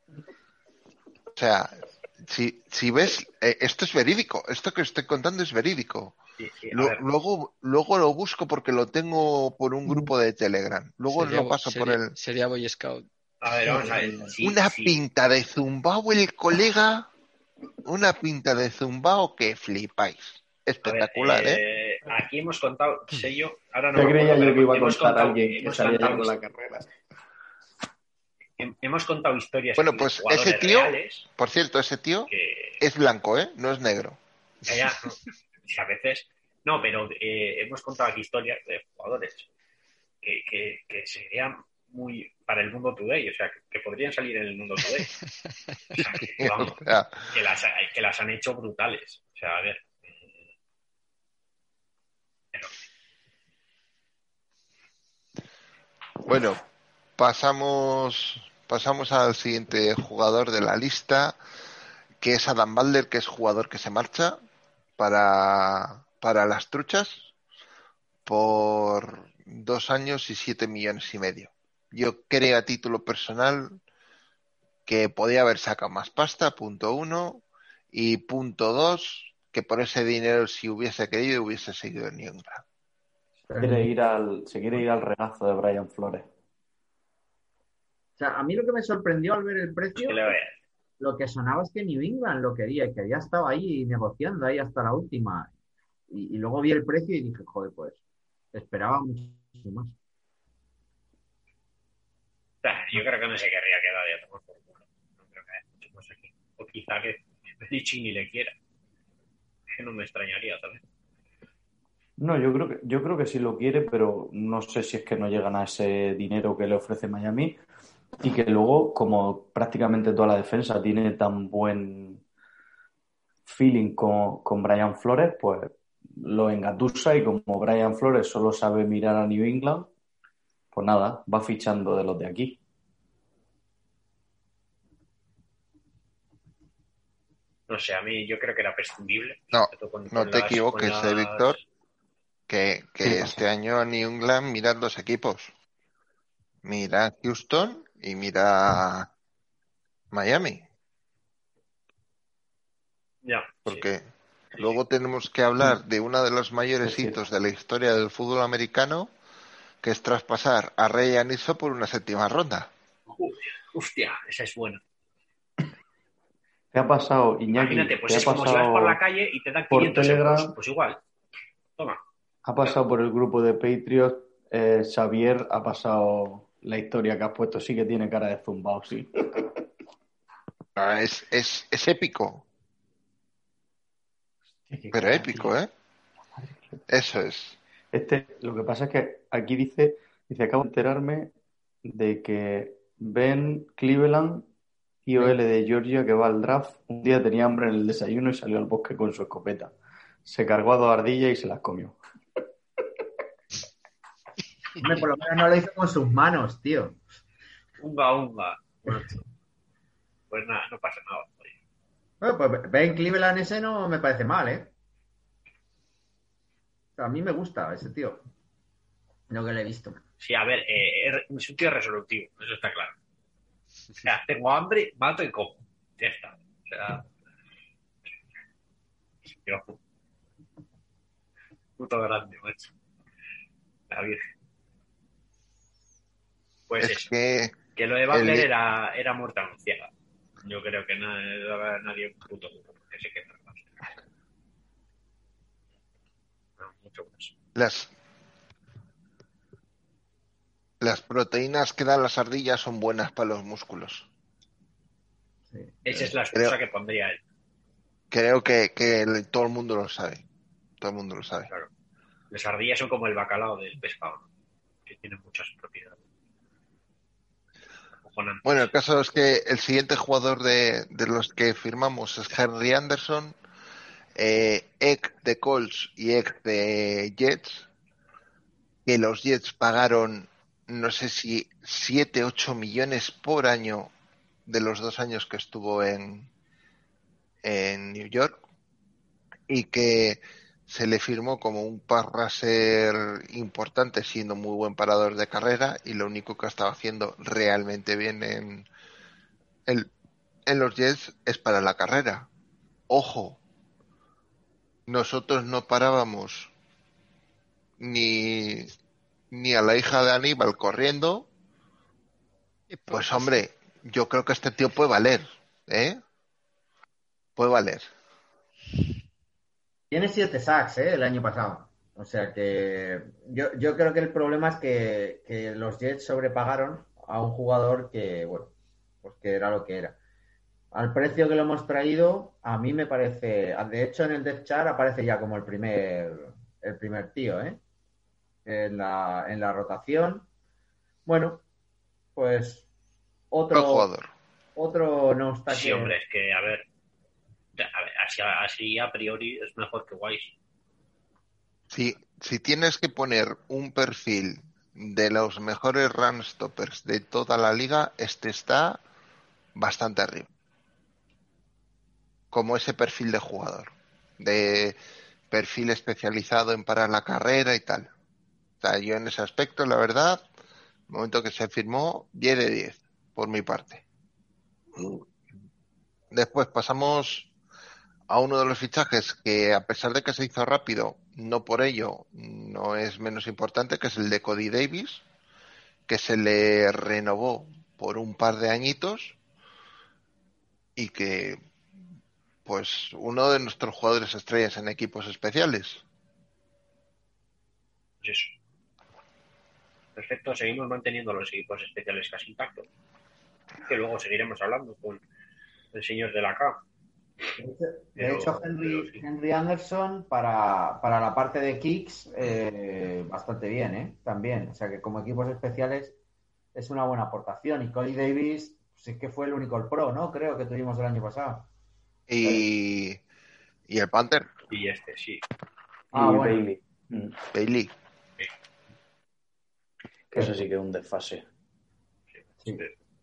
O sea, si, si ves, eh, esto es verídico, esto que estoy contando es verídico. sí, sí, a Lu- ver, luego, luego lo busco porque lo tengo por un grupo de Telegram. Luego os Sería, lo paso por sería, el... sería Boy Scout. a ver, vamos a ver. Joder, Sí, una sí. pinta de zumbao el colega, una pinta de zumbao que flipáis. A ver, Espectacular, ¿eh? eh, aquí hemos contado, sé yo, ahora no ¿Qué me acuerdo, creía yo pero que iba a hemos contar contado, alguien que hemos salía ya contado, con la carrera? hem- hemos contado historias Bueno, aquí de pues ese jugadores tío, reales por cierto, ese tío que es blanco, ¿eh? No es negro. ya, ya, no, si a veces, no, pero eh, hemos contado aquí historias de jugadores que, que, que serían muy para el mundo today, o sea, que, que podrían salir en el mundo today. O sea, que, que vamos, O sea, que las, que las han hecho brutales. O sea, a ver. eh, Pero, bueno, pasamos, pasamos al siguiente jugador de la lista, que es Adam Balder, que es jugador que se marcha para, para las truchas por dos años y siete millones y medio. Yo creo a título personal que podía haber sacado más pasta, punto uno, y punto dos, que por ese dinero, si hubiese querido, hubiese seguido en New England. Quiere ir al, se quiere ir al regazo de Brian Flores. O sea, a mí lo que me sorprendió al ver el pues precio, que le vea. lo que sonaba es que New England lo quería y que había estado ahí negociando ahí hasta la última. Y, y luego vi el precio y dije, joder, pues esperaba mucho más. O sea, yo creo que no se querría quedar ya tomar por culo. No creo que haya mucho más aquí. O quizá que Belichick ni le quiera. Que no me extrañaría también. No, yo creo que, yo creo que sí lo quiere, pero no sé si es que no llegan a ese dinero que le ofrece Miami y que luego, como prácticamente toda la defensa tiene tan buen feeling con, con Brian Flores, pues lo engatusa y como Brian Flores solo sabe mirar a New England, pues nada, va fichando de los de aquí. No sé, a mí yo creo que era prescindible. No, Sobre todo con, no con te las, con equivoques, eh, las... Víctor, Que, que Sí, este año a New England mirad dos equipos. Mira Houston y mira Miami. Ya, sí. Porque Sí, luego sí. tenemos que hablar de uno de los mayores Es cierto. hitos de la historia del fútbol americano, que es traspasar a Ryan Izzo por una séptima ronda. Joder, hostia, esa es buena. ¿Te ha pasado, Iñaki? Imagínate, pues ¿Te ha es como si vas por la pasado calle y te dan por quinientos euros. Telegram? Pues igual. Toma. Ha pasado por el grupo de Patriots. eh, Xavier ha pasado la historia que has puesto. Sí que tiene cara de zumbao, sí. Ah, Es, es, es épico, Qué pero cara, épico, tío. ¿eh? Eso es. Este, lo que pasa es que aquí dice, dice, acabo de enterarme de que Ben Cleveland, tío L de Georgia, que va al draft, un día tenía hambre en el desayuno y salió al bosque con su escopeta. Se cargó a dos ardillas y se las comió. Hombre, por lo menos no lo hizo con sus manos, tío. Unga, unga. Bueno, pues nada, no pasa nada. Oye. Bueno, pues Ben Cleveland ese no me parece mal, ¿eh? A mí me gusta ese tío. Lo que le he visto. Sí, a ver, eh, es un tío resolutivo, eso está claro. O sea, tengo hambre, mato y como. Ya está. O sea, tío, puto grande, macho. La Virgen. Pues Es eso. que Que lo de Butler el- era, era muerte anunciada. Yo creo que no debe haber nadie un puto que se quede. No, mucho más. las, las proteínas que dan las ardillas son buenas para los músculos. Sí. Esa es la excusa Creo- que pondría él. Creo que, que el- todo el mundo lo sabe. Todo el mundo lo sabe. Claro. Las ardillas son como el bacalao del pescado, ¿no? Que tienen muchas propiedades. Acojonantes. Bueno, el caso es que el siguiente jugador de, de los que firmamos es Henry Anderson, eh, ex de Colts y ex de Jets, que los Jets pagaron, no sé si siete, ocho millones por año de los dos años que estuvo en, en New York, y que se le firmó como un pass rusher importante, siendo muy buen parador de carrera, y lo único que ha estado haciendo realmente bien en, en, en los Jets es para la carrera. Ojo, nosotros no parábamos ni, ni a la hija de Aníbal corriendo. Pues hombre, yo creo que este tío puede valer, ¿eh? Puede valer. Tiene siete sacks, ¿eh? El año pasado. O sea que yo, yo creo que el problema es que, que los Jets sobrepagaron a un jugador que, bueno, pues que era lo que era. Al precio que lo hemos traído, a mí me parece, de hecho en el depth chart aparece ya como el primer, el primer tío, ¿eh? En la, en la rotación. Bueno, pues Buen otro, jugador. otro no está Sí, que... hombre, es que, a ver, a ver, así, así a priori es mejor que Wise. Si, si tienes que poner un perfil de los mejores run stoppers de toda la liga, este está bastante arriba. Como ese perfil de jugador. De perfil especializado en parar la carrera y tal. O sea, yo en ese aspecto, la verdad, el momento que se firmó, diez de diez, por mi parte. Después pasamos a uno de los fichajes que, a pesar de que se hizo rápido, no por ello no es menos importante, que es el de Cody Davis, que se le renovó por un par de añitos y que, pues, uno de nuestros jugadores estrellas en equipos especiales. Pues eso. Perfecto, seguimos manteniendo los equipos especiales casi intactos. Que luego seguiremos hablando con el señor de la K. De hecho, de Pero- hecho, Henry, pero sí. Henry Anderson para, para la parte de kicks eh, bastante bien, ¿eh? También. O sea que como equipos especiales es una buena aportación. Y Cody Davis, pues es que fue el único el pro, ¿no? Creo que tuvimos el año pasado. Y, y el Panther, Y este, sí. Ah, y bueno. Bailey. Mm, Bailey. que eso sí que es un desfase. Sí,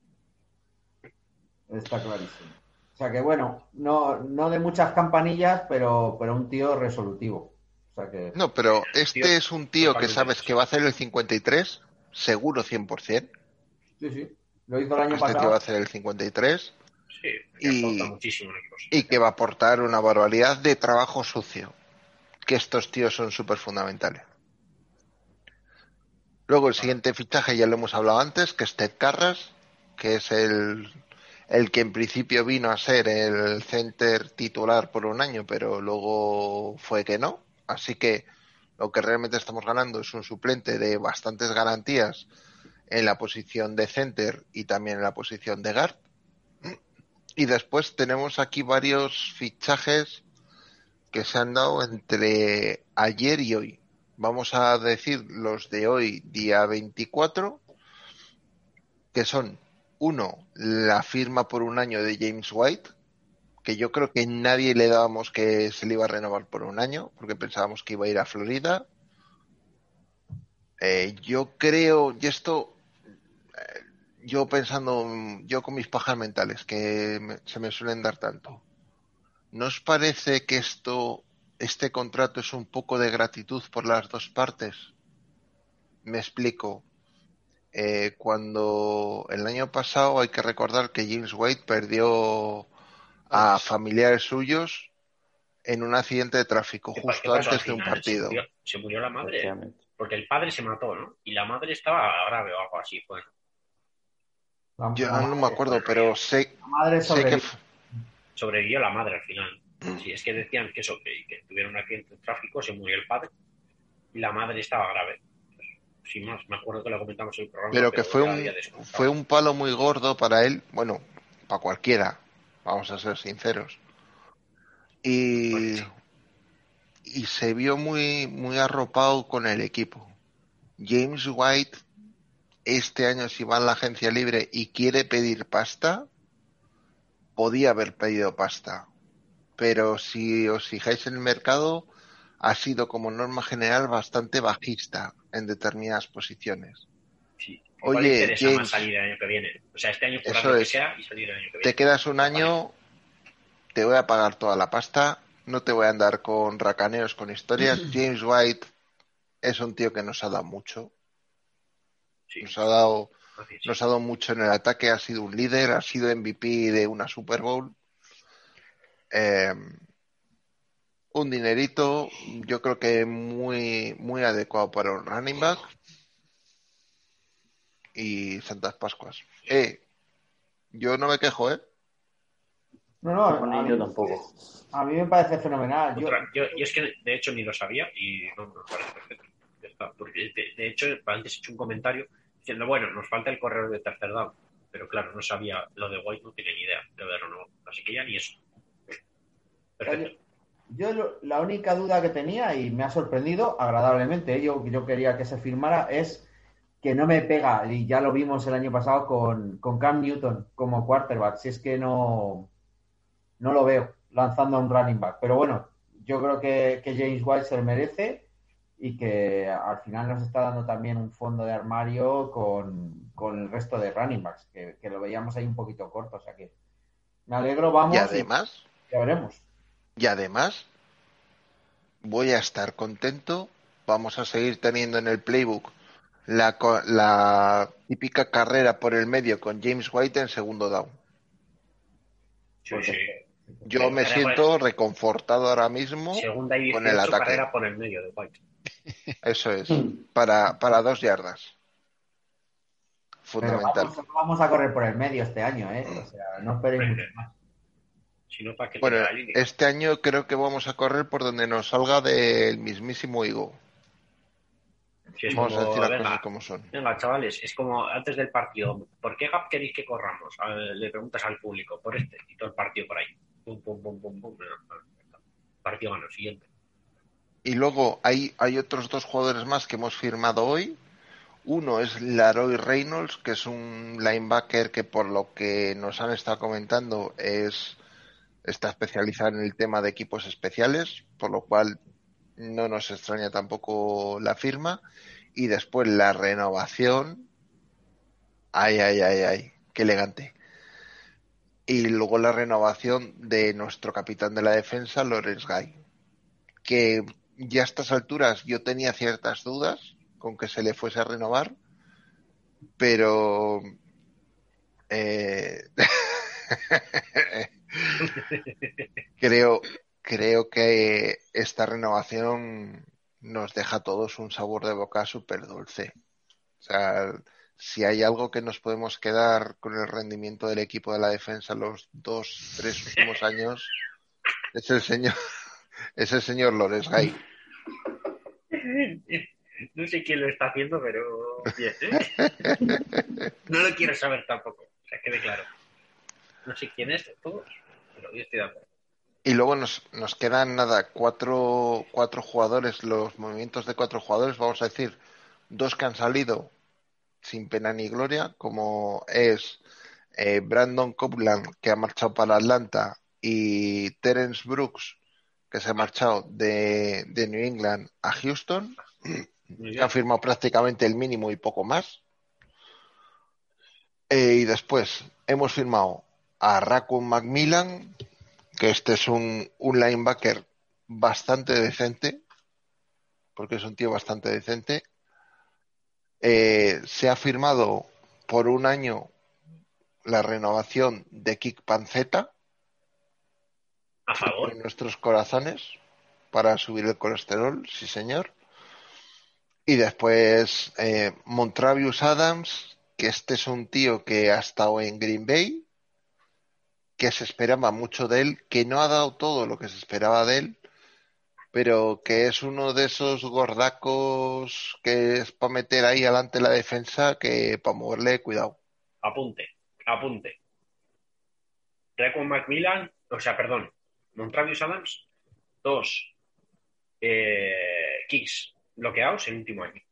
está clarísimo. O sea que bueno, no, no de muchas campanillas, pero, pero un tío resolutivo. O sea que... No, pero este Tío, es un tío que totalmente. sabes que va a hacer el cincuenta y tres, seguro cien por ciento. Sí, sí. Lo hizo el año Este tío va a pasado. hacer el cincuenta y tres Sí, que aporta y, muchísimo en equipos. y que va a aportar una barbaridad de trabajo sucio. Que estos tíos son súper fundamentales. Luego el siguiente fichaje ya lo hemos hablado antes, que es Ted Karras, que es el, el que en principio vino a ser el center titular por un año, pero luego fue que no. Así que lo que realmente estamos ganando es un suplente de bastantes garantías en la posición de center y también en la posición de guard. Y después tenemos aquí varios fichajes que se han dado entre ayer y hoy. Vamos a decir los de hoy, día veinticuatro, que son, uno, la firma por un año de James White, que yo creo que nadie le dábamos que se le iba a renovar por un año, porque pensábamos que iba a ir a Florida. Eh, yo creo, y esto, eh, yo pensando, yo con mis pajas mentales, que me, se me suelen dar tanto, ¿no os parece que esto, este contrato es un poco de gratitud por las dos partes? Me explico. Eh, cuando el año pasado hay que recordar que James White perdió a familiares suyos en un accidente de tráfico ¿Qué, pa- qué justo pasó al antes de un final? Se partido. murió, se murió la madre. Efectivamente. Porque el padre se mató, ¿no? Y la madre estaba grave o algo así. Bueno, La, Yo la no me madre, acuerdo, pero sé, la madre sé que sobrevivió. f- sobrevivió la madre al final. Sí, es que decían que eso, que, que tuvieron un accidente de tráfico, se murió el padre y la madre estaba grave. Sin más, me acuerdo que lo comentamos en el programa, pero que pero fue ya había un descontado. fue un palo muy gordo para él, bueno, para cualquiera, vamos a ser sinceros. Pues, Y, y se vio muy muy arropado con el equipo. James White este año, si va a la agencia libre y quiere pedir pasta, podía haber pedido pasta. Pero si os fijáis en el mercado, ha sido como norma general bastante bajista en determinadas posiciones. sí, igual le Oye, interesa más James, salir el año que viene. O sea, este año cobrar eso lo que es, sea y salir el año que te viene. quedas un Pues vale. año, te voy a pagar toda la pasta, no te voy a andar con racaneos, con historias. James White es un tío que nos ha dado mucho, Sí, nos ha dado, así, sí. nos ha dado mucho en el ataque, ha sido un líder, ha sido M V P de una Super Bowl. Eh, un dinerito, yo creo que muy, muy adecuado para un running back y Santas Pascuas. Eh, yo no me quejo, ¿eh? No, no, No, a ni mí, yo tampoco. a mí me parece fenomenal. Yo, Otra, yo, yo es que de hecho ni lo sabía y no me parece perfecto. Ya está. Porque de, de hecho antes he hecho un comentario diciendo, bueno, nos falta el corredor de tercer down. Pero claro, no sabía lo de White, no tenía ni idea de verlo, no. Así que ya ni eso. Perfecto. yo lo- la única duda que tenía, y me ha sorprendido agradablemente, yo, yo quería que se firmara, es que no me pega, y ya lo vimos el año pasado con, con Cam Newton como quarterback, si es que no, no lo veo lanzando a un running back. Pero bueno, yo creo que, que James White se lo merece y que al final nos está dando también un fondo de armario con, con el resto de running backs, que, que lo veíamos ahí un poquito corto. O sea que me alegro, Y vamos, y además, ya veremos. y además, voy a estar contento. Vamos a seguir teniendo en el playbook la, co- la típica carrera por el medio con James White en segundo down. Sí, Porque, sí. Yo me Carrera por- siento reconfortado ahora mismo Segunda y con el dieciocho, ataque. carrera por el medio de White. Eso es, para, para dos yardas. pero Fundamental. vamos, vamos a correr por el medio este año, ¿eh? O sea, no esperéis mucho más. Si no, ¿para qué Bueno, tiene la línea? este año creo que vamos a correr por donde nos salga del mismísimo higo. Si es Vamos a decir como, las cosas venga, como son. venga, chavales, es como antes del partido. ¿Por qué gap queréis que corramos? A- Le preguntas al público, por este, y todo el partido por ahí. Pum, pum, pum, pum, pum. Partido gano, siguiente. Y luego hay, hay otros dos jugadores más que hemos firmado hoy. Uno es Laroy Reynolds, que es un linebacker que por lo que nos han estado comentando es está especializado en el tema de equipos especiales, por lo cual no nos extraña tampoco la firma. Y después la renovación. Ay, ay, ay, ay, qué elegante. Y luego la renovación de nuestro capitán de la defensa, Lawrence Guy, que ya a estas alturas yo tenía ciertas dudas con que se le fuese a renovar, pero eh, creo, creo que esta renovación nos deja a todos un sabor de boca súper dulce. O sea, si hay algo que nos podemos quedar con el rendimiento del equipo de la defensa los dos, tres últimos años, es el señor, es el señor Lawrence Guy. No sé quién lo está haciendo, pero bien, ¿eh? No lo quiero saber tampoco, o sea, quede claro. No sé quién es de todos, pero yo estoy de acuerdo. Y luego nos, nos quedan nada, cuatro, cuatro jugadores, los movimientos de cuatro jugadores, vamos a decir, dos que han salido sin pena ni gloria, como es eh, Brandon Copeland, que ha marchado para Atlanta, y Terence Brooks, que se ha marchado de, de New England a Houston, que han firmado prácticamente el mínimo y poco más. Eh, y después hemos firmado a Raccoon Macmillan, que este es un, un linebacker bastante decente, porque es un tío bastante decente. Eh, se ha firmado por un año la renovación de Kick Panceta ¿A favor? en nuestros corazones para subir el colesterol, sí señor. Y después eh, Montravius Adams, que este es un tío que ha estado en Green Bay, que se esperaba mucho de él, que no ha dado todo lo que se esperaba de él, pero que es uno de esos gordacos que es para meter ahí adelante la defensa, que para moverle cuidado. Apunte, apunte. Raekwon Macmillan, o sea, perdón, Montravius Adams, dos eh, kicks bloqueados en el último año.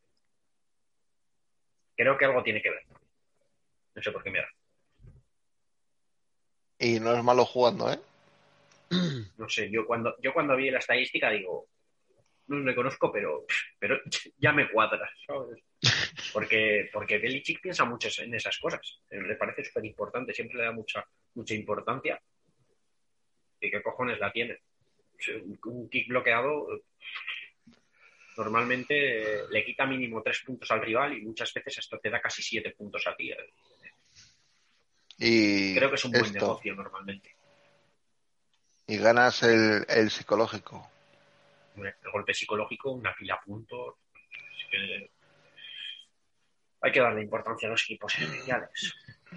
Creo que algo tiene que ver. No sé por qué me da. Y no es malo jugando, ¿eh? No sé, yo cuando, yo cuando vi la estadística digo, no le conozco, pero, pero ya me cuadra, ¿sabes? Porque, porque Belichick piensa mucho en esas cosas. Le parece súper importante, siempre le da mucha, mucha importancia. ¿Y qué cojones la tiene? Un kick bloqueado normalmente eh, le quita mínimo tres puntos al rival y muchas veces esto te da casi siete puntos a ti. Y creo que es un buen esto, negocio normalmente. Y ganas el, el psicológico. El golpe psicológico, una pila a puntos. Es que hay que darle importancia a los equipos especiales.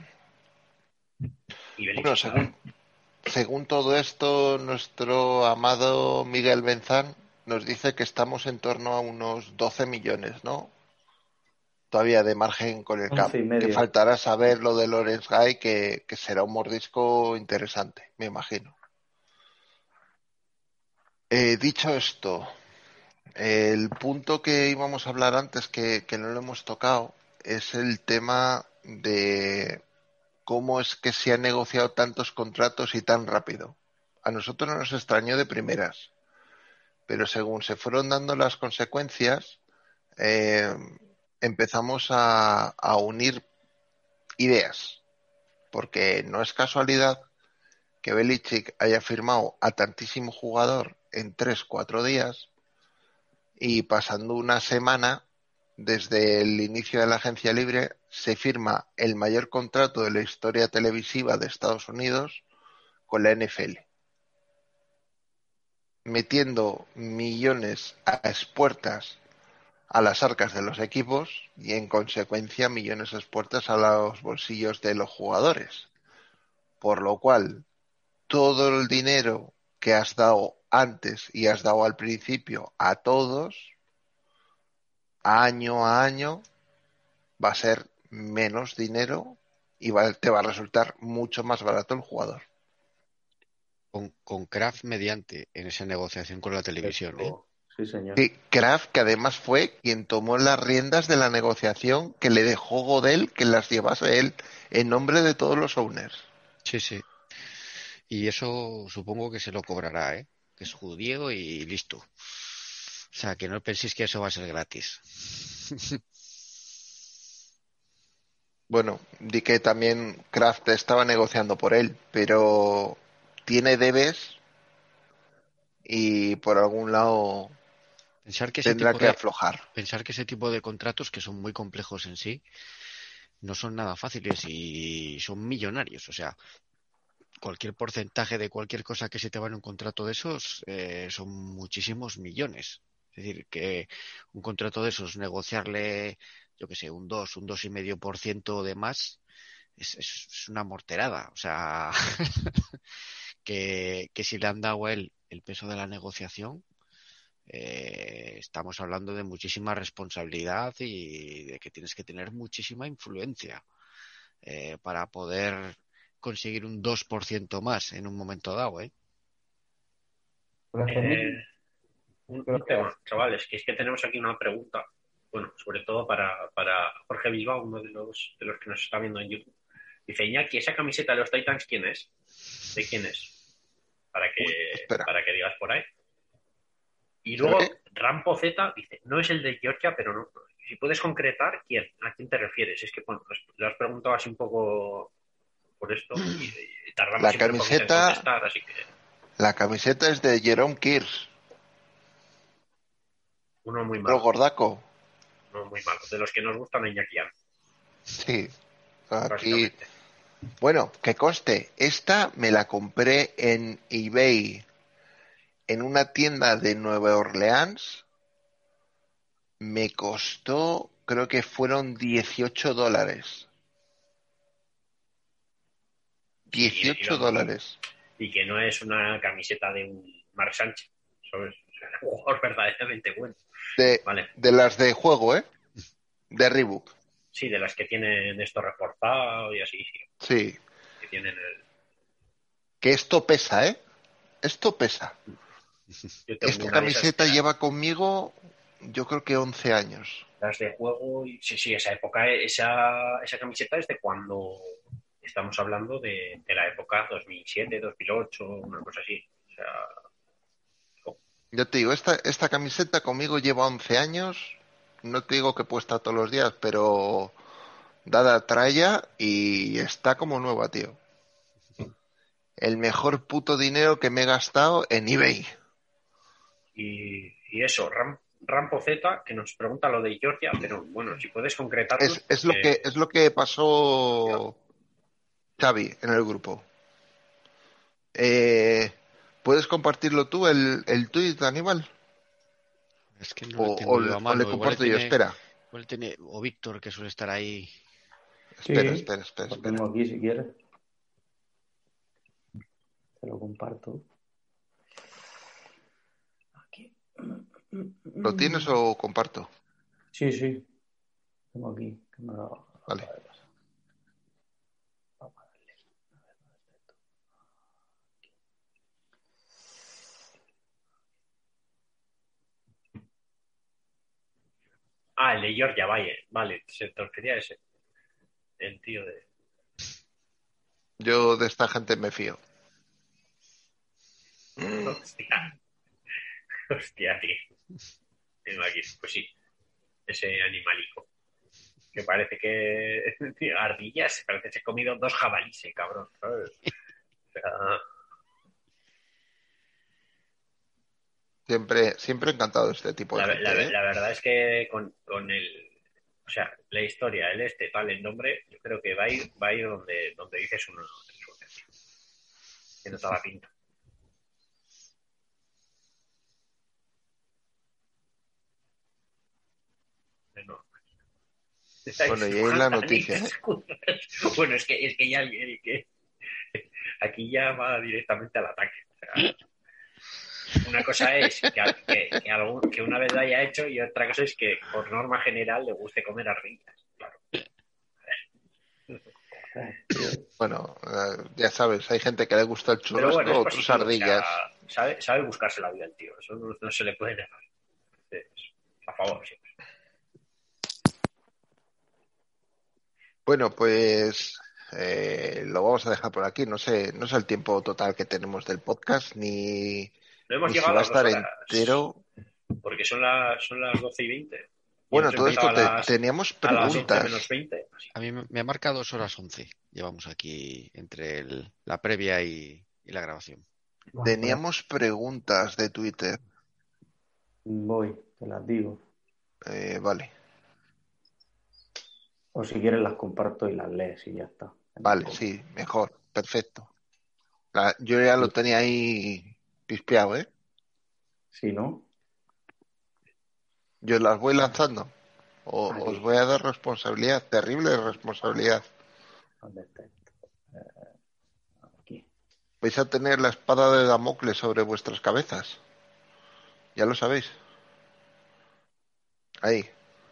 Y Bueno, según, según todo esto, nuestro amado Miguel Benzán nos dice que estamos en torno a unos doce millones, ¿no? Todavía de margen con el cap. Que faltará saber lo de Lawrence Guy, que, que será un mordisco interesante, me imagino. Eh, dicho esto, el punto que íbamos a hablar antes, que, que no lo hemos tocado, es el tema de cómo es que se han negociado tantos contratos y tan rápido. A nosotros no nos extrañó de primeras, pero según se fueron dando las consecuencias, eh, empezamos a, a unir ideas, porque no es casualidad que Belichick haya firmado a tantísimo jugador en tres, cuatro días, y pasando una semana desde el inicio de la agencia libre se firma el mayor contrato de la historia televisiva de Estados Unidos con la N F L, metiendo millones a expuertas a las arcas de los equipos y en consecuencia millones a expuertas a los bolsillos de los jugadores, por lo cual todo el dinero que has dado antes y has dado al principio a todos, año a año va a ser menos dinero y va, te va a resultar mucho más barato el jugador. Con, con Kraft mediante en esa negociación con la televisión, ¿eh? Sí, señor. Sí, Kraft, que además fue quien tomó las riendas de la negociación, que le dejó Godel que las llevase él en nombre de todos los owners. Sí, sí. Y eso supongo que se lo cobrará, ¿eh? Que es judío y listo. O sea, que no penséis que eso va a ser gratis. Bueno, di que también Kraft estaba negociando por él, pero tiene debes y por algún lado Pensar que ese tendrá tipo que de, aflojar. pensar que ese tipo de contratos, que son muy complejos en sí, no son nada fáciles y son millonarios. O sea, cualquier porcentaje de cualquier cosa que se te va en un contrato de esos eh, son muchísimos millones. Es decir, que un contrato de esos, negociarle, yo qué sé, un dos, un dos y medio por ciento de más, es, es, es una morterada. O sea, que, que si le han dado a él el peso de la negociación, eh, estamos hablando de muchísima responsabilidad y de que tienes que tener muchísima influencia eh, para poder conseguir un dos por ciento más en un momento dado, ¿eh? Por Eh, ejemplo, un, creo un que tema, chavales, que es que tenemos aquí una pregunta, bueno, sobre todo para, para Jorge Bilbao, uno de los, de los que nos está viendo en YouTube. Dice, Iñaki, ¿esa camiseta de los Titans quién es? ¿De quién es? Para que, Uy, espera. para que digas por ahí. Y ¿Se ve? luego Rampo Z dice, no es el de Georgia, pero no. Si puedes concretar, ¿quién? ¿A quién te refieres? Es que, bueno, pues, le has preguntado así un poco por esto y, y tardamos La siempre un poquito en camiseta, contestar, así que la camiseta es de Jerome Kears, uno muy el malo, gordaco. uno muy malo, de los que nos gustan en Iñaki, Sí, aquí. básicamente. Bueno, que conste, esta me la compré en eBay en una tienda de Nueva Orleans. Me costó, creo que fueron dieciocho dólares. Sí, y, y dieciocho vamos, dólares. y que no es una camiseta de un Marc Sánchez, ¿sabes? O sea, un jugador verdaderamente bueno. De, Vale, de las de juego, ¿eh? De Reebok. sí, de las que tienen esto reforzado y así, sí, Sí. que tienen el... Que esto pesa, ¿eh? Esto pesa. Yo tengo Esta una de esas que camiseta era lleva conmigo, yo creo que once años. las de juego y sí, sí, esa época, esa, esa camiseta es de cuando estamos hablando de, de la época dos mil siete, dos mil ocho, una cosa así. O sea, Yo te digo, esta, esta camiseta conmigo lleva once años. No te digo que puesta todos los días, pero dada tralla y está como nueva, tío. El mejor puto dinero que me he gastado en eBay. y, y eso, Ram, Rampo Z, que nos pregunta lo de Georgia, pero bueno, si puedes concretarnos, Es, es lo que porque es lo que pasó Xavi en el grupo. Eh, ¿Puedes compartirlo tú, el, el tuit, Aníbal? Es que no O, le o, tengo yo a o le mano. Igual le comparto yo. tiene, Espera, igual le tiene, o Víctor, que suele estar ahí. espera, Sí, espera, espera, lo espera. tengo aquí si quieres. Te lo comparto. Aquí. ¿Lo tienes o comparto? Sí, sí. Tengo aquí. Que me lo Vale. acaba de pasar. Vamos a darle. ah, el de Georgia, vale, vale, se te refería a ese, el tío de... Yo de esta gente me fío. Hostia, hostia, tío. Tengo aquí, pues sí, ese animalico. Que parece que tío, ardillas, parece que se ha comido dos jabalíes, cabrón, ¿sabes? O sea, Siempre, siempre encantado de este tipo de la, la, gente, ¿eh? la verdad es que con, con el, o sea, la historia, el este, tal, el nombre, yo creo que va a ir, va a ir donde, donde dices uno, que no te la pinta. No. Bueno, y ahí la noticia, ¿eh? Bueno, es que, es que ya el que aquí ya va directamente al ataque. O sea, una cosa es que, que, que, algún, que una vez lo haya hecho y otra cosa es que por norma general le guste comer ardillas. Claro. Bueno, eh, ya sabes, hay gente que le gusta el Pero bueno, churrasco, es otros positivo. O sea, ardillas. sabe, sabe buscarse la vida el tío. Eso no, no se le puede negar. Entonces, a favor, siempre. Bueno, pues eh, lo vamos a dejar por aquí. No sé, no sé el tiempo total que tenemos del podcast, ni, No hemos ni si llegado va a a las dos estar horas. entero. Porque son las, son las doce y veinte. Y Bueno, hemos todo empezado esto a te- las, teníamos a las once menos preguntas. veinte. A mí me, me marca dos horas once. Llevamos aquí entre el- la previa y, y la grabación. Bueno, por Teníamos preguntas de Twitter. Voy, Te las digo. Eh, vale, O si quieres las comparto y las lees y ya está. vale, sí, mejor, perfecto. La- yo ya lo tenía ahí pispeado, ¿eh? Si no, Yo las voy lanzando. O, aquí. os voy a dar responsabilidad, terrible responsabilidad. ¿Dónde está esto? Eh, aquí. Vais a tener la espada de Damocles sobre vuestras cabezas. Ya lo sabéis. Ahí.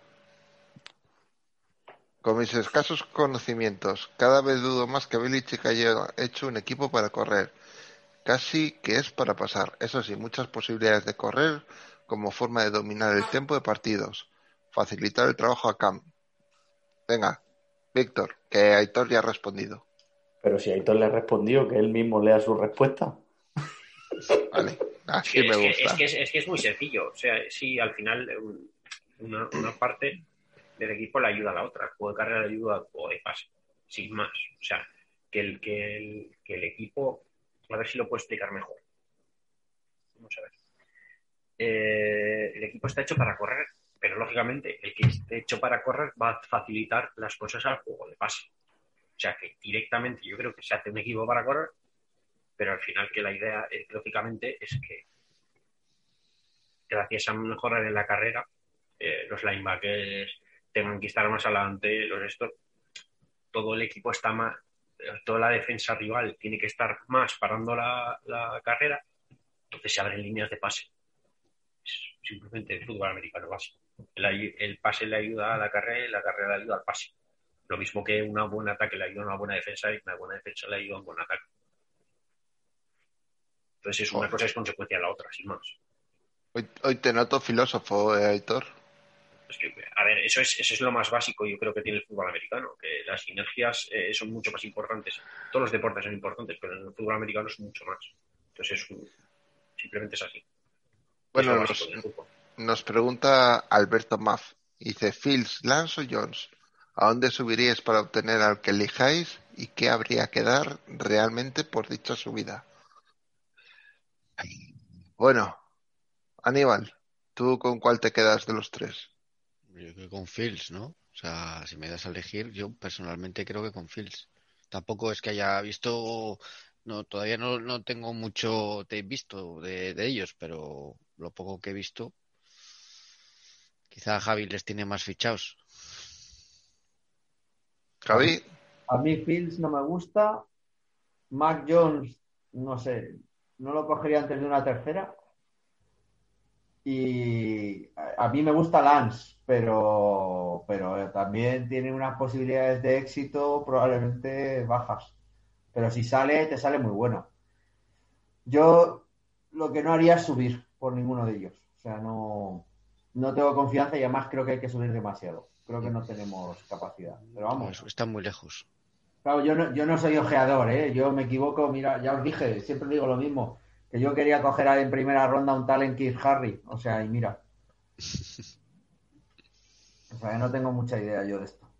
Con mis escasos conocimientos, cada vez dudo más que Belichick haya hecho un equipo para correr. Casi que es para pasar. Eso sí, muchas posibilidades de correr como forma de dominar el tiempo de partidos. Facilitar el trabajo a Cam. Venga, Víctor, que Aitor ya ha respondido. Pero si Aitor le ha respondido, que él mismo lea su respuesta. Vale, Es así que, me es, que, gusta. es, que es, es que es muy sencillo. O sea, si al final un- una, una parte del equipo le ayuda a la otra. El juego de carrera le ayuda al juego de pase. Sin más. O sea, que el, que el, que el equipo. A ver si lo puedo explicar mejor. Vamos a ver. Eh, el equipo está hecho para correr, pero lógicamente el que esté hecho para correr va a facilitar las cosas al juego de pase. O sea que directamente yo creo que se hace un equipo para correr, pero al final que la idea, eh, lógicamente, es que gracias a mejorar en la carrera, eh, los linebackers tengan que estar más adelante, los estos, todo el equipo está más, toda la defensa rival tiene que estar más parando la, la carrera, entonces se abren líneas de pase. Es simplemente el fútbol americano básico. El, el pase le ayuda a la carrera y la carrera le ayuda al pase. Lo mismo que un buen ataque le ayuda a una buena defensa y una buena defensa le ayuda a un buen ataque. Entonces es una Joder. cosa es consecuencia de la otra, sin más. Hoy, hoy te noto filósofo, eh, Aitor. Es que, a ver, eso es, eso es lo más básico, yo creo que tiene el fútbol americano, que las sinergias eh, son mucho más importantes. Todos los deportes son importantes, pero en el fútbol americano es mucho más. Entonces es un, simplemente es así. Es Bueno, lo básico nos, del fútbol. nos pregunta Alberto Maff. Dice, Fields, Lance o Jones, ¿a dónde subiríais para obtener al que elijáis y qué habría que dar realmente por dicha subida? Bueno, Aníbal, ¿tú con cuál te quedas de los tres? Yo creo que con Fields, ¿no? O sea, si me das a elegir, yo personalmente creo que con Fields. Tampoco es que haya visto, no, todavía no, no tengo mucho te visto de, de ellos, pero lo poco que he visto, quizá Javi les tiene más fichados. A mí, Javi, a mí Fields no me gusta. Mac Jones, no sé, no lo cogería antes de una tercera. Y a, a mí me gusta Lance, pero, pero también tiene unas posibilidades de éxito probablemente bajas. Pero si sale, te sale muy bueno. Yo lo que no haría es subir por ninguno de ellos. O sea, no, no tengo confianza y además creo que hay que subir demasiado. Creo que no tenemos capacidad. Pero vamos. Pues están muy lejos. Claro, yo no, yo no soy ojeador, ¿eh? Yo me equivoco, mira, ya os dije, siempre digo lo mismo, que yo quería coger en primera ronda un tal en Keith Harry, o sea, y mira. O sea, que no tengo mucha idea yo de esto.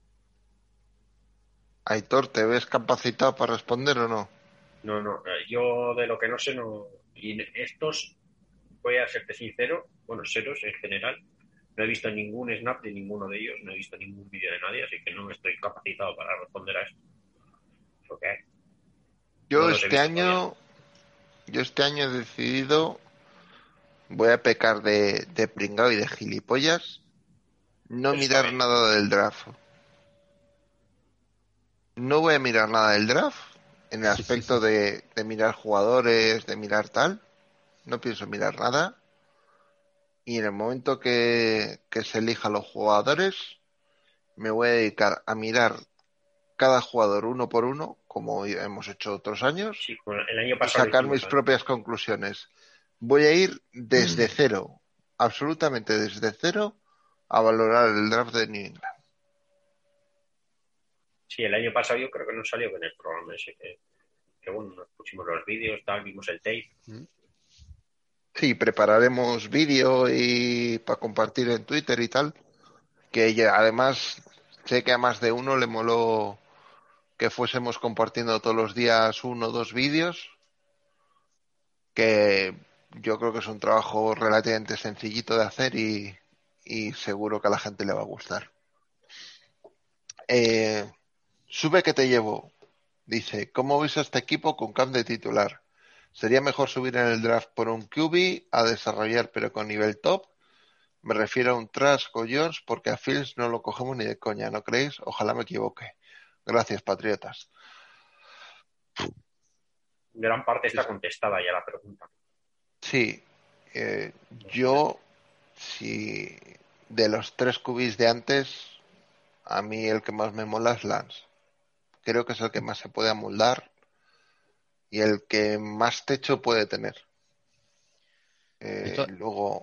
Aitor, ¿te ves capacitado para responder o no? No, no, eh, yo de lo que no sé, no. Y estos, voy a serte sincero, bueno, seros en general, no he visto ningún snap de ninguno de ellos, no he visto ningún vídeo de nadie, así que no estoy capacitado para responder a esto. ¿Lo que hay? Yo No los he este visto todavía. año, yo este año he decidido, voy a pecar de, de pringao y de gilipollas, no Eso está mirar bien. nada del draft. No voy a mirar nada del draft en el aspecto de, de mirar jugadores, de mirar tal. No pienso mirar nada. Y en el momento que, que se elijan los jugadores, me voy a dedicar a mirar cada jugador uno por uno, como hemos hecho otros años, Sí, bueno, el año y pasado lo sacar hicimos mis también. propias conclusiones. Voy a ir desde cero, absolutamente desde cero, a valorar el draft de New England. Sí, el año pasado yo creo que nos salió con el programa ese que, que bueno, nos pusimos los vídeos, tal, vimos el tape. Sí, prepararemos vídeo y para compartir en Twitter y tal. Que ya, además, sé que a más de uno le moló que fuésemos compartiendo todos los días uno o dos vídeos. Que yo creo que es un trabajo relativamente sencillito de hacer y, y seguro que a la gente le va a gustar. Eh, Sube que te llevo. Dice, ¿cómo ves a este equipo con Camp de titular? ¿Sería mejor subir en el draft por un Q B a desarrollar pero con nivel top? Me refiero a un Trask o Jones porque a Fields no lo cogemos ni de coña, ¿no creéis? Ojalá me equivoque. Gracias, patriotas. Gran parte está contestada ya la pregunta. Sí, eh, yo, si de los tres Q Bs de antes, a mí el que más me mola es Lance. Creo que es el que más se puede amoldar y el que más techo puede tener. Eh, to- luego,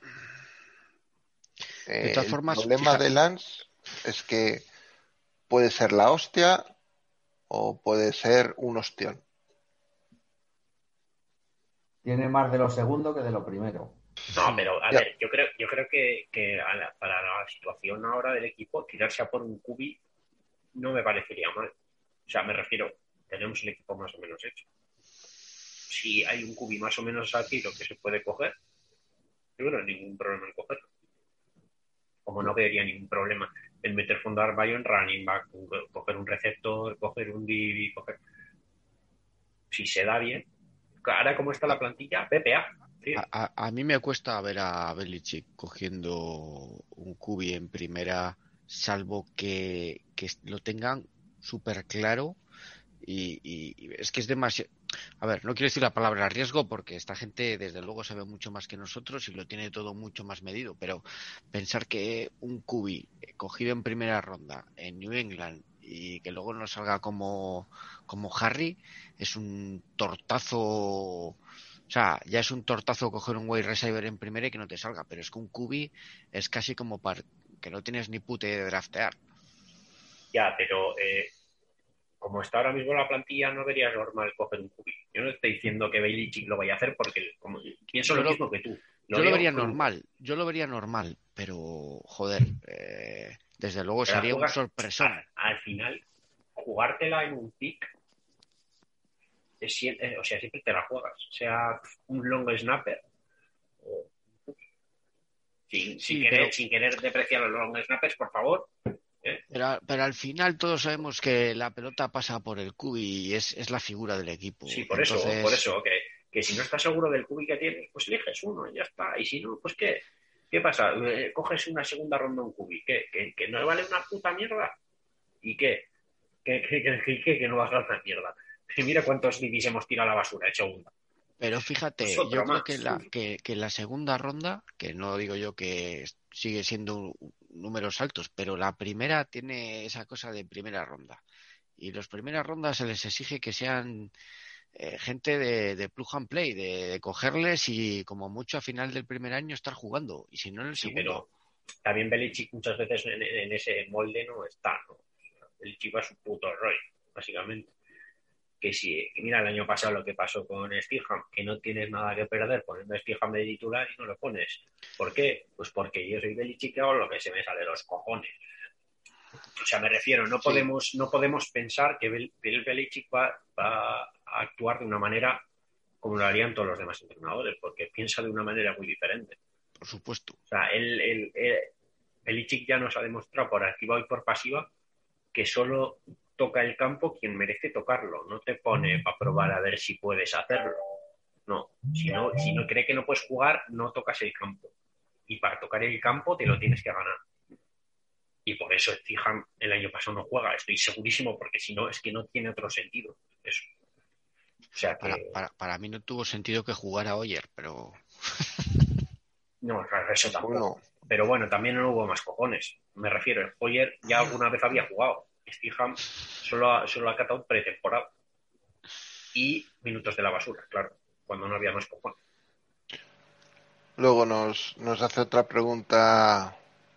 De eh, todas el formas, problema fija, de Lance es que puede ser la hostia o puede ser un ostión. Tiene más de lo segundo que de lo primero. No, pero a Ya. ver, yo creo, yo creo que, que a la- para la situación ahora del equipo, tirarse a por un cubi no me parecería mal. O sea, me refiero, tenemos el equipo más o menos hecho. Si hay un cubi más o menos al tiro que se puede coger, yo no hay ningún problema en cogerlo. Como no vería ningún problema en meter fondo a en running back, coger un receptor, coger un D B, coger... Si se da bien, ahora como está la plantilla, P P A. Sí. a, a- a mí me cuesta ver a Belichick cogiendo un Q B en primera, salvo que, que lo tengan súper claro y, y- y es que es demasiado... A ver, no quiero decir la palabra riesgo porque esta gente desde luego sabe mucho más que nosotros y lo tiene todo mucho más medido, pero pensar que un Q B cogido en primera ronda en New England y que luego no salga como, como Harry es un tortazo. O sea, ya es un tortazo coger un wide receiver en primera y que no te salga, pero es que un Q B es casi como para que no tienes ni pute de draftear. Ya, pero eh, como está ahora mismo la plantilla, no vería normal coger un cubi. Yo no estoy diciendo que Belichick lo vaya a hacer porque como, pienso Yo lo lo, mismo que tú. Lo yo lo veo vería crudo. normal, yo lo vería normal, pero joder, eh, desde luego Te la sería un juegas sorpresón. al, al final, jugártela en un pick, es, eh, o sea, siempre te la juegas. Sea un long snapper o sin, sin, Sí, querer, pero, sin querer depreciar los long snappers, por favor. ¿eh? pero, pero al final todos sabemos que la pelota pasa por el Q B y es, es la figura del equipo. Sí, por eso, por Entonces, eso, que, que si no estás seguro del cubi que tienes, pues eliges uno y ya está. Y si no, pues ¿qué? ¿Qué pasa? Eh, coges una segunda ronda un cubi, ¿qué? ¿Que, que no vale una puta mierda? ¿Y qué? ¿Que, que, que, que, que no vas a dar una mierda? Y mira cuántos bibis hemos tirado a la basura, hecho segunda. pero Pues fíjate, yo otro creo más. que la, que, que la segunda ronda, que no digo yo que sigue siendo números altos, pero la primera tiene esa cosa de primera ronda. Y las primeras rondas se les exige que sean eh, gente de, de plug and play, de, de cogerles y como mucho a final del primer año estar jugando, y si no en el Sí, segundo. pero también Belichick muchas veces en, en ese molde no está, ¿no? Belichick va a su puto rollo, básicamente. Que si, que mira el año pasado lo que pasó con Stidham, que no tienes nada que perder poniendo a Stidham de titular y no lo pones. ¿Por qué? Pues porque yo soy Belichick y hago lo que se me sale de los cojones. O sea, me refiero, no Sí, podemos, no podemos pensar que Bill, Bill Belichick va, va a actuar de una manera como lo harían todos los demás entrenadores, porque piensa de una manera muy diferente. por supuesto. O sea, él, él, él, Belichick ya nos ha demostrado por activa y por pasiva que solo toca el campo quien merece tocarlo. No te pone para probar a ver si puedes hacerlo. No, si no, si no cree que no puedes jugar, no tocas el campo. Y para tocar el campo te lo tienes que ganar. Y por eso Stidham el año pasado no juega. Estoy segurísimo porque si no, es que no tiene otro sentido. Eso. O sea Para, que... para, para mí no tuvo sentido que jugara Hoyer, pero... No, eso tampoco. Bueno, Pero bueno, también no hubo más cojones. Me refiero, Hoyer ya alguna vez había jugado. Stidham solo ha, solo ha catado pretemporada. Y minutos de la basura, claro, cuando no había más cojones. luego nos, nos hace otra pregunta,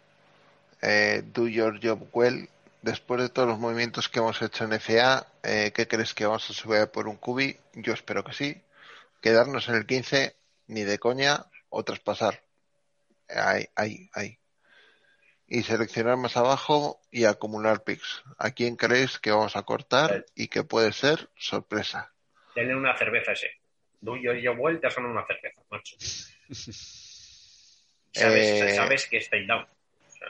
eh, Do Your Job Well. Después de todos los movimientos que hemos hecho en F A, eh, ¿qué crees que vamos a subir por un cubi? Yo espero que sí. Quedarnos en el quince, ni de coña, o traspasar. Ahí, ahí, ahí. Y seleccionar más abajo y acumular picks. ¿A quién creéis que vamos a cortar y que puede ser sorpresa? Denle una cerveza a ese. doy yo, yo vueltas son una cerveza, macho. Sabes, Eh, sabes que está down. O sea,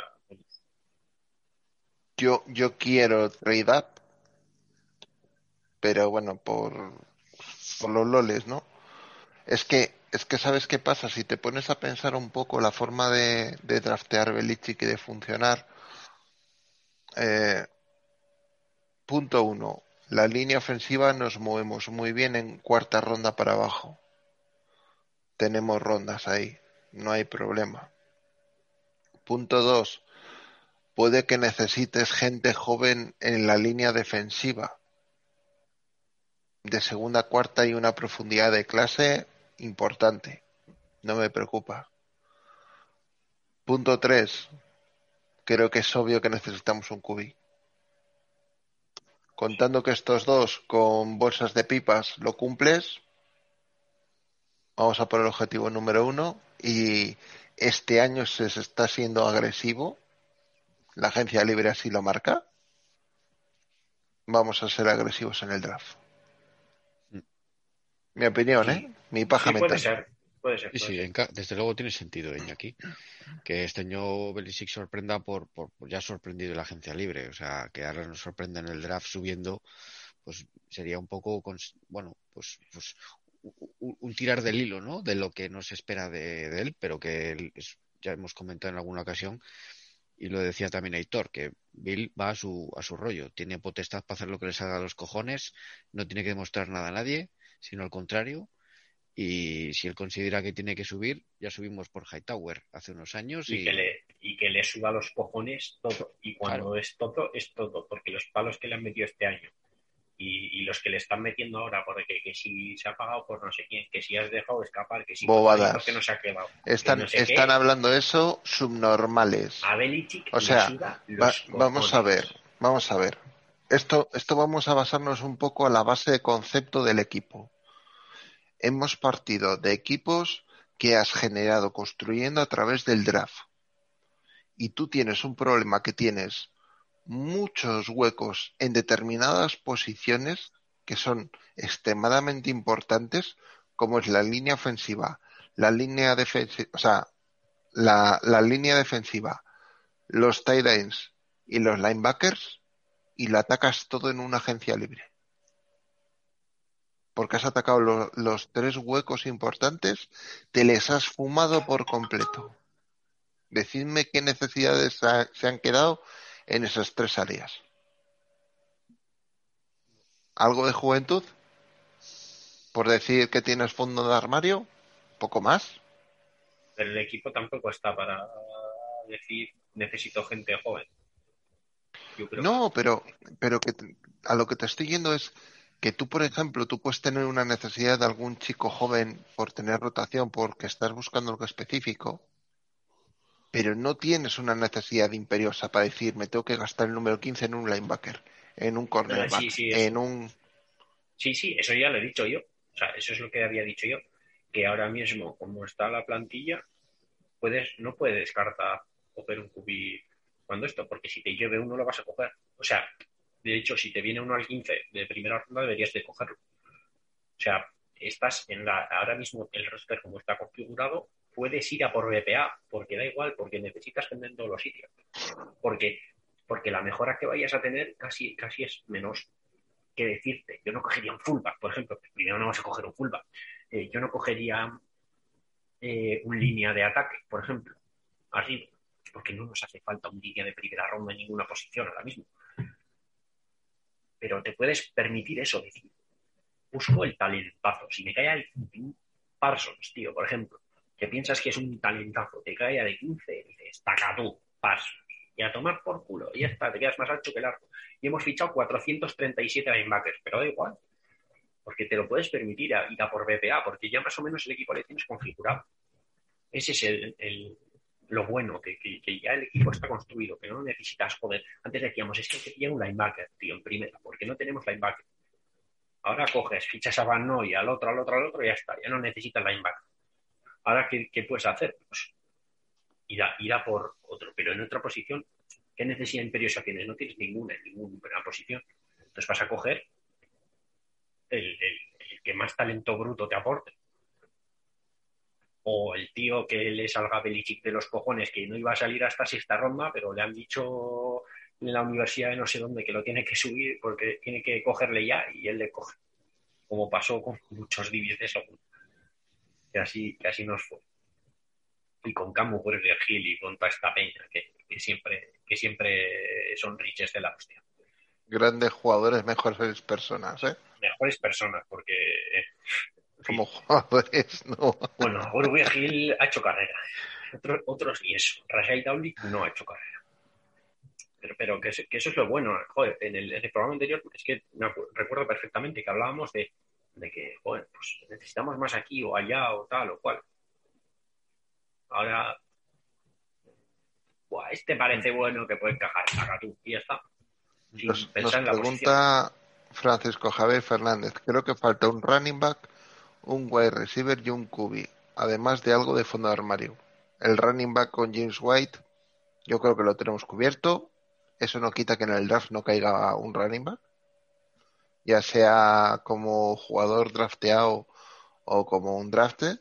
yo, yo quiero trade up, pero bueno, por, por los loles, ¿no? Es que, es que sabes qué pasa, si te pones a pensar un poco la forma de, de draftear Belichick y de funcionar, eh, punto uno, la línea ofensiva nos movemos muy bien en cuarta ronda para abajo. Tenemos rondas ahí, no hay problema. Punto dos, puede que necesites gente joven en la línea defensiva. De segunda a cuarta hay una profundidad de clase importante. No me preocupa. Punto tres, creo que es obvio que necesitamos un Q B. Contando que estos dos con bolsas de pipas lo cumples, vamos a por el objetivo número uno. Y este año se está siendo agresivo. La agencia libre así lo marca. Vamos a ser agresivos en el draft. Mi opinión, sí, ¿eh? Mi paja sí, puede mental. ser. Puede ser, Sí, puede sí, ser. enca- desde luego tiene sentido, Iñaki, que este año Belichick sorprenda por, por, por ya sorprendido la agencia libre, o sea, que ahora nos sorprenda en el draft subiendo, pues sería un poco, cons- bueno, pues, pues u- u- un tirar del hilo, ¿no? De lo que nos espera de, de él, pero que él es- ya hemos comentado en alguna ocasión, y lo decía también Aitor, que Bill va a su, a su rollo, tiene potestad para hacer lo que le salga a los cojones, no tiene que demostrar nada a nadie, sino al contrario. Y si él considera que tiene que subir, ya subimos por Hightower hace unos años Y que y le, y que le suba los cojones todo. Y claro, cuando es todo, es todo. Porque los palos que le han metido este año y, y los que le están metiendo ahora, porque que si se ha pagado por no sé quién, que si has dejado escapar, que si Bobadas. fulanito que no se ha quedado, que no Están, sé están qué, hablando eso subnormales. a Belichick O le sea, suda va- los vamos a ver, cojones. vamos a ver. Esto, esto vamos a basarnos un poco a la base de concepto del equipo. Hemos partido de equipos que has generado construyendo a través del draft. Y tú tienes un problema que tienes muchos huecos en determinadas posiciones que son extremadamente importantes, como es la línea ofensiva, la línea defensiva, o sea, la, la línea defensiva, los tight ends y los linebackers, y la atacas todo en una agencia libre. Porque has atacado lo- los tres huecos importantes, te les has fumado por completo. Decidme qué necesidades ha- se han quedado en esas tres áreas. ¿Algo de juventud? Por decir que tienes fondo de armario, poco más. Pero el equipo tampoco está para decir necesito gente joven. Yo creo. No, pero, pero que te- a lo que te estoy yendo es que tú, por ejemplo, tú puedes tener una necesidad de algún chico joven por tener rotación, porque estás buscando algo específico, pero no tienes una necesidad imperiosa para decir, me tengo que gastar el número quince en un linebacker, en un No, no, sí, cornerback, sí, eso. en un... Sí, sí, eso ya lo he dicho yo. O sea, eso es lo que había dicho yo. Que ahora mismo, como está la plantilla, puedes, no puedes descartar coger un Q B cuando esto, porque si te lleve uno lo vas a coger. O sea, de hecho, si te viene uno al quince de primera ronda, deberías de cogerlo. O sea, estás en la, ahora mismo el roster como está configurado, puedes ir a por B P A, porque da igual, porque necesitas gente en todos los sitios. Porque, porque la mejora que vayas a tener casi, casi es menos que decirte. Yo no cogería un fullback, por ejemplo. Primero no vas a coger un fullback. Eh, yo no cogería eh, un línea de ataque, por ejemplo. Así, porque no nos hace falta un línea de primera ronda en ninguna posición ahora mismo. Pero te puedes permitir eso, decir, busco el talentazo. Si me cae el Parsons, tío, por ejemplo, que piensas que es un talentazo, te cae a de quince, dices, taca tú, Parsons. Y a tomar por culo. Y ya está, te quedas más ancho que largo. Y hemos fichado cuatrocientos treinta y siete linebackers, pero da igual. Porque te lo puedes permitir a ir a por B P A, porque ya más o menos el equipo le tienes configurado. Ese es el, el, lo bueno, que, que, que ya el equipo está construido, que no necesitas, joder. Antes decíamos, es que hay que pillar un linebacker, tío, en primera, porque no tenemos linebacker. Ahora coges, fichas a Van Noy, al otro, al otro, al otro, y ya está, ya no necesitas linebacker. Ahora, ¿qué, qué puedes hacer? Pues ir a, ir a por otro, pero en otra posición, ¿qué necesidad imperiosa tienes? No tienes ninguna en ninguna posición. Entonces vas a coger el, el, el que más talento bruto te aporte. O el tío que le salga Belichick de los cojones, que no iba a salir hasta sexta ronda, pero le han dicho en la universidad de no sé dónde que lo tiene que subir porque tiene que cogerle ya, y él le coge. Como pasó con muchos D B de segundo. Que así, que así nos fue. Y con Camu Burger Hill y con toda esta peña, que, que siempre, que siempre son riches de la hostia. Grandes jugadores, mejores personas, ¿eh? Mejores personas, porque... eh, Como jugadores, no. Bueno, Burger Hill ha hecho carrera. Otros, otros ni eso. Rashid Dowling no ha hecho carrera. Pero, pero que, que eso es lo bueno. Joder, en el, en el programa anterior, es que me acuerdo, recuerdo perfectamente que hablábamos de, de que, joder, pues necesitamos más aquí o allá o tal o cual. Ahora, buah, este parece bueno que puede encajar, saca tú y ya está. Sin Nos, pensar nos en la pregunta Francisco Javier Fernández, creo que falta un running back, un wide receiver y un Q B, además de algo de fondo de armario. El running back con James White, yo creo que lo tenemos cubierto. Eso no quita que en el draft no caiga un running back, ya sea como jugador drafteado o como un drafted.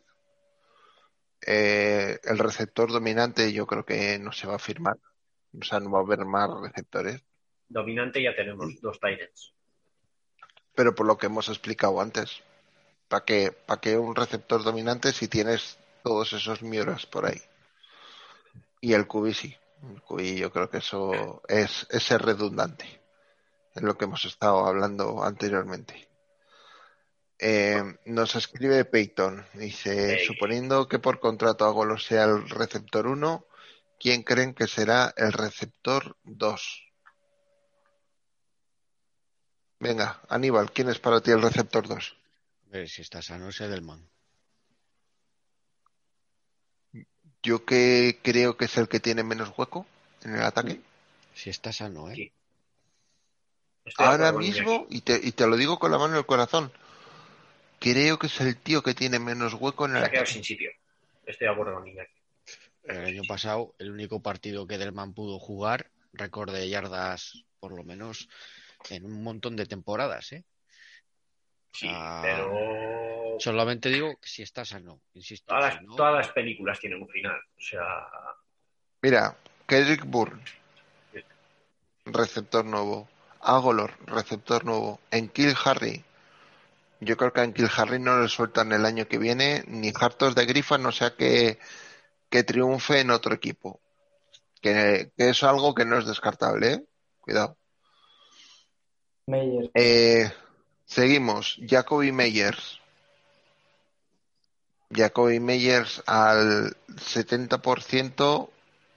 Eh, el receptor dominante yo creo que no se va a firmar, o sea, no va a haber más receptores, dominante ya tenemos dos Titans. pero por lo que hemos explicado antes, ¿para qué, para qué un receptor dominante si tienes todos esos Miuras por ahí? Y el Q B sí, el Q B yo creo que eso es, es ser redundante, es lo que hemos estado hablando anteriormente. Eh, nos escribe Peyton, dice, Hey. suponiendo que por contrato Agolor sea el receptor uno, ¿quién creen que será el receptor dos? Venga, Aníbal, ¿quién es para ti el receptor dos? A ver, si está sano es Edelman. Yo que creo que es el que tiene menos hueco en el ataque. Si está sano, ¿eh? Sí. Estoy de Ahora acuerdo con mismo, Iñaki. y te, y te lo digo con la mano en el corazón, creo que es el tío que tiene menos hueco en el Se ha quedado ataque. sin sitio. Estoy de acuerdo con Iñaki. El año pasado, el único partido que Edelman pudo jugar, récord de yardas, por lo menos, en un montón de temporadas, ¿eh? Sí, Ah, pero solamente digo que si está sano, insisto. todas Si las, no, todas las películas tienen un final. O sea, Mira, Kendrick Bourne, receptor nuevo. Agolor, receptor nuevo. Enkil Harry. Yo creo que a Enkil Harry no le sueltan el año que viene ni hartos de grifa, no sea que, que triunfe en otro equipo. Que, que es algo que no es descartable, ¿eh? Cuidado. Meyer. Eh, seguimos. Jacoby Meyers. Jacoby Meyers al setenta por ciento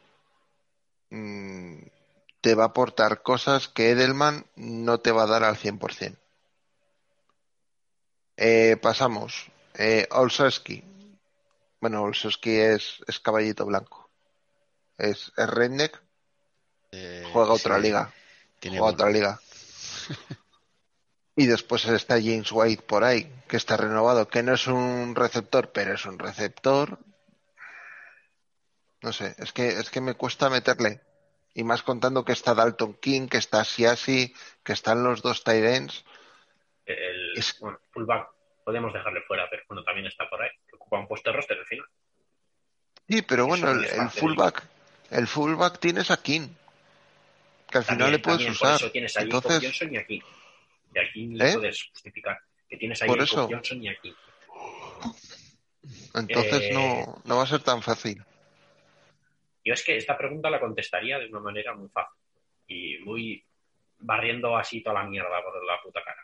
mmm, te va a aportar cosas que Edelman no te va a dar al cien por ciento. Eh, pasamos. Eh, Olszewski. Bueno, Olszewski es, es caballito blanco. Es, es redneck. eh, Juega otra ese liga. tiene Juega bono. otra liga. Y después está James White por ahí, que está renovado, que no es un receptor, pero es un receptor. No sé, es que, es que me cuesta meterle. Y más contando que está Dalton King, que está Siasi, que están los dos tight ends. el Es, bueno, fullback podemos dejarle fuera, pero bueno, también está por ahí. Que ocupa un puesto de roster al final. sí, pero Y eso bueno, no el, es el parte del fullback, el fullback tienes a King, que al final le También, puedes también, por usar. eso tienes a Jacob Entonces, Johnson y aquí. Y aquí le ¿eh? puedes justificar que tienes a Por Jacob eso. Johnson y aquí. Entonces Eh, no, no va a ser tan fácil. yo es que esta pregunta la contestaría de una manera muy fácil y muy barriendo así toda la mierda por la puta cara.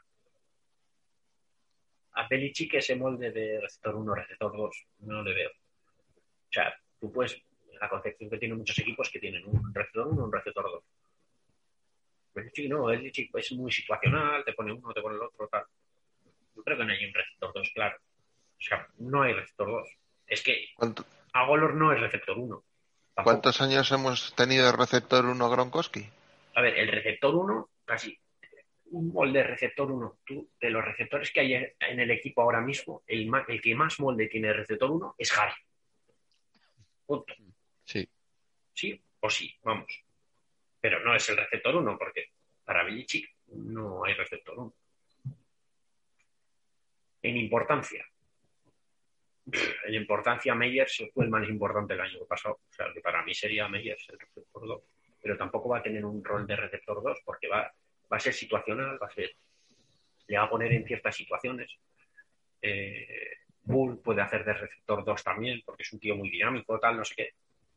A Belichick ese molde de receptor uno, receptor dos, no le veo. O sea, tú puedes, la concepción que tienen muchos equipos que tienen un receptor uno, un receptor dos. Belichick no, Belichick es muy situacional, te pone uno, te pone el otro, tal. Yo creo que no hay un receptor dos, claro. O sea, no hay receptor dos. Es que ¿Cuánto- Agolor no es receptor uno. Tampoco. ¿Cuántos años hemos tenido de receptor uno Gronkowski? A ver, el receptor uno, casi un molde receptor uno. Tú, de los receptores que hay en el equipo ahora mismo, el, ma- el que más molde tiene de receptor uno es Harry. Punto. Sí. Sí o sí, vamos. Pero no es el receptor uno, porque para Belichick no hay receptor uno. En importancia. En importancia, Meyers fue el más importante el año pasado. O sea, que para mí sería Meyers el receptor dos. Pero tampoco va a tener un rol de receptor dos porque va, va a ser situacional, va a ser, le va a poner en ciertas situaciones. Eh, Bull puede hacer de receptor dos también porque es un tío muy dinámico, tal, no sé qué.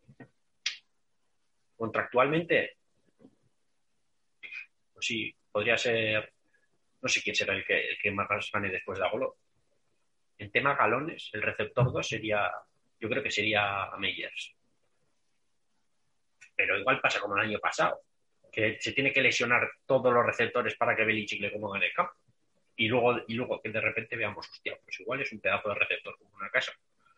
Contractualmente, pues sí, podría ser, no sé quién será el que, el que más gane después de Agolor. En tema galones, el receptor dos sería, yo creo que sería Meyers. Pero igual pasa como el año pasado, que se tiene que lesionar todos los receptores para que Belichick le ponga en el campo. Y luego, y luego que de repente veamos, hostia, pues igual es un pedazo de receptor como una casa.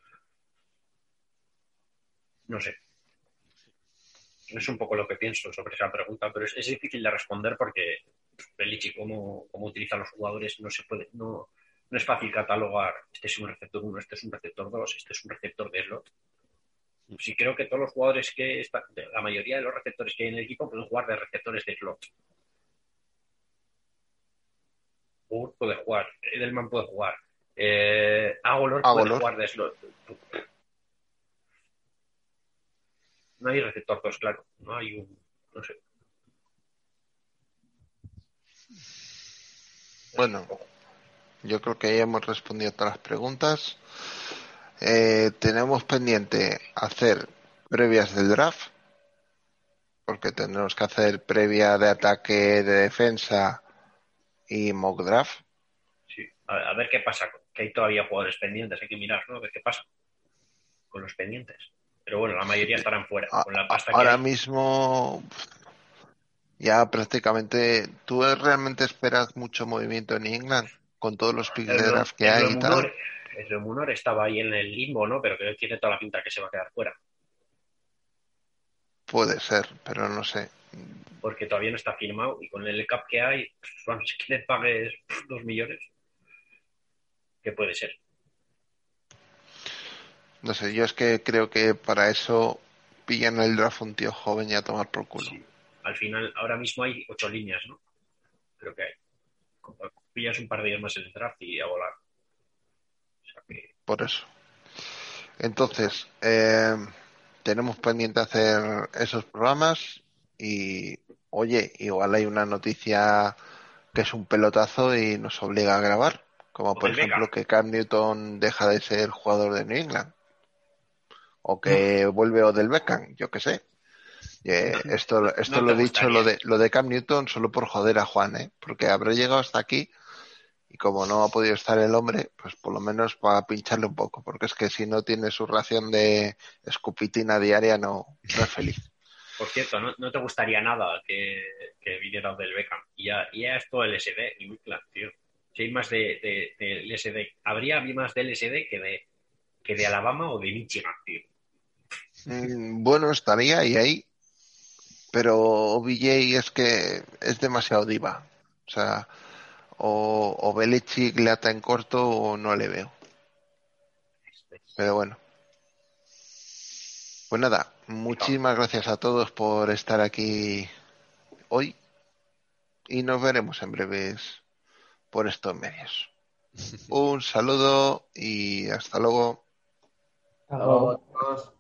No sé. Es un poco lo que pienso sobre esa pregunta, pero es, es difícil de responder porque Belichick, como, como utiliza a los jugadores, no se puede, no, no es fácil catalogar, este es un receptor uno, este es un receptor dos, este es un receptor de slot. Sí, creo que todos los jugadores que están, la mayoría de los receptores que hay en el equipo pueden jugar de receptores de slot. Moore puede jugar, Edelman puede jugar, eh, Agolor puede Agolor. jugar de slot. No hay receptor dos, claro. No hay un, no sé. Bueno, yo creo que ya hemos respondido a todas las preguntas. Eh, tenemos pendiente hacer previas del draft, porque tendremos que hacer previa de ataque, de defensa y mock draft. Sí. A, a ver qué pasa, que hay todavía jugadores pendientes, hay que mirar, ¿no? A ver qué pasa con los pendientes. Pero bueno, la mayoría estarán fuera, A- con la pasta ahora que hay. mismo ya prácticamente, ¿tú realmente esperas mucho movimiento en England con todos los picks El, de draft que hay y tal? Munor, el Munor estaba ahí en el limbo, ¿no? Pero que tiene toda la pinta que se va a quedar fuera. Puede ser, pero no sé. Porque todavía no está firmado y con el cap que hay, vamos, es que le pagues dos millones. ¿Qué puede ser? No sé, yo es que creo que para eso pillan el draft un tío joven y a tomar por culo. Sí. Al final, ahora mismo hay ocho líneas, ¿no? Creo que hay. Pillas un par de días más en el draft y a volar. O sea que... Por eso. Entonces, eh, tenemos pendiente hacer esos programas y, oye, igual hay una noticia que es un pelotazo y nos obliga a grabar, como O por del ejemplo Beckham. que Cam Newton deja de ser jugador de New England o que vuelve Odell Beckham, yo qué sé. Eh, esto esto No lo te he dicho, gustaría. lo de lo de Cam Newton solo por joder a Juan, ¿eh? Porque habrá llegado hasta aquí y como no ha podido estar el hombre, pues por lo menos para pincharle un poco, porque es que si no tiene su ración de escupitina diaria no, no es feliz. Por cierto, no, no te gustaría nada que, que viniera del Beckham. Y ya, y ya es todo L S D, y muy claro, tío. Si hay más de, de, de L S D, habría más de L S D que de, que de Alabama o de Michigan, tío. Mm, bueno, estaría ahí, ahí, pero O B J es que es demasiado diva. O sea, o, o Belichick le ata en corto o no le veo. Pero bueno, pues nada, muchísimas gracias a todos por estar aquí hoy y nos veremos en breves por estos medios. Un saludo y hasta luego. Hasta luego a todos.